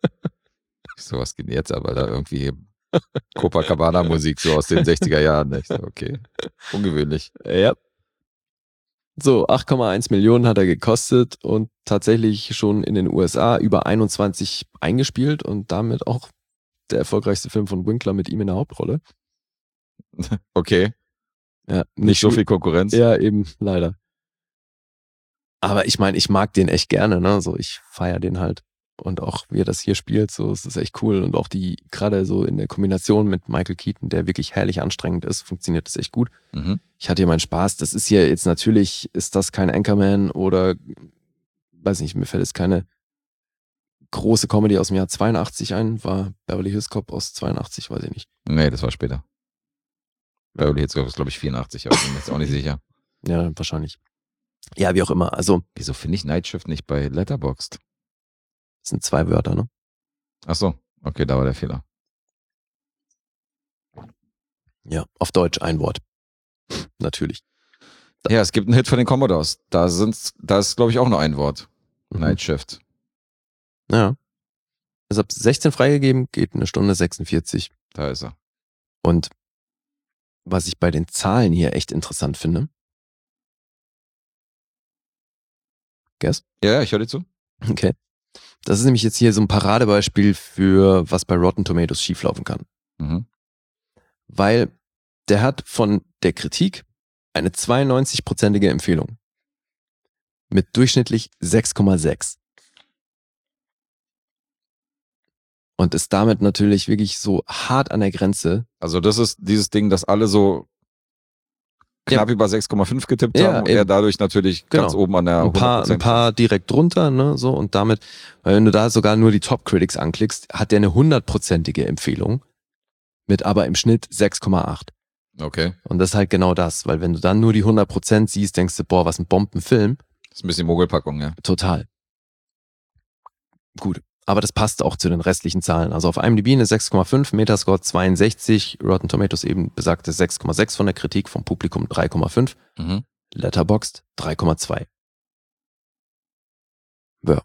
So, was geht denn jetzt aber da irgendwie Copacabana-Musik so aus den sechziger Jahren. Ich so, okay, ungewöhnlich. Ja. So, acht Komma eins Millionen hat er gekostet und tatsächlich schon in den U S A über einundzwanzig eingespielt und damit auch der erfolgreichste Film von Winkler mit ihm in der Hauptrolle. Okay, Ja, nicht so viel Konkurrenz. Ja, eben, leider. Aber ich meine, ich mag den echt gerne, ne? So, ich feiere den halt. Und auch wie er das hier spielt, so, es ist echt cool. Und auch die, gerade so in der Kombination mit Michael Keaton, der wirklich herrlich anstrengend ist, funktioniert das echt gut. Mhm. Ich hatte hier meinen Spaß. Das ist hier jetzt natürlich, ist das kein Anchorman oder, weiß nicht, mir fällt jetzt keine große Comedy aus dem Jahr zweiundachtzig ein. War Beverly Hills Cop aus zweiundachtzig, weiß ich nicht. Nee, das war später. Beverly Hills Cop ist, glaube ich, vierundachtzig, aber ich bin mir jetzt auch nicht sicher. Ja, wahrscheinlich. Ja, wie auch immer. Also, Wieso finde ich Night Shift nicht bei Letterboxd? das sind zwei Wörter, ne? Ach so, okay, da war der Fehler. Ja, auf Deutsch ein Wort. Natürlich. Ja, es gibt einen Hit von den Commodores. Da sind's, da ist, glaube ich, auch nur ein Wort. Mhm. Night Shift. Ja. Ist ab sechzehn freigegeben, geht eine Stunde sechsundvierzig. Da ist er. Und was ich bei den Zahlen hier echt interessant finde. Guess? Ja, ja, ich höre dir zu. Okay. Das ist nämlich jetzt hier so ein Paradebeispiel für, was bei Rotten Tomatoes schieflaufen kann. Mhm. Weil der hat von der Kritik eine zweiundneunzig-prozentige Empfehlung. Mit durchschnittlich sechs Komma sechs. Und ist damit natürlich wirklich so hart an der Grenze. Also das ist dieses Ding, dass alle so knapp Ja. über sechs Komma fünf getippt Ja, haben und eben. er dadurch natürlich Genau. ganz oben an der Ein paar, hundert Prozent. ein paar direkt drunter, ne, so, und damit, weil wenn du da sogar nur die Top-Critics anklickst, hat der eine hundertprozentige Empfehlung mit aber im Schnitt sechs Komma acht. Okay, Und das ist halt genau das, weil wenn du dann nur die hundert Prozent siehst, denkst du, boah, was ein Bombenfilm. das ist ein bisschen Mogelpackung, ja. Total. Gut. Aber das passt auch zu den restlichen Zahlen. Also auf IMDb eine sechs Komma fünf, Metascore zweiundsechzig, Rotten Tomatoes eben besagte sechs Komma sechs von der Kritik, vom Publikum drei Komma fünf, Mhm. Letterboxd drei Komma zwei. Ja.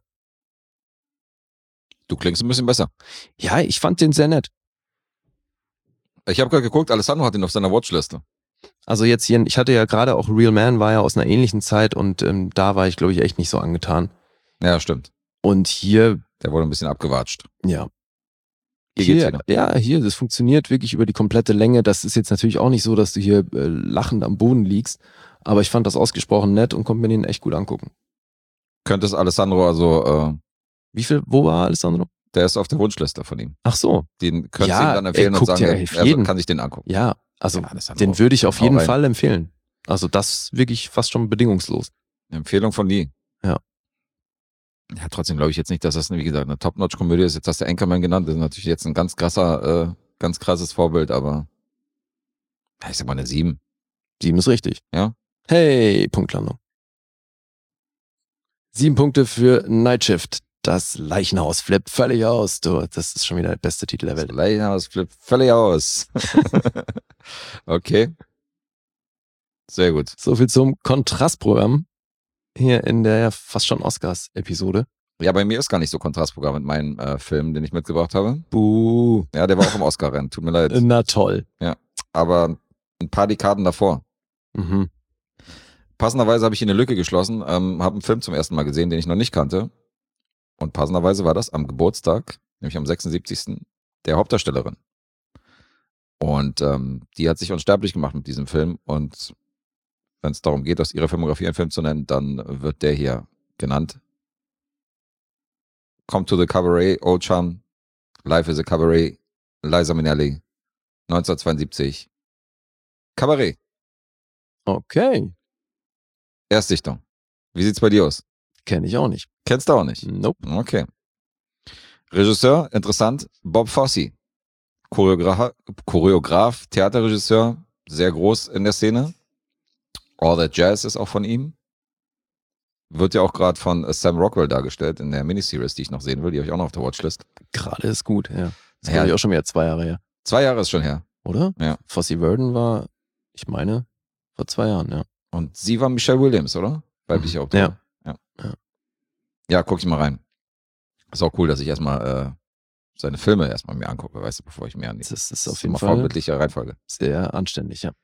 Du klingst ein bisschen besser. Ja, ich fand den sehr nett. Ich habe gerade geguckt, Alessandro hat ihn auf seiner Watchliste. Also jetzt hier, ich hatte ja gerade auch Real Man, war ja aus einer ähnlichen Zeit und ähm, da war ich, glaube ich, echt nicht so angetan. Ja, stimmt. Und hier, Der wurde ein bisschen abgewatscht. ja. Hier Hier, geht's wieder. ja, hier, das funktioniert wirklich über die komplette Länge. Das ist jetzt natürlich auch nicht so, dass du hier äh, lachend am Boden liegst, aber ich fand das ausgesprochen nett und konnte mir den echt gut angucken. Könnte es Alessandro, also, äh, Wie viel, wo war Alessandro? der ist auf der Wunschliste von ihm. Ach so, Den könntest Ja, du ihm dann empfehlen ey, und guck sagen, dir er auf also jeden. kann sich den angucken. ja, also Ja, Alessandro, den würde ich auf hau jeden rein. Fall empfehlen. Also das wirklich fast schon bedingungslos. Eine Empfehlung von Lee. Ja. Ja, trotzdem glaube ich jetzt nicht, dass das, wie gesagt, eine Top-Notch-Komödie ist. Jetzt hast du Anchorman genannt. Das ist natürlich jetzt ein ganz krasser, äh, ganz krasses Vorbild, aber ja, ich sag mal eine sieben. Sieben ist richtig. Ja. Hey, Punktlandung. Sieben Punkte für Night Shift. Das Leichenhaus flippt völlig aus. Du, das ist schon wieder der beste Titel der Das Welt. Leichenhaus flippt völlig aus. Okay. Sehr gut. So viel zum Kontrastprogramm hier in der fast schon Oscars-Episode. Ja, bei mir ist gar nicht so Kontrastprogramm mit meinem äh, Film, den ich mitgebracht habe. Buh. Ja, der war auch im Oscar-Rennen. Tut mir leid. Na toll. Ja, aber ein paar Dekaden davor. Mhm. Passenderweise habe ich hier eine Lücke geschlossen, ähm, habe einen Film zum ersten Mal gesehen, den ich noch nicht kannte. Und passenderweise war das am Geburtstag, nämlich am sechsundsiebzigsten der Hauptdarstellerin. Und ähm, die hat sich unsterblich gemacht mit diesem Film. Und wenn es darum geht, aus ihrer Filmografie einen Film zu nennen, dann wird der hier genannt. Come to the Cabaret, Old Chum, Life is a Cabaret, Liza Minnelli, neunzehnhundertzweiundsiebzig. Cabaret. Okay. Erstsichtung. Wie sieht's bei dir aus? Kenne ich auch nicht. Kennst du auch nicht? Nope. Okay. Regisseur, interessant, Bob Fosse. Choreograf, Choreograf, Theaterregisseur, sehr groß in der Szene. All That Jazz ist auch von ihm. Wird ja auch gerade von Sam Rockwell dargestellt in der Miniseries, die ich noch sehen will. Die habe ich auch noch auf der Watchlist. Gerade ist gut, ja. Das Ja. war ich auch schon wieder zwei Jahre her. Zwei Jahre ist schon her. Oder? Ja. Fosse Verdon war, ich meine, vor zwei Jahren, ja. Und sie war Michelle Williams, oder? Weibliche Mhm. Autorin. Ja. Ja, Ja. ja, guck ich mal rein. Ist auch cool, dass ich erstmal äh, seine Filme erstmal mir angucke, weißt du, bevor ich mir an die Das ist auf ist jeden immer Fall vorbildliche Reihenfolge. sehr anständig, ja.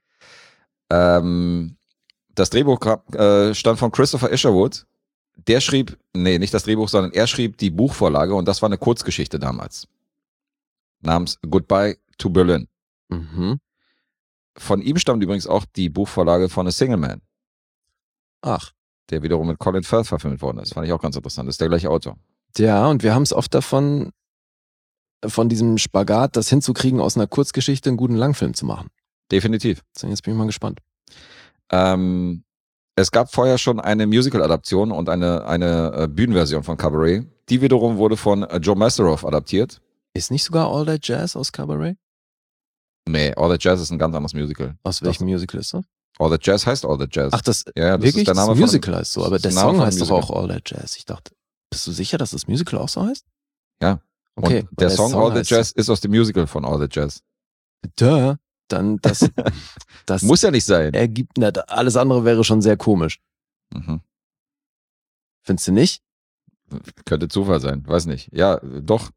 Ähm, das Drehbuch äh, stammt von Christopher Isherwood. Der schrieb, nee, nicht das Drehbuch, sondern er schrieb die Buchvorlage und das war eine Kurzgeschichte damals. Namens Goodbye to Berlin. Mhm. Von ihm stammt übrigens auch die Buchvorlage von A Single Man, Ach. der wiederum mit Colin Firth verfilmt worden ist. Fand ich auch ganz interessant. Das ist der gleiche Autor. Ja, und wir haben es oft davon, von diesem Spagat, das hinzukriegen, aus einer Kurzgeschichte einen guten Langfilm zu machen. Definitiv. So, jetzt bin ich mal gespannt. Ähm, es gab vorher schon eine Musical-Adaption und eine, eine äh, Bühnenversion von Cabaret. Die wiederum wurde von äh, Joe Massaroff adaptiert. Ist nicht sogar All That Jazz aus Cabaret? Nee, All That Jazz ist ein ganz anderes Musical. Aus welchem Musical ist das? All That Jazz heißt All That Jazz. Ach, das, ja, ja, das wirklich? ist der Name das von Musical einem- heißt so, das aber ist der der Name Song von heißt einem doch auch All That Jazz. Ich dachte, bist du sicher, dass das Musical auch so heißt? Ja. Okay. Und der, weil Song, All That heißt Jazz ist aus dem Musical von All That Jazz. Duh, dann das, das Muss ja nicht sein. ergibt, na, alles andere wäre schon sehr komisch. Mhm. Findest du nicht? Könnte Zufall sein. Weiß nicht. Ja, doch.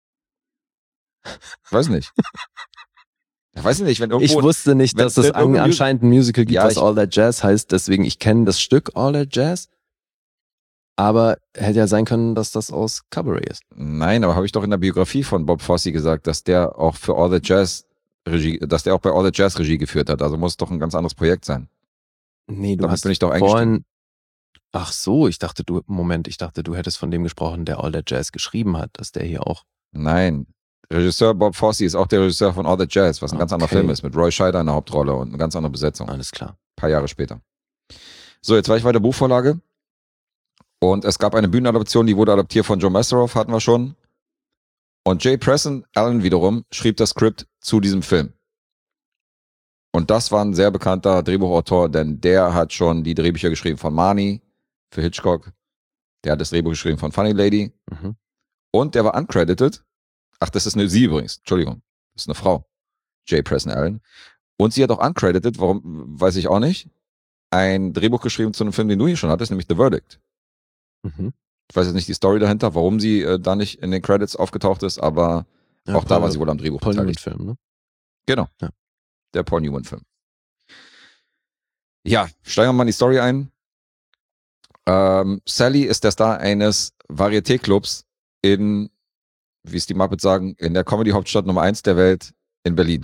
Weiß nicht. Ich weiß nicht, wenn irgendwo... Ich wusste nicht, wenn- dass es wenn an, irgendein anscheinend ein Musical gibt, Ja, was ich- All That Jazz heißt. Deswegen, ich kenne das Stück All That Jazz. Aber hätte ja sein können, dass das aus Cabaret ist. Nein, aber habe ich doch in der Biografie von Bob Fosse gesagt, dass der auch für All That Jazz Regie, dass der auch bei All That Jazz Regie geführt hat. Also muss es doch ein ganz anderes Projekt sein. Nee, du Damit hast bin ich doch eingestiegen. vorhin... Ach so, ich dachte, du... Moment, ich dachte, du hättest von dem gesprochen, der All That Jazz geschrieben hat, dass der hier auch... Nein. Regisseur Bob Fosse ist auch der Regisseur von All That Jazz, was ein ganz anderer Okay. Film ist, mit Roy Scheider in der Hauptrolle und eine ganz andere Besetzung. Ein Alles klar. paar Jahre später. So, jetzt war ich bei der Buchvorlage. Und es gab eine Bühnenadaption, die wurde adaptiert von Joe Massaroff, hatten wir schon. Und J. Preston Allen wiederum schrieb das Skript zu diesem Film. Und das war ein sehr bekannter Drehbuchautor, denn der hat schon die Drehbücher geschrieben von Marnie für Hitchcock. Der hat das Drehbuch geschrieben von Funny Lady. Mhm. Und der war uncredited. Ach, das ist eine sie übrigens. Entschuldigung. Das ist eine Frau. J. Preston Allen. Und sie hat auch uncredited, warum, weiß ich auch nicht, ein Drehbuch geschrieben zu einem Film, den du hier schon hattest, nämlich The Verdict. Mhm. Ich weiß jetzt nicht die Story dahinter, warum sie äh, da nicht in den Credits aufgetaucht ist, aber Ja, auch da Paul- war sie wohl am Drehbuch Paul beteiligt. Newman-Film, ne? Genau. Ja. Der Paul Newman-Film. Ja, steigen wir mal in die Story ein. Ähm, Sally ist der Star eines Varieté-Clubs in, wie es die Muppets sagen, in der Comedy-Hauptstadt Nummer eins der Welt in Berlin.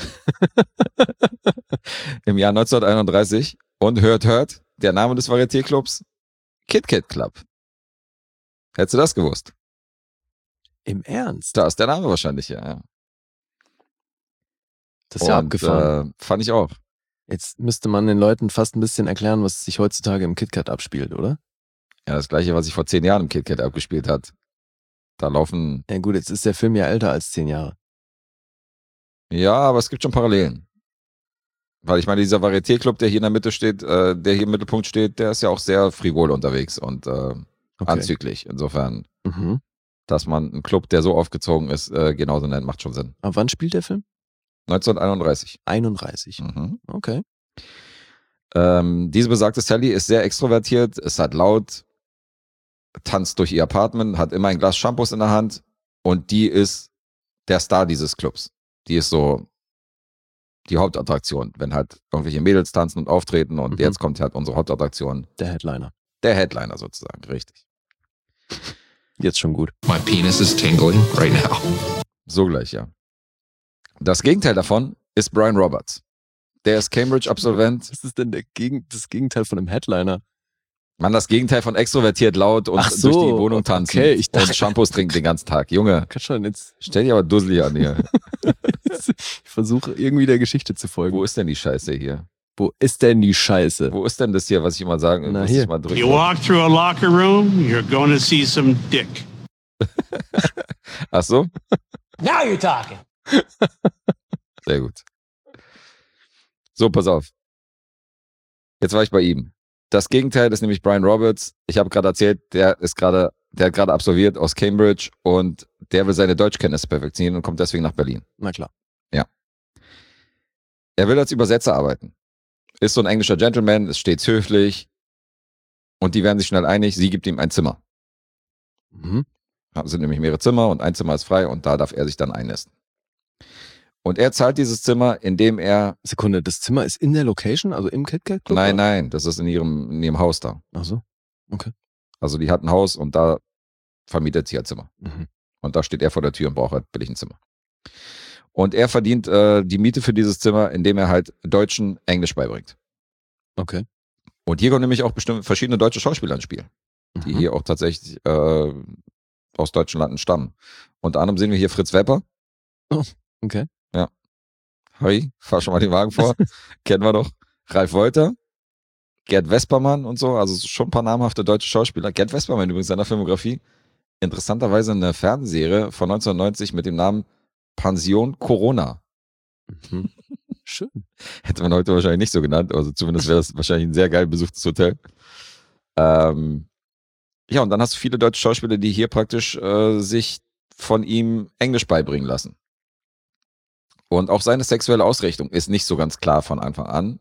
Im Jahr neunzehnhunderteinunddreißig. Und hört, hört, der Name des Varieté-Clubs, Kit Kat Club. Hättest du das gewusst? Im Ernst? Da ist der Name wahrscheinlich, ja. ja. Das ist ja Und, abgefahren. Äh, fand ich auch. Jetzt müsste man den Leuten fast ein bisschen erklären, was sich heutzutage im KitKat abspielt, oder? Ja, das gleiche, was sich vor zehn Jahren im Kit Kat abgespielt hat. Da laufen, Ja gut, jetzt ist der Film ja älter als zehn Jahre. ja, aber es gibt schon Parallelen. Weil ich meine, dieser Varieté-Club, der hier in der Mitte steht, äh, der hier im Mittelpunkt steht, der ist ja auch sehr frivol unterwegs und äh, Okay. anzüglich. Insofern, Mhm. dass man einen Club, der so aufgezogen ist, äh, genauso nennt, macht schon Sinn. Aber wann spielt der Film? neunzehnhunderteinunddreißig. einunddreißig. Mhm. Okay. Ähm, diese besagte Sally ist sehr extrovertiert, ist halt laut, tanzt durch ihr Apartment, hat immer ein Glas Shampoos in der Hand und die ist der Star dieses Clubs. Die ist so die Hauptattraktion, wenn halt irgendwelche Mädels tanzen und auftreten und mhm. jetzt kommt halt unsere Hauptattraktion. Der Headliner. Der Headliner sozusagen, richtig. Jetzt schon gut. My penis is tingling right now. So gleich, ja. Das Gegenteil davon ist Brian Roberts. Der ist Cambridge-Absolvent. Was ist denn der Gegen- das Gegenteil von einem Headliner? Man, das Gegenteil von extrovertiert laut und Ach so, durch die Wohnung tanzen okay, ich dachte, und Shampoos trinken den ganzen Tag. Junge, kann schon jetzt. Stell dich aber dusselig an hier. Ich versuche irgendwie der Geschichte zu folgen. Wo ist denn die Scheiße hier? Wo ist denn die Scheiße? Wo ist denn das hier, was ich immer sagen Na, was hier. ich mal drücken You walk through a locker room, you're going to see some dick. Ach so? Now you're talking. Sehr gut. So, pass auf. Jetzt war ich bei ihm. Das Gegenteil ist nämlich Brian Roberts. Ich habe gerade erzählt, der ist gerade, der hat gerade absolviert aus Cambridge und der will seine Deutschkenntnisse perfektionieren und kommt deswegen nach Berlin. Na klar. Ja. Er will als Übersetzer arbeiten. Ist so ein englischer Gentleman, ist stets höflich und die werden sich schnell einig, sie gibt ihm ein Zimmer. Mhm. Es sind nämlich mehrere Zimmer und ein Zimmer ist frei und da darf er sich dann einnisten. Und er zahlt dieses Zimmer, indem er... Sekunde, das Zimmer ist in der Location, also im KitKat Club? Nein, oder? nein, das ist in ihrem, in ihrem Haus da. Ach so, okay. Also die hat ein Haus und da vermietet sie ein Zimmer. Mhm. Und da steht er vor der Tür und braucht halt billig ein Zimmer. Und er verdient äh, die Miete für dieses Zimmer, indem er halt Deutschen Englisch beibringt. Okay. Und hier kommen nämlich auch bestimmt verschiedene deutsche Schauspieler ins Spiel, die Mhm. hier auch tatsächlich äh, aus deutschen Landen stammen. Unter anderem sehen wir hier Fritz Wepper. Oh, okay. Ja. Harry, fahr schon mal den Wagen vor. Kennen wir doch. Ralf Wolter, Gerd Vespermann und so. Also schon ein paar namhafte deutsche Schauspieler. Gerd Vespermann übrigens seiner Filmografie. Interessanterweise eine Fernsehserie von neunzehnhundertneunzig mit dem Namen Pension Corona. Mhm. Schön. Hätte man heute wahrscheinlich nicht so genannt. Also zumindest wäre das wahrscheinlich ein sehr geil besuchtes Hotel. Ähm, ja, und dann hast du viele deutsche Schauspieler, die hier praktisch äh, sich von ihm Englisch beibringen lassen. Und auch seine sexuelle Ausrichtung ist nicht so ganz klar von Anfang an.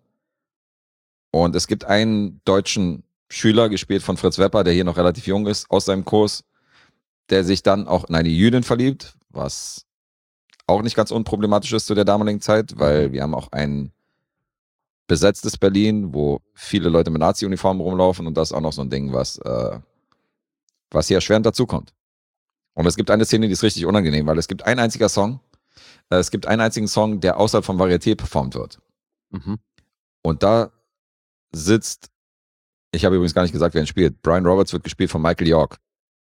Und es gibt einen deutschen Schüler, gespielt von Fritz Wepper, der hier noch relativ jung ist, aus seinem Kurs, der sich dann auch in eine Jüdin verliebt, was auch nicht ganz unproblematisch ist zu der damaligen Zeit, weil wir haben auch ein besetztes Berlin, wo viele Leute mit Nazi-Uniformen rumlaufen und das ist auch noch so ein Ding, was, äh, was hier erschwerend dazukommt. Und es gibt eine Szene, die ist richtig unangenehm, weil es gibt ein einziger Song, äh, es gibt einen einzigen Song, der außerhalb vom Varieté performt wird. Mhm. Und da sitzt, ich habe übrigens gar nicht gesagt, wer ihn spielt, Brian Roberts wird gespielt von Michael York.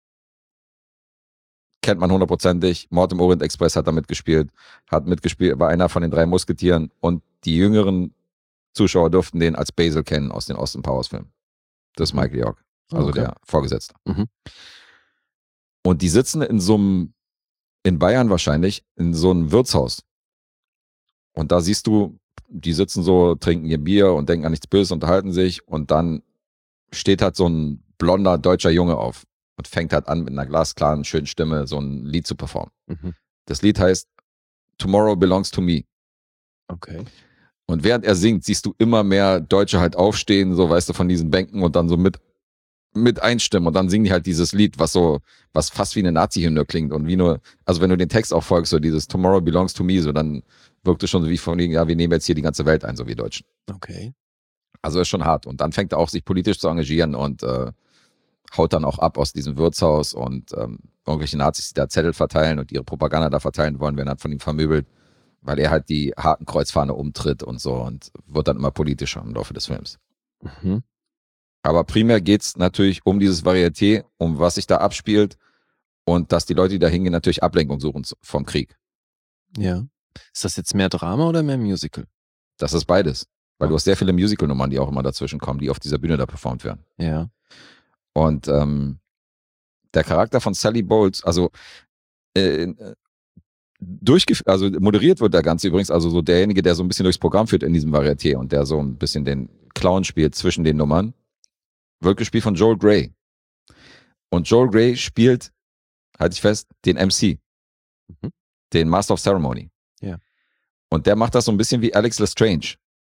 Kennt man hundertprozentig. Mord im Orient Express hat da mitgespielt, hat mitgespielt, war einer von den drei Musketieren und die jüngeren Zuschauer durften den als Basil kennen aus den Austin Powers Filmen. Das ist Michael York, also Okay. der Vorgesetzte. Mhm. Und die sitzen in so einem, in Bayern wahrscheinlich, in so einem Wirtshaus. Und da siehst du, die sitzen so, trinken ihr Bier und denken an nichts Böses, unterhalten sich und dann steht halt so ein blonder deutscher Junge auf und fängt halt an mit einer glasklaren, schönen Stimme so ein Lied zu performen. Mhm. Das Lied heißt Tomorrow Belongs to Me. Okay. Und während er singt, siehst du immer mehr Deutsche halt aufstehen, so weißt du, von diesen Bänken und dann so mit, mit einstimmen und dann singen die halt dieses Lied, was so, was fast wie eine Nazi-Hymne klingt und wie nur, also wenn du den Text auch folgst, so dieses Tomorrow Belongs to Me, so dann wirkt es schon so wie von wegen, ja, wir nehmen jetzt hier die ganze Welt ein, so wie Deutschen. Okay. Also ist schon hart. Und dann fängt er auch sich politisch zu engagieren und äh, haut dann auch ab aus diesem Wirtshaus und ähm, irgendwelche Nazis, die da Zettel verteilen und ihre Propaganda da verteilen wollen, werden halt von ihm vermöbelt, weil er halt die Hakenkreuzfahne umtritt und so und wird dann immer politischer im Laufe des Films. Mhm. Aber primär geht's natürlich um dieses Varieté, um was sich da abspielt und dass die Leute, die da hingehen, natürlich Ablenkung suchen vom Krieg. Ja. Ist das jetzt mehr Drama oder mehr Musical? Das ist beides. Weil Ja. du hast sehr viele Musical-Nummern, die auch immer dazwischen kommen, die auf dieser Bühne da performt werden. Ja. Und ähm, der Charakter von Sally Bowles, also äh, durchgef- also moderiert wird der Ganze übrigens, also so derjenige, der so ein bisschen durchs Programm führt in diesem Varieté und der so ein bisschen den Clown spielt zwischen den Nummern, wird gespielt von Joel Grey. Und Joel Grey spielt, halte ich fest, den M C. Mhm. Den Master of Ceremony. Ja. Und der macht das so ein bisschen wie Alex Lestrange.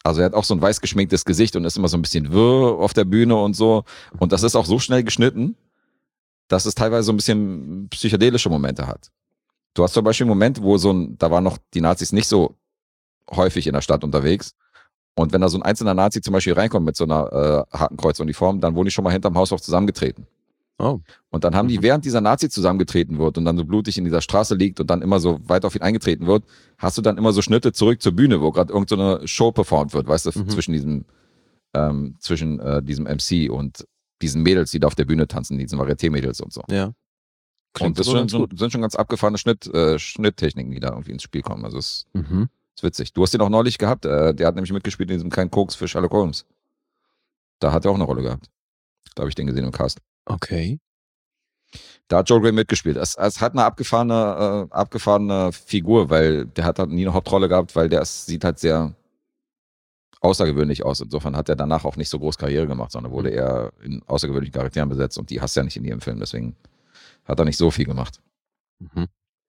Also er hat auch so ein weiß geschminktes Gesicht und ist immer so ein bisschen wirr auf der Bühne und so. Und das ist auch so schnell geschnitten, dass es teilweise so ein bisschen psychedelische Momente hat. Du hast zum Beispiel einen Moment, wo so ein, da waren noch die Nazis nicht so häufig in der Stadt unterwegs. Und wenn da so ein einzelner Nazi zum Beispiel reinkommt mit so einer äh, Hakenkreuzuniform, dann wurden die schon mal hinterm Haus auch zusammengetreten. Oh. Und dann haben die, während dieser Nazi zusammengetreten wird und dann so blutig in dieser Straße liegt und dann immer so weiter auf ihn eingetreten wird, hast du dann immer so Schnitte zurück zur Bühne, wo gerade irgendeine so Show performt wird, weißt du, mhm. zwischen diesem ähm, zwischen äh, diesem M C und diesen Mädels, die da auf der Bühne tanzen, diesen Varieté-Mädels und so. Ja. Klingt und das sind schon, sind schon ganz abgefahrene Schnitt, äh, Schnitttechniken, die da irgendwie ins Spiel kommen. Also es mhm. ist witzig. Du hast den auch neulich gehabt, äh, der hat nämlich mitgespielt in diesem kleinen Koks für Sherlock Holmes. Da hat er auch eine Rolle gehabt. Da habe ich den gesehen im Cast. Okay. Da hat Joel Grey mitgespielt. Es, es hat eine abgefahrene, äh, abgefahrene Figur, weil der hat halt nie eine Hauptrolle gehabt, weil der es sieht halt sehr außergewöhnlich aus. Insofern hat er danach auch nicht so groß Karriere gemacht, sondern wurde mhm. eher in außergewöhnlichen Charakteren besetzt und die hast du ja nicht in jedem Film, deswegen hat er nicht so viel gemacht. Mhm.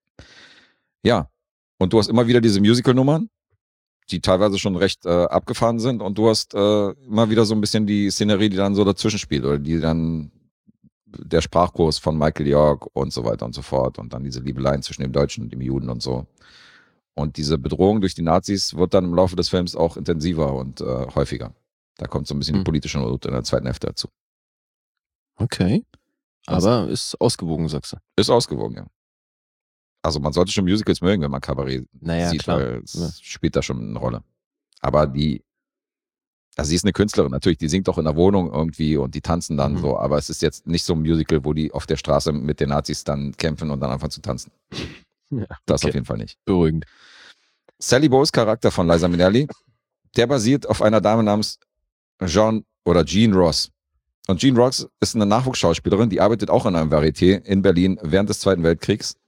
Ja, und du hast immer wieder diese Musical-Nummern, die teilweise schon recht äh, abgefahren sind und du hast äh, immer wieder so ein bisschen die Szenerie, die dann so dazwischen spielt oder die dann der Sprachkurs von Michael York und so weiter und so fort und dann diese Liebeleien zwischen dem Deutschen und dem Juden und so. Und diese Bedrohung durch die Nazis wird dann im Laufe des Films auch intensiver und äh, häufiger. Da kommt so ein bisschen hm. die politische Not in der zweiten Hälfte dazu. Okay. Aber also, ist ausgewogen, sagst du? Ist ausgewogen, ja. Also man sollte schon Musicals mögen, wenn man Kabarett naja, sieht, klar. weil es ja. spielt da schon eine Rolle. Aber die, also sie ist eine Künstlerin, natürlich, die singt auch in der Wohnung irgendwie und die tanzen dann mhm. so, aber es ist jetzt nicht so ein Musical, wo die auf der Straße mit den Nazis dann kämpfen und dann anfangen zu tanzen. Ja, okay. Das auf jeden Fall nicht. Beruhigend. Sally Bowles Charakter von Liza Minnelli, der basiert auf einer Dame namens Jean oder Jean Ross. Und Jean Ross ist eine Nachwuchsschauspielerin, die arbeitet auch in einem Varieté in Berlin während des Zweiten Weltkriegs.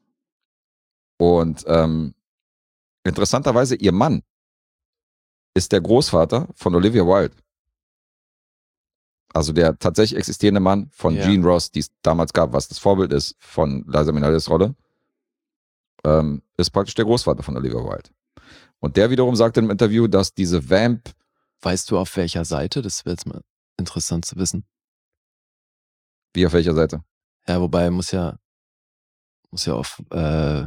Und ähm, interessanterweise, ihr Mann ist der Großvater von Olivia Wilde. Also der tatsächlich existierende Mann von ja. Jean Ross, die es damals gab, was das Vorbild ist von Liza Minnellis Rolle, ähm, ist praktisch der Großvater von Olivia Wilde. Und der wiederum sagte im Interview, dass diese Vamp... Weißt du, auf welcher Seite? Das wäre jetzt mal interessant zu wissen. Wie, auf welcher Seite? Ja, wobei muss ja muss ja auf äh,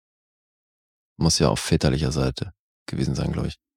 muss ja auf väterlicher Seite gewesen sein, glaube ich.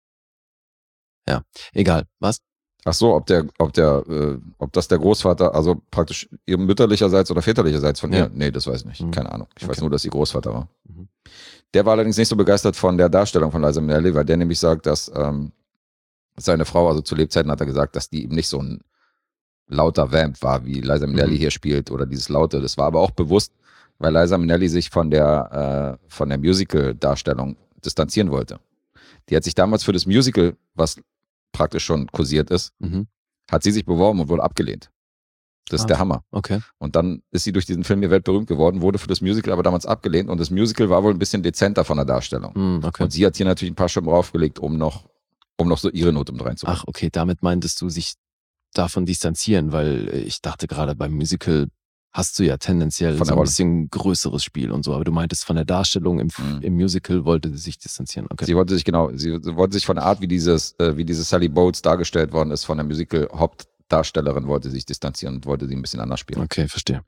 Ja, egal. Was? Ach so, ob der, ob der, äh, ob das der Großvater, also praktisch ihr mütterlicherseits oder väterlicherseits von ja. ihr? Nee, das weiß ich nicht. Mhm. Keine Ahnung. Ich okay. weiß nur, dass sie Großvater war. Mhm. Der war allerdings nicht so begeistert von der Darstellung von Liza Minnelli, weil der nämlich sagt, dass ähm, seine Frau, also zu Lebzeiten hat er gesagt, dass die eben nicht so ein lauter Vamp war, wie Liza Minnelli mhm. hier spielt oder dieses Laute. Das war aber auch bewusst, weil Liza Minnelli sich von der, äh, von der Musical-Darstellung distanzieren wollte. Die hat sich damals für das Musical, was praktisch schon kursiert ist, mhm. hat sie sich beworben und wurde abgelehnt. Das ist ah, der Hammer. Okay. Und dann ist sie durch diesen Film hier weltberühmt geworden, wurde für das Musical aber damals abgelehnt und das Musical war wohl ein bisschen dezenter von der Darstellung. Mhm, okay. Und sie hat hier natürlich ein paar Stimmen draufgelegt, um noch, um noch so ihre Note mit reinzubringen. Ach, okay, damit meintest du sich davon distanzieren, weil ich dachte gerade beim Musical hast du ja tendenziell von so ein Rolle. bisschen größeres Spiel und so, aber du meintest von der Darstellung im, mhm. im Musical wollte sie sich distanzieren. Okay. Sie wollte sich genau, sie wollte sich von der Art, wie dieses, äh, wie diese Sally Bowles dargestellt worden ist, von der Musical-Hauptdarstellerin, wollte sich distanzieren und wollte sie ein bisschen anders spielen. Okay, verstehe.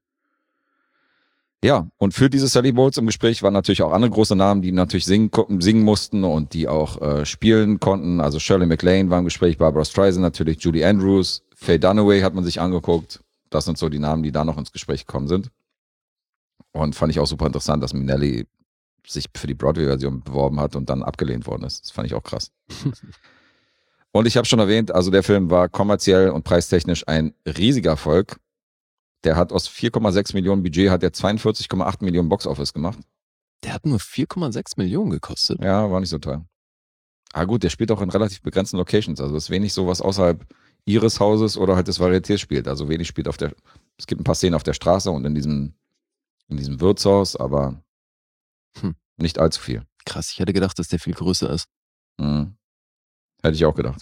Ja, und für diese Sally Bowles im Gespräch waren natürlich auch andere große Namen, die natürlich singen, singen mussten und die auch äh, spielen konnten. Also Shirley MacLaine war im Gespräch, Barbara Streisand natürlich, Julie Andrews, Faye Dunaway hat man sich angeguckt. Das sind so die Namen, die da noch ins Gespräch gekommen sind. Und fand ich auch super interessant, dass Minnelli sich für die Broadway-Version beworben hat und dann abgelehnt worden ist. Das fand ich auch krass. Und ich habe schon erwähnt, also der Film war kommerziell und preistechnisch ein riesiger Erfolg. Der hat aus vier Komma sechs Millionen Budget hat er zweiundvierzig Komma acht Millionen Box-Office gemacht. Der hat nur vier Komma sechs Millionen gekostet. Ja, war nicht so teuer. Ah gut, der spielt auch in relativ begrenzten Locations. Also es ist wenig so, was außerhalb ihres Hauses oder halt des Varietés spielt. Also wenig spielt auf der, es gibt ein paar Szenen auf der Straße und in diesem, in diesem Wirtshaus, aber hm. nicht allzu viel. Krass, ich hätte gedacht, dass der viel größer ist. Mhm. Hätte ich auch gedacht.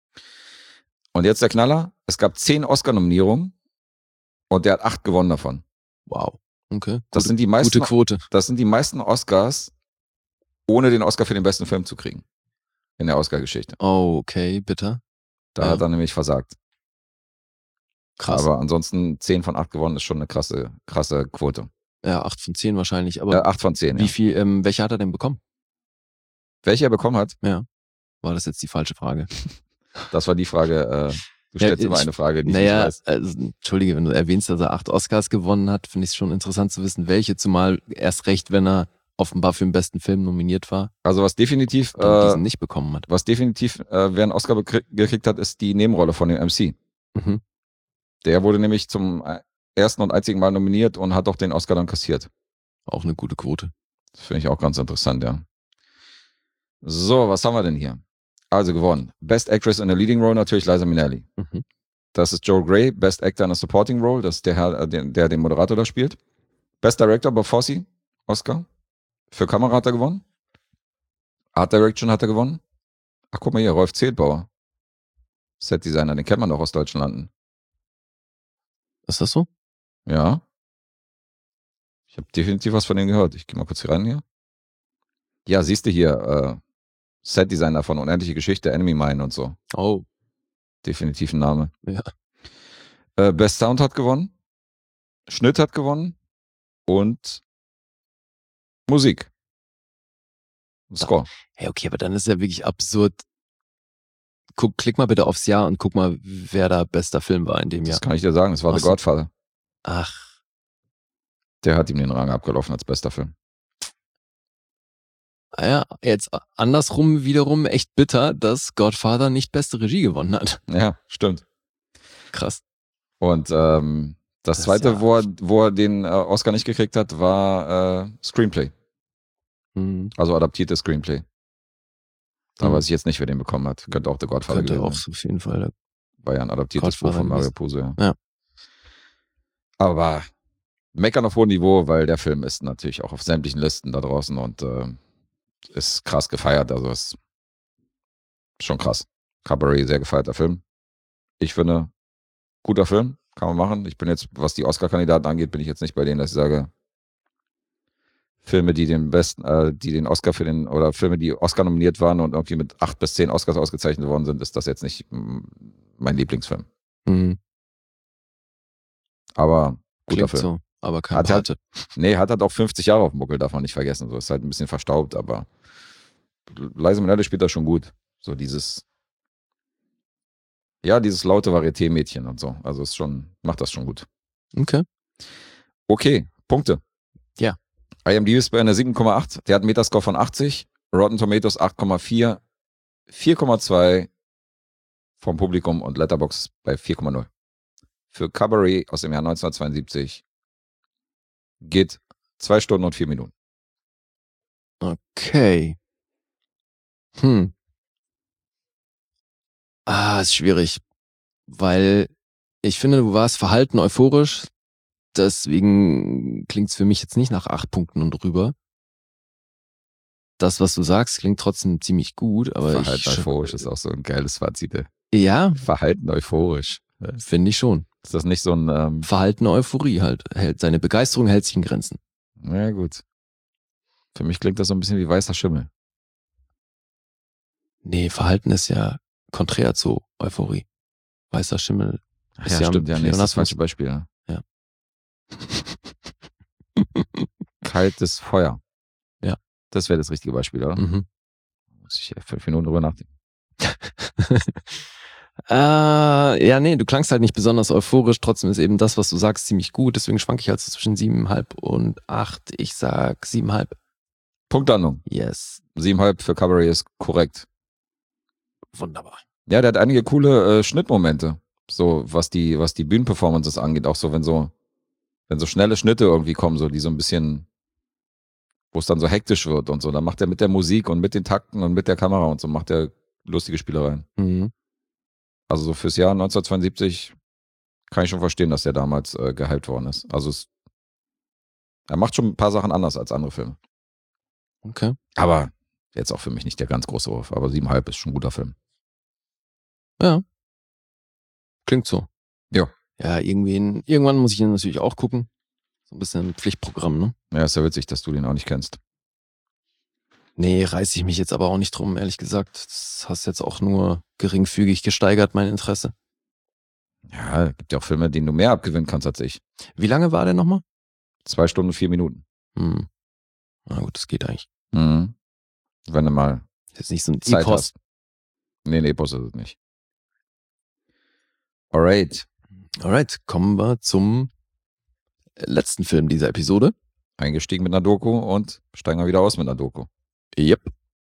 Und jetzt der Knaller. Es gab zehn Oscar-Nominierungen und der hat acht gewonnen davon. Wow. Okay. Das gute, sind die meisten, gute Quote. Das sind die meisten Oscars, ohne den Oscar für den besten Film zu kriegen. in der Oscar-Geschichte. Oh, okay, bitte. Da Ja. hat er nämlich versagt. Krass. Aber ansonsten zehn von acht gewonnen ist schon eine krasse, krasse Quote. Ja, acht von zehn wahrscheinlich. Aber Äh, acht von zehn, wie ja. viel, ähm, welche hat er denn bekommen? Welche er bekommen hat, War das jetzt die falsche Frage? das war die Frage, äh, du stellst Ja, immer ich- eine Frage, die Naja, ich nicht weiß. also, entschuldige, wenn du erwähnst, dass er acht Oscars gewonnen hat, finde ich es schon interessant zu wissen, welche, zumal erst recht, wenn er offenbar für den besten Film nominiert war, Also was definitiv, dann äh, diesen nicht bekommen hat. was definitiv, äh, wer einen Oscar bekrieg- gekriegt hat, ist die Nebenrolle von dem M C. Mhm. Der wurde nämlich zum äh, ersten und einzigen Mal nominiert und hat auch den Oscar dann kassiert. Auch eine gute Quote. Das finde ich auch ganz interessant, ja. So, was haben wir denn hier? Also gewonnen. Best Actress in a Leading Role natürlich Liza Minnelli. Mhm. Das ist Joel Grey. Best Actor in a Supporting Role. Das ist der Herr, äh, der, der den Moderator da spielt. Best Director Bob Fosse, Oscar. Für Kamera hat er gewonnen. Art Direction hat er gewonnen. Ach, guck mal hier, Rolf Zedbauer. Set Designer, den kennt man doch aus deutschen Landen. Ist das so? Ja. Ich habe definitiv was von dem gehört. Ich gehe mal kurz hier rein hier. Ja, siehst du hier, äh, Set Designer von Unendliche Geschichte, Enemy Mine und so. Oh, Definitiv ein Name. ja. Äh, Best Sound hat gewonnen. Schnitt hat gewonnen. Und Musik. Score. Hey, okay, aber dann ist ja wirklich absurd. Guck, klick mal bitte aufs Jahr und guck mal, wer da bester Film war in dem Das Jahr. kann ich dir sagen. Es war Ach The so. Godfather. Ach, Der hat ihm den Rang abgelaufen als bester Film. ah ja, jetzt andersrum wiederum echt bitter, dass Godfather nicht beste Regie gewonnen hat. Ja, stimmt. Krass. Und ähm, das, Das ist zweite, ja- wo, er, wo er den äh, Oscar nicht gekriegt hat, war äh, Screenplay. Hm, Also adaptiertes Screenplay. Da Mhm. weiß ich jetzt nicht, wer den bekommen hat. Könnte auch The Godfather könnte gewesen auch sein. so auf jeden Fall. War ja ein adaptiertes Buch Godfather von Mario gewesen. Puzo. Ja. Ja. Aber meckern auf hohem Niveau, weil der Film ist natürlich auch auf sämtlichen Listen da draußen und äh, ist krass gefeiert. Also ist schon krass. Cabaret, sehr gefeierter Film. Ich finde, guter Film, kann man machen. Ich bin jetzt, was die Oscar-Kandidaten angeht, bin ich jetzt nicht bei denen, dass ich sage, Filme, die den besten, äh, die den Oscar für den, oder Filme, die Oscar nominiert waren und irgendwie mit acht bis zehn Oscars ausgezeichnet worden sind, ist das jetzt nicht mm, mein Lieblingsfilm. Hm, Aber guter klingt Film. so, aber kein Hat halt- Pate. Nee, hat halt auch fünfzig Jahre auf dem Buckel, darf man nicht vergessen. So ist halt ein bisschen verstaubt, aber Liza Minnelli spielt das schon gut. So dieses, ja, dieses laute Varieté-Mädchen und so. Also ist schon, macht das schon gut. Okay. Okay, Punkte. Ja. I M D B ist bei einer sieben Komma acht. Der hat einen Metascore von achtzig. Rotten Tomatoes acht Komma vier. vier Komma zwei vom Publikum und Letterboxd bei vier Komma null. Für Cabaret aus dem Jahr neunzehnhundertzweiundsiebzig geht zwei Stunden und vier Minuten. Okay. Hm. Ah, ist schwierig. Weil ich finde, du warst verhalten euphorisch. Deswegen klingt's für mich jetzt nicht nach acht Punkten und drüber. Das, was du sagst, klingt trotzdem ziemlich gut, aber Verhalten ich. euphorisch ist auch so ein geiles Fazit. ey. Ja, Verhalten euphorisch. finde ich schon. Ist das nicht so ein, ähm, Verhalten Euphorie halt. Hält, seine Begeisterung hält sich in Grenzen. na gut. Für mich klingt das so ein bisschen wie weißer Schimmel. Nee, Verhalten ist ja konträr zu Euphorie. Weißer Schimmel. Ach Ist ja, ja stimmt, ja, nee, ist das Pleonasmus. falsche Beispiel. Ja. Ja. Kaltes Feuer. Ja. Das wäre das richtige Beispiel, oder? Mhm. Muss ich ja fünf Minuten drüber nachdenken. äh, ja, nee, du klangst halt nicht besonders euphorisch. Trotzdem ist eben das, was du sagst, ziemlich gut. Deswegen schwanke ich halt so zwischen siebeneinhalb und acht. Ich sag siebeneinhalb. Punktlandung. Yes. Siebeneinhalb für Cabaret ist korrekt. Wunderbar. Ja, der hat einige coole äh, Schnittmomente. So, was die, was die Bühnenperformances angeht. Auch so, wenn so, wenn so schnelle Schnitte irgendwie kommen, so, die so ein bisschen, wo es dann so hektisch wird und so. Dann macht er mit der Musik und mit den Takten und mit der Kamera und so, macht er lustige Spielereien. Mhm. Also so fürs Jahr neunzehnhundertzweiundsiebzig kann ich schon verstehen, dass der damals äh, gehypt worden ist. Also es, er macht schon ein paar Sachen anders als andere Filme. Okay. Aber jetzt auch für mich nicht der ganz große Wurf. Aber siebeneinhalb ist schon ein guter Film. Ja. Klingt so. Ja. Ja, irgendwie, irgendwann muss ich ihn natürlich auch gucken. So ein bisschen ein Pflichtprogramm, ne? Ja, ist ja witzig, dass du den auch nicht kennst. Nee, reiße ich mich jetzt aber auch nicht drum, ehrlich gesagt. Das hast jetzt auch nur geringfügig gesteigert, mein Interesse. Ja, gibt ja auch Filme, denen du mehr abgewinnen kannst als ich. Wie lange war der nochmal? Zwei Stunden, vier Minuten. Hm. Na gut, das geht eigentlich. Mhm. Wenn du mal Jetzt nicht so ein Zeit Epos. hast. Nee, nee, Epos ist es nicht. Alright. Alright, kommen wir zum letzten Film dieser Episode. Eingestiegen mit einer Doku und steigen wir wieder aus mit einer Doku. Yep.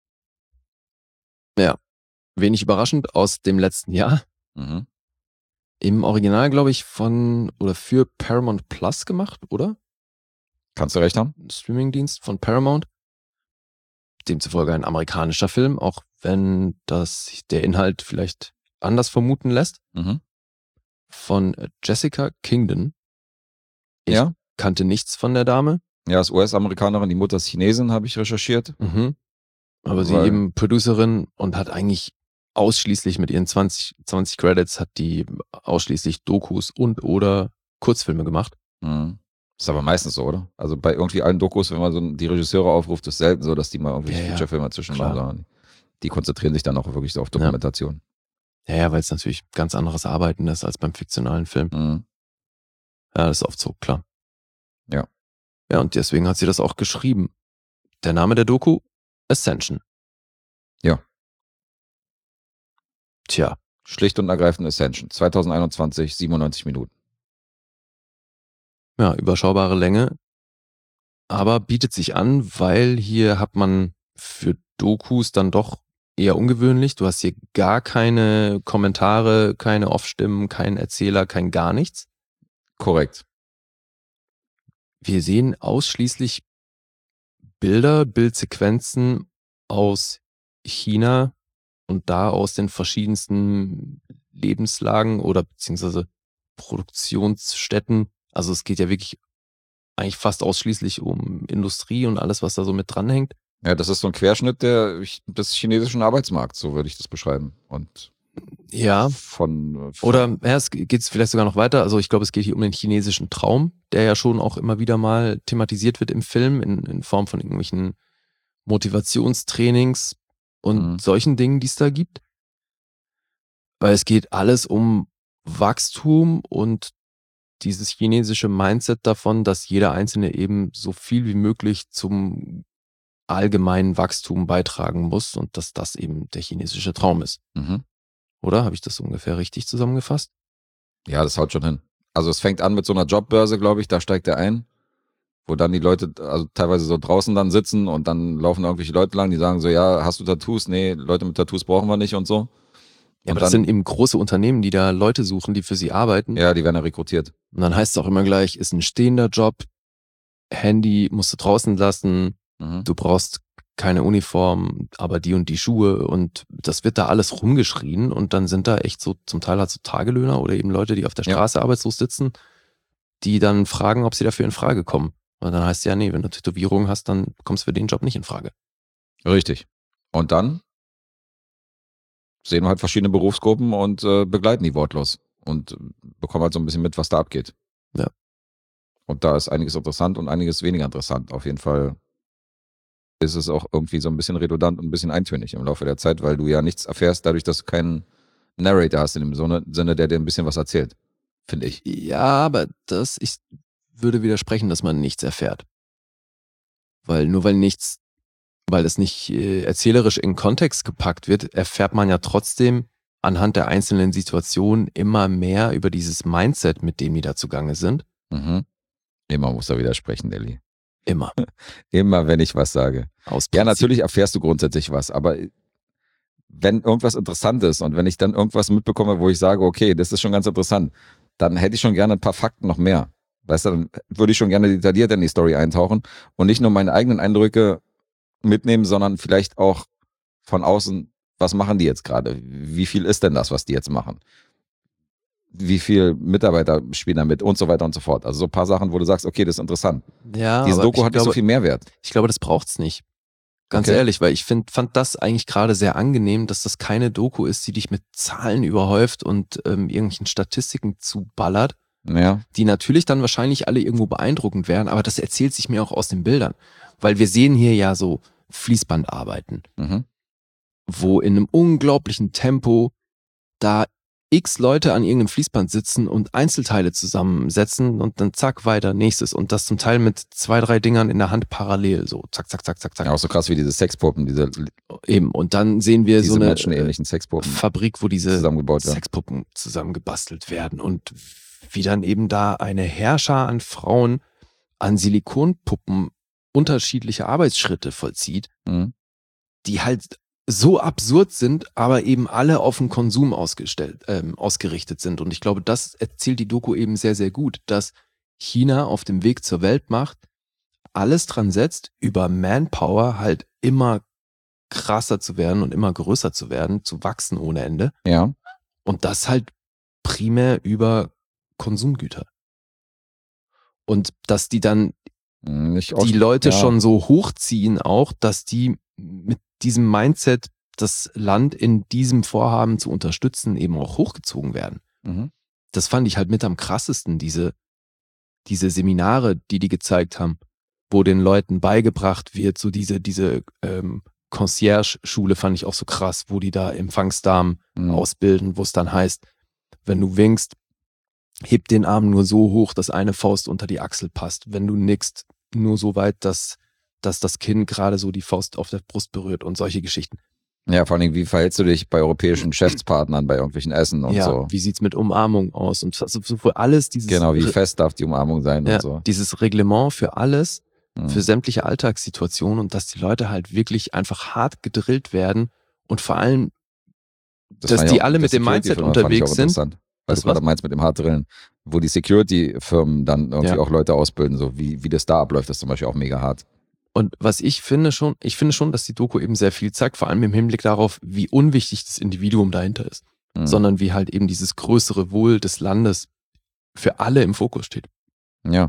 Ja, wenig überraschend aus dem letzten Jahr. Mhm. Im Original, glaube ich, von oder für Paramount Plus gemacht, oder? Kannst du recht haben? Ein Streamingdienst von Paramount. Demzufolge ein amerikanischer Film, auch wenn das der Inhalt vielleicht anders vermuten lässt. Mhm. Von Jessica Kingdon. Ich Ja. kannte nichts von der Dame. Ja, ist U S-Amerikanerin, die Mutter ist Chinesin, habe ich recherchiert. Mhm. Aber sie Weil- eben Producerin und hat eigentlich ausschließlich mit ihren zwanzig, zwanzig Credits hat die ausschließlich Dokus und oder Kurzfilme gemacht. Mhm. Ist aber meistens so, oder? Also bei irgendwie allen Dokus, wenn man so die Regisseure aufruft, ist selten so, dass die mal irgendwelche Ja, ja. Featurefilme dazwischen Klar. machen, sondern die konzentrieren sich dann auch wirklich so auf Dokumentation. Ja, ja, weil es natürlich ganz anderes Arbeiten ist als beim fiktionalen Film. Mhm. Ja, das ist oft so, klar. Ja. Ja, und deswegen hat sie das auch geschrieben. Der Name der Doku? Ascension. Ja. Tja, Schlicht und ergreifend Ascension. zwanzig einundzwanzig, siebenundneunzig Minuten. ja, überschaubare Länge. Aber bietet sich an, weil hier hat man für Dokus dann doch eher ungewöhnlich. Du hast hier gar keine Kommentare, keine Off-Stimmen, keinen Erzähler, kein gar nichts. Korrekt. Wir sehen ausschließlich Bilder, Bildsequenzen aus China und da aus den verschiedensten Lebenslagen oder beziehungsweise Produktionsstätten. Also es geht ja wirklich eigentlich fast ausschließlich um Industrie und alles, was da so mit dranhängt. Ja, das ist so ein Querschnitt der, des chinesischen Arbeitsmarkts, so würde ich das beschreiben. Und Ja, von, von oder ja, es geht vielleicht sogar noch weiter. Also ich glaube, es geht hier um den chinesischen Traum, der ja schon auch immer wieder mal thematisiert wird im Film in, in Form von irgendwelchen Motivationstrainings und Mhm. solchen Dingen, die es da gibt. Weil es geht alles um Wachstum und dieses chinesische Mindset davon, dass jeder Einzelne eben so viel wie möglich zum allgemeinen Wachstum beitragen muss und dass das eben der chinesische Traum ist. Mhm. Oder? Habe ich das ungefähr richtig zusammengefasst? Ja, das haut schon hin. Also es fängt an mit so einer Jobbörse, glaube ich, da steigt er ein, wo dann die Leute, also teilweise so draußen dann sitzen und dann laufen da irgendwelche Leute lang, die sagen so, ja, hast du Tattoos? Nee, Leute mit Tattoos brauchen wir nicht und so. Ja, Und aber das dann- sind eben große Unternehmen, die da Leute suchen, die für sie arbeiten. Ja, die werden ja rekrutiert. Und dann heißt es auch immer gleich, ist ein stehender Job, Handy musst du draußen lassen, Mhm. du brauchst keine Uniform, aber die und die Schuhe und das wird da alles rumgeschrien und dann sind da echt so, zum Teil halt so Tagelöhner oder eben Leute, die auf der Ja. Straße arbeitslos sitzen, die dann fragen, ob sie dafür in Frage kommen. Und dann heißt es ja, nee, wenn du Tätowierungen hast, dann kommst du für den Job nicht in Frage. Richtig. Und dann sehen wir halt verschiedene Berufsgruppen und äh, begleiten die wortlos und äh, bekommen halt so ein bisschen mit, was da abgeht. Ja. Und da ist einiges interessant und einiges weniger interessant. Auf jeden Fall ist es auch irgendwie so ein bisschen redundant und ein bisschen eintönig im Laufe der Zeit, weil du ja nichts erfährst, dadurch, dass du keinen Narrator hast in dem Sinne, Sinne, der dir ein bisschen was erzählt. Finde ich. Ja, aber das, ich würde widersprechen, dass man nichts erfährt. Weil nur weil nichts, weil es nicht äh, erzählerisch in Kontext gepackt wird, erfährt man ja trotzdem anhand der einzelnen Situationen immer mehr über dieses Mindset, mit dem die da zugange sind. Mhm. Immer muss er widersprechen, Elli. Immer. Immer, wenn ich was sage. Aus Ja, Prinzip. natürlich erfährst du grundsätzlich was, aber wenn irgendwas interessant ist und wenn ich dann irgendwas mitbekomme, wo ich sage, okay, das ist schon ganz interessant, dann hätte ich schon gerne ein paar Fakten noch mehr. Weißt du, dann würde ich schon gerne detailliert in die Story eintauchen und nicht nur meine eigenen Eindrücke mitnehmen, sondern vielleicht auch von außen, was machen die jetzt gerade? Wie viel ist denn das, was die jetzt machen? Wie viele Mitarbeiter spielen da mit und so weiter und so fort. Also so ein paar Sachen, wo du sagst, okay, das ist interessant. Ja, Diese aber Doku ich hat nicht so glaube, viel Mehrwert. Ich glaube, das braucht's nicht. Ganz Okay. ehrlich, weil ich find, fand das eigentlich gerade sehr angenehm, dass das keine Doku ist, die dich mit Zahlen überhäuft und ähm, irgendwelchen Statistiken zuballert, Ja, die natürlich dann wahrscheinlich alle irgendwo beeindruckend wären, aber das erzählt sich mir auch aus den Bildern. Weil wir sehen hier ja so Fließband arbeiten, Mhm. wo in einem unglaublichen Tempo da x Leute an irgendeinem Fließband sitzen und Einzelteile zusammensetzen und dann zack, weiter, nächstes. Und das zum Teil mit zwei, drei Dingern in der Hand parallel, so zack, zack, zack, zack, zack. Ja, auch so krass wie diese Sexpuppen, diese, Eben, und dann sehen wir diese so eine menschenähnlichen Sexpuppen Fabrik, wo diese zusammengebaut werden. Sexpuppen zusammengebastelt werden und wie dann eben da eine Herrscher an Frauen an Silikonpuppen unterschiedliche Arbeitsschritte vollzieht, Mhm. die halt so absurd sind, aber eben alle auf den Konsum ausgestellt, ähm, ausgerichtet sind. Und ich glaube, das erzählt die Doku eben sehr, sehr gut, dass China auf dem Weg zur Weltmacht alles dran setzt, über Manpower halt immer krasser zu werden und immer größer zu werden, zu wachsen ohne Ende. Ja. Und das halt primär über Konsumgüter. Und dass die dann Nicht die aus- Leute ja. schon so hochziehen auch, dass die mit diesem Mindset, das Land in diesem Vorhaben zu unterstützen, eben auch hochgezogen werden. Mhm. Das fand ich halt mit am krassesten, diese, diese Seminare, die die gezeigt haben, wo den Leuten beigebracht wird, so diese, diese ähm, Concierge-Schule fand ich auch so krass, wo die da Empfangsdamen Mhm. ausbilden, wo es dann heißt, wenn du winkst, heb den Arm nur so hoch, dass eine Faust unter die Achsel passt. Wenn du nickst, nur so weit, dass, dass das Kinn gerade so die Faust auf der Brust berührt und solche Geschichten. Ja, vor allem, wie verhältst du dich bei europäischen Geschäftspartnern bei irgendwelchen Essen und ja, so? wie sieht's mit Umarmung aus? Und also für alles dieses Genau, wie Re- fest darf die Umarmung sein ja, und so. dieses Reglement für alles, Mhm. für sämtliche Alltagssituationen und dass die Leute halt wirklich einfach hart gedrillt werden und vor allem, Das dass fand ich die auch- alle das mit dem Mindset Security-Firma fand ich unterwegs auch sind. interessant, Weil Das du gerade was? meinst mit dem Hartdrillen, wo die Security-Firmen dann irgendwie Ja. auch Leute ausbilden, so wie, wie das da abläuft, das ist zum Beispiel auch mega hart. Und was ich finde schon, ich finde schon, dass die Doku eben sehr viel zeigt, vor allem im Hinblick darauf, wie unwichtig das Individuum dahinter ist, Mhm. sondern wie halt eben dieses größere Wohl des Landes für alle im Fokus steht. Ja.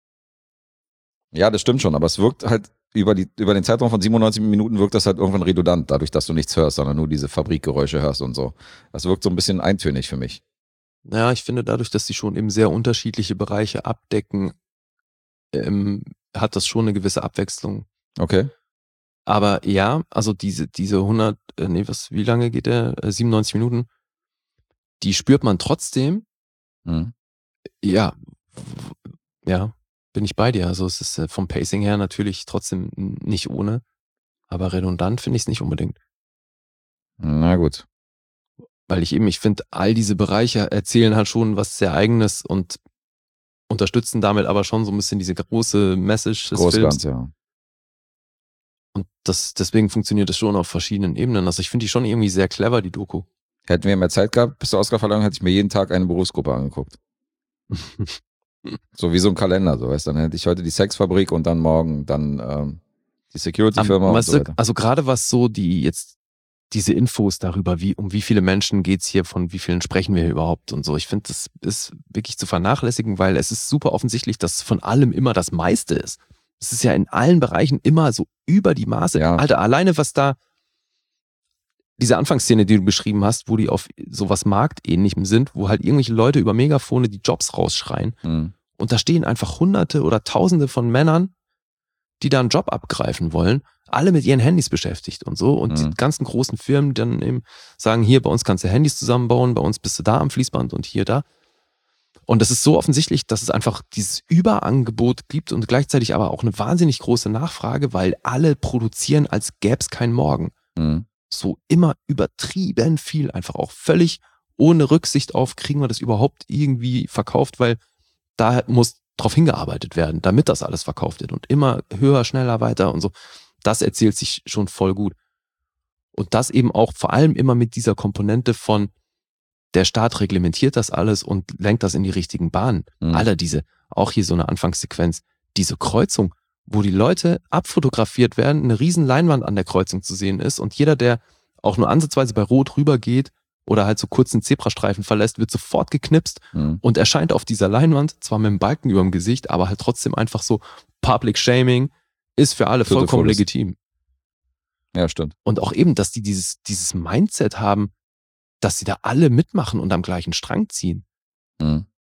Ja, das stimmt schon, aber es wirkt halt über, die, über den Zeitraum von siebenundneunzig Minuten wirkt das halt irgendwann redundant, dadurch, dass du nichts hörst, sondern nur diese Fabrikgeräusche hörst und so. Das wirkt so ein bisschen eintönig für mich. Naja, ich finde dadurch, dass die schon eben sehr unterschiedliche Bereiche abdecken, ähm, hat das schon eine gewisse Abwechslung. Okay. Aber ja, also diese, diese hundert, äh, nee, was, wie lange geht der? Äh, siebenundneunzig Minuten, die spürt man trotzdem. Mhm. Ja, w- ja, bin ich bei dir. Also es ist äh, vom Pacing her natürlich trotzdem n- nicht ohne, aber redundant finde ich es nicht unbedingt. Na gut. Weil ich eben, ich finde, all diese Bereiche erzählen halt schon was sehr Eigenes und unterstützen damit aber schon so ein bisschen diese große Message des Films. Großganz, ja. Und das, deswegen funktioniert das schon auf verschiedenen Ebenen. Also ich finde die schon irgendwie sehr clever, die Doku. Hätten wir mehr Zeit gehabt bis zur Oscarverleihung, hätte ich mir jeden Tag eine Berufsgruppe angeguckt. So wie so ein Kalender, so weißt du. Dann hätte ich heute die Sexfabrik und dann morgen dann ähm, die Security-Firma Am- und weißt so du, weiter. also gerade was so die jetzt diese Infos darüber, wie um wie viele Menschen geht's hier, von wie vielen sprechen wir hier überhaupt und so. Ich finde, das ist wirklich zu vernachlässigen, weil es ist super offensichtlich, dass von allem immer das meiste ist. Es ist ja in allen Bereichen immer so über die Maße. Ja. Alter, alleine was da diese Anfangsszene, die du beschrieben hast, wo die auf sowas Marktähnlichem sind, wo halt irgendwelche Leute über Megafone die Jobs rausschreien Mhm. und da stehen einfach Hunderte oder Tausende von Männern, die da einen Job abgreifen wollen, alle mit ihren Handys beschäftigt und so. Und Mhm. die ganzen großen Firmen dann eben sagen, hier, bei uns kannst du Handys zusammenbauen, bei uns bist du da am Fließband und hier, da. Und das ist so offensichtlich, dass es einfach dieses Überangebot gibt und gleichzeitig aber auch eine wahnsinnig große Nachfrage, weil alle produzieren, als gäbe es keinen Morgen. Mhm. So immer übertrieben viel, einfach auch völlig ohne Rücksicht auf, kriegen wir das überhaupt irgendwie verkauft, weil da muss drauf hingearbeitet werden, damit das alles verkauft wird und immer höher, schneller, weiter und so. Das erzählt sich schon voll gut. Und das eben auch vor allem immer mit dieser Komponente von der Staat reglementiert das alles und lenkt das in die richtigen Bahnen. Mhm. Alter, diese, auch hier so eine Anfangssequenz, diese Kreuzung, wo die Leute abfotografiert werden, eine riesen Leinwand an der Kreuzung zu sehen ist und jeder, der auch nur ansatzweise bei Rot rübergeht oder halt so kurz einen Zebrastreifen verlässt, wird sofort geknipst Mhm. und erscheint auf dieser Leinwand, zwar mit einem Balken über dem Gesicht, aber halt trotzdem einfach so Public Shaming ist für alle Total vollkommen Fotos. legitim. Ja, stimmt. Und auch eben, dass die dieses, dieses Mindset haben, dass sie da alle mitmachen und am gleichen Strang ziehen. Mhm.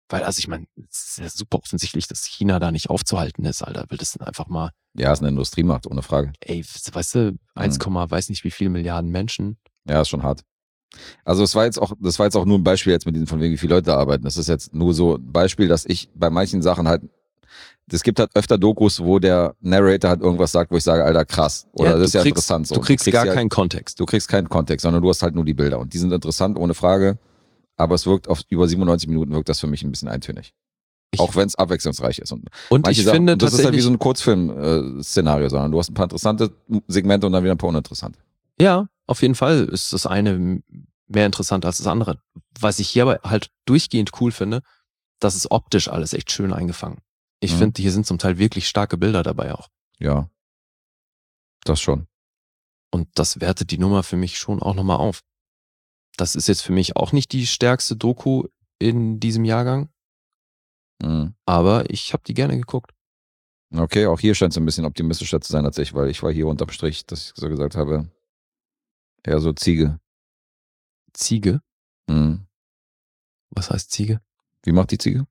Weil, also ich meine, es ist ja super offensichtlich, dass China da nicht aufzuhalten ist, Alter. Will das denn einfach mal, Ja, ist eine Industriemacht, ohne Frage. ey, weißt du, eins, weiß nicht wie viele Milliarden Menschen. Ja, ist schon hart. Also es war jetzt auch, das war jetzt auch nur ein Beispiel jetzt mit diesen, von wegen, wie viele Leute da arbeiten. Das ist jetzt nur so ein Beispiel, dass ich bei manchen Sachen halt, es gibt halt öfter Dokus, wo der Narrator halt irgendwas sagt, wo ich sage, Alter, krass. Oder Ja, das ist du ja kriegst- interessant so. Du kriegst, Du gar ja, keinen Kontext. Du kriegst keinen Kontext, sondern du hast halt nur die Bilder. Und die sind interessant, ohne Frage. Aber es wirkt auf über siebenundneunzig Minuten wirkt das für mich ein bisschen eintönig. Ich- Auch wenn es abwechslungsreich ist. Und, Und manche ich Sachen, finde und das ist halt wie tatsächlich, so ein Kurzfilm-Szenario, sondern du hast ein paar interessante Segmente und dann wieder ein paar uninteressante. ja, auf jeden Fall ist das eine mehr interessant als das andere. Was ich hier aber halt durchgehend cool finde, das ist optisch alles echt schön eingefangen. Ich Mhm. finde, hier sind zum Teil wirklich starke Bilder dabei auch. Ja. Das schon. Und das wertet die Nummer für mich schon auch nochmal auf. Das ist jetzt für mich auch nicht die stärkste Doku in diesem Jahrgang, Mhm. aber ich habe die gerne geguckt. Okay, auch hier scheint es ein bisschen optimistischer zu sein als ich, weil ich war hier unterm Strich, dass ich so gesagt habe, eher so Ziege. Ziege? Mhm. Was heißt Ziege? Wie macht die Ziege?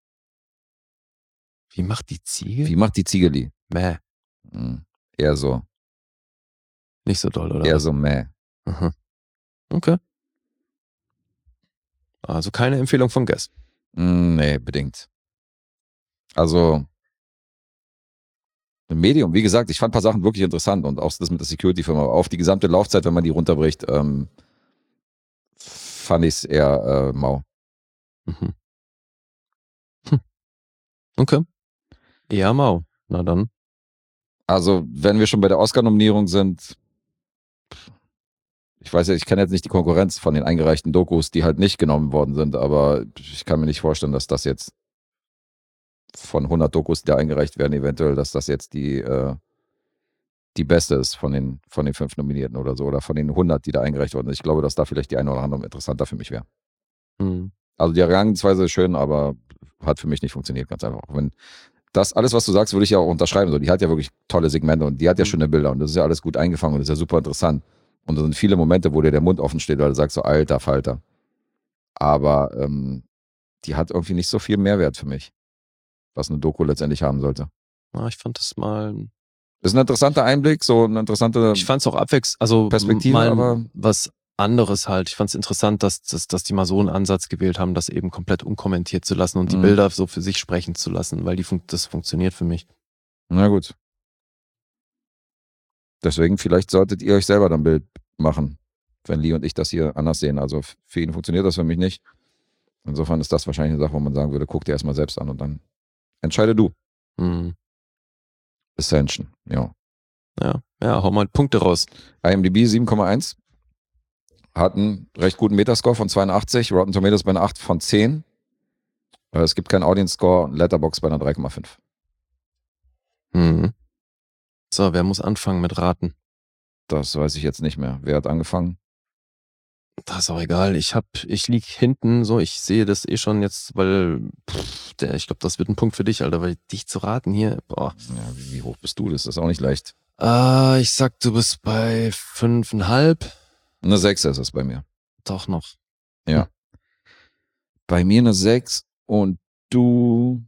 Wie macht die Ziege? Wie macht die Ziegeli? Mäh. Mhm. Eher so, Nicht so doll, oder? eher was? so mäh. Aha. Okay. Also keine Empfehlung von Guess. Mm, nee, bedingt. Also, ein Medium, wie gesagt, ich fand ein paar Sachen wirklich interessant und auch das mit der Security-Firma. Aber auf die gesamte Laufzeit, wenn man die runterbricht, ähm, fand ich es eher äh, mau. Mhm. Hm. Okay. Eher mau. Na dann. Also, wenn wir schon bei der Oscar-Nominierung sind, ich weiß ja, ich kenne jetzt nicht die Konkurrenz von den eingereichten Dokus, die halt nicht genommen worden sind, aber ich kann mir nicht vorstellen, dass das jetzt von hundert Dokus, die da eingereicht werden, eventuell, dass das jetzt die, äh, die beste ist von den, von den fünf Nominierten oder so, oder von den hundert, die da eingereicht wurden. Ich glaube, dass da vielleicht die eine oder andere interessanter für mich wäre. Hm. Also die Herangehensweise ist schön, aber hat für mich nicht funktioniert, ganz einfach. Auch wenn das, alles, was du sagst, würde ich ja auch unterschreiben. So, die hat ja wirklich tolle Segmente und die hat ja Mhm. schöne Bilder und das ist ja alles gut eingefangen und das ist ja super interessant. Und da sind viele Momente, wo dir der Mund offen steht, weil du sagst so, alter Falter. Aber ähm, die hat irgendwie nicht so viel Mehrwert für mich, was eine Doku letztendlich haben sollte. Na, ich fand das mal. Ist ein interessanter Einblick, so eine interessante Ich fand es auch abwechselnd, also Perspektive, mal aber was anderes halt. Ich fand es interessant, dass, dass, dass die mal so einen Ansatz gewählt haben, das eben komplett unkommentiert zu lassen und die Mhm. Bilder so für sich sprechen zu lassen, weil die fun- das funktioniert für mich. na gut. Deswegen, vielleicht solltet ihr euch selber dann ein Bild machen, wenn Lee und ich das hier anders sehen. Also f- für ihn funktioniert das, für mich nicht. Insofern ist das wahrscheinlich eine Sache, wo man sagen würde, guck dir erstmal selbst an und dann entscheide du. Hm. Ascension, ja. Ja, ja, hau mal Punkte raus. IMDb sieben Komma eins. Hat einen recht guten Metascore von zweiundachtzig. Rotten Tomatoes bei einer acht von zehn. Äh, Es gibt keinen Audience Score und Letterboxd bei einer drei Komma fünf. Hm. So, wer muss anfangen mit Raten? Das weiß ich jetzt nicht mehr. Wer hat angefangen? Das ist auch egal. Ich hab, ich lieg hinten, so, ich sehe das eh schon jetzt, weil, pff, der, ich glaube, das wird ein Punkt für dich, Alter, weil dich zu raten hier, boah. Ja, wie, wie hoch bist du? Das ist auch nicht leicht. Ah, ich sag, du bist bei fünfeinhalb. Eine sechs ist es bei mir. Doch noch. Bei mir eine sechs und du.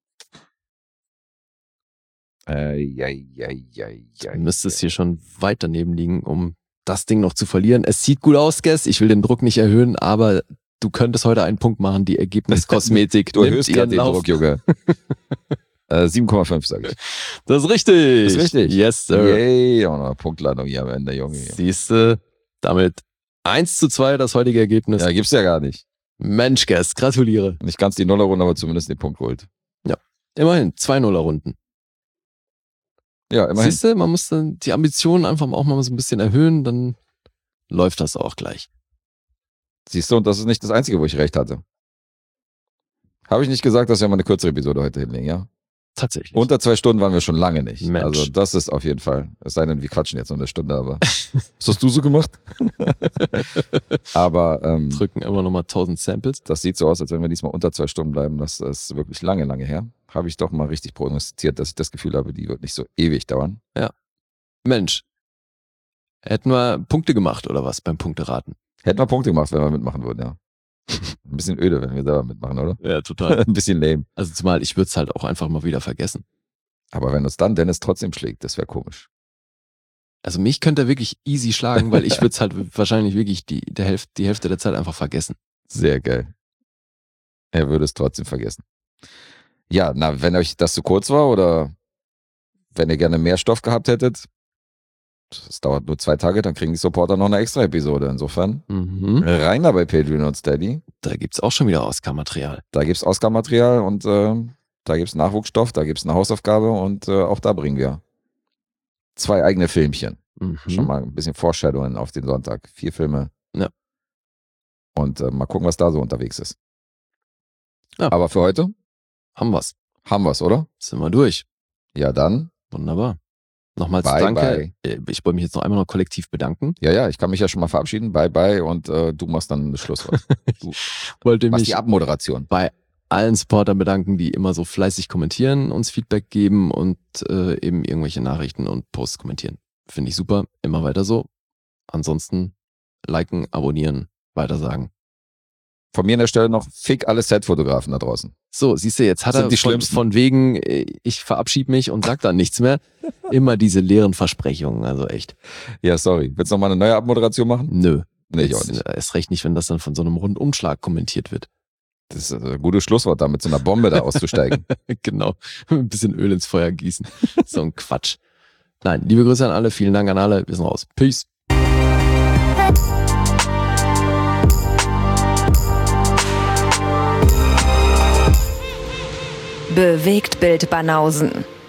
Äh, ja, ja, ja, ja. Du müsstest hier schon weit daneben liegen, um das Ding noch zu verlieren. Es sieht gut aus, Guess. Ich will den Druck nicht erhöhen, aber du könntest heute einen Punkt machen. Die Ergebniskosmetik Du nimmt erhöhst ihren gerade den Lauf. Druck, Junge. äh, sieben Komma fünf, sage ich. Das ist richtig. Das ist richtig. Yes, sir. Yay, und eine Punktlandung hier am Ende, Junge. Siehste, damit eins zu zwei das heutige Ergebnis. Ja, gibt's ja gar nicht. Mensch, Guess, gratuliere. Nicht ganz die Nullerrunde, aber zumindest den Punkt geholt. Immerhin, zwei Nuller-Runden. Ja, immerhin. Siehst du, man muss dann die Ambitionen einfach auch mal so ein bisschen erhöhen, dann läuft das auch gleich. Siehst du, und das ist nicht das Einzige, wo ich recht hatte. Habe ich nicht gesagt, dass wir mal eine kürzere Episode heute hinlegen, ja? Tatsächlich. Unter zwei Stunden waren wir schon lange nicht. Mensch. Also das ist auf jeden Fall. Es sei denn, wir quatschen jetzt noch eine Stunde, aber. Was hast du so gemacht? aber ähm, Drücken immer noch mal tausend Samples. das sieht so aus, als wenn wir diesmal unter zwei Stunden bleiben. Das ist wirklich lange, lange her. Habe ich doch mal richtig prognostiziert, dass ich das Gefühl habe, die wird nicht so ewig dauern. Mensch, hätten wir Punkte gemacht oder was beim Punkteraten? Hätten wir Punkte gemacht, wenn wir mitmachen würden, ja. Ein bisschen öde, wenn wir selber mitmachen, oder? Ja, total. Ein bisschen lame. Also zumal ich würde es halt auch einfach mal wieder vergessen. Aber wenn uns dann Dennis trotzdem schlägt, das wäre komisch. Also mich könnte er wirklich easy schlagen, weil ich würde es halt wahrscheinlich wirklich die, der Hälfte, die Hälfte der Zeit einfach vergessen. Sehr geil. Er würde es trotzdem vergessen. Ja, na, wenn euch das zu kurz war oder wenn ihr gerne mehr Stoff gehabt hättet, das dauert nur zwei Tage, dann kriegen die Supporter noch eine extra Episode. Insofern Mhm. rein da bei Patreon und Steady. Da gibt's auch schon wieder Oscar-Material. Da gibt's Oscar-Material und äh, da gibt's Nachwuchsstoff, da gibt's eine Hausaufgabe und äh, auch da bringen wir zwei eigene Filmchen. Mhm. Schon mal ein bisschen Foreshadowing auf den Sonntag. Vier Filme. Ja. Und äh, mal gucken, was da so unterwegs ist. Ja. Aber für heute Haben wir's. haben wir's, oder? Sind wir durch. Ja, dann. Wunderbar. Nochmals Bye, danke. Äh, Ich wollte mich jetzt noch einmal noch kollektiv bedanken. Ja, ja, ich kann mich ja schon mal verabschieden. Bye, bye. Und äh, du machst dann das Schlusswort. Du Wollte machst mich die Abmoderation. bei allen Supportern bedanken, die immer so fleißig kommentieren, uns Feedback geben und äh, eben irgendwelche Nachrichten und Posts kommentieren. Finde ich super. Immer weiter so. Ansonsten liken, abonnieren, weitersagen. Von mir an der Stelle noch Fick alle Set-Fotografen da draußen. So, siehst du, jetzt hat Sind er die von, Schlimmsten. von wegen, äh, ich verabschiede mich und sag dann nichts mehr. Immer diese leeren Versprechungen, also echt. Ja, sorry. Willst du noch mal eine neue Abmoderation machen? Nö. Nee, ich auch Jetzt, nicht. äh, Erst recht nicht, wenn das dann von so einem Rundumschlag kommentiert wird. Das ist ein gutes Schlusswort, da mit so einer Bombe da auszusteigen. Genau. Ein bisschen Öl ins Feuer gießen. So ein Quatsch. Nein, liebe Grüße an alle, vielen Dank an alle. Wir sind raus. Peace. Bewegt Bild Banausen.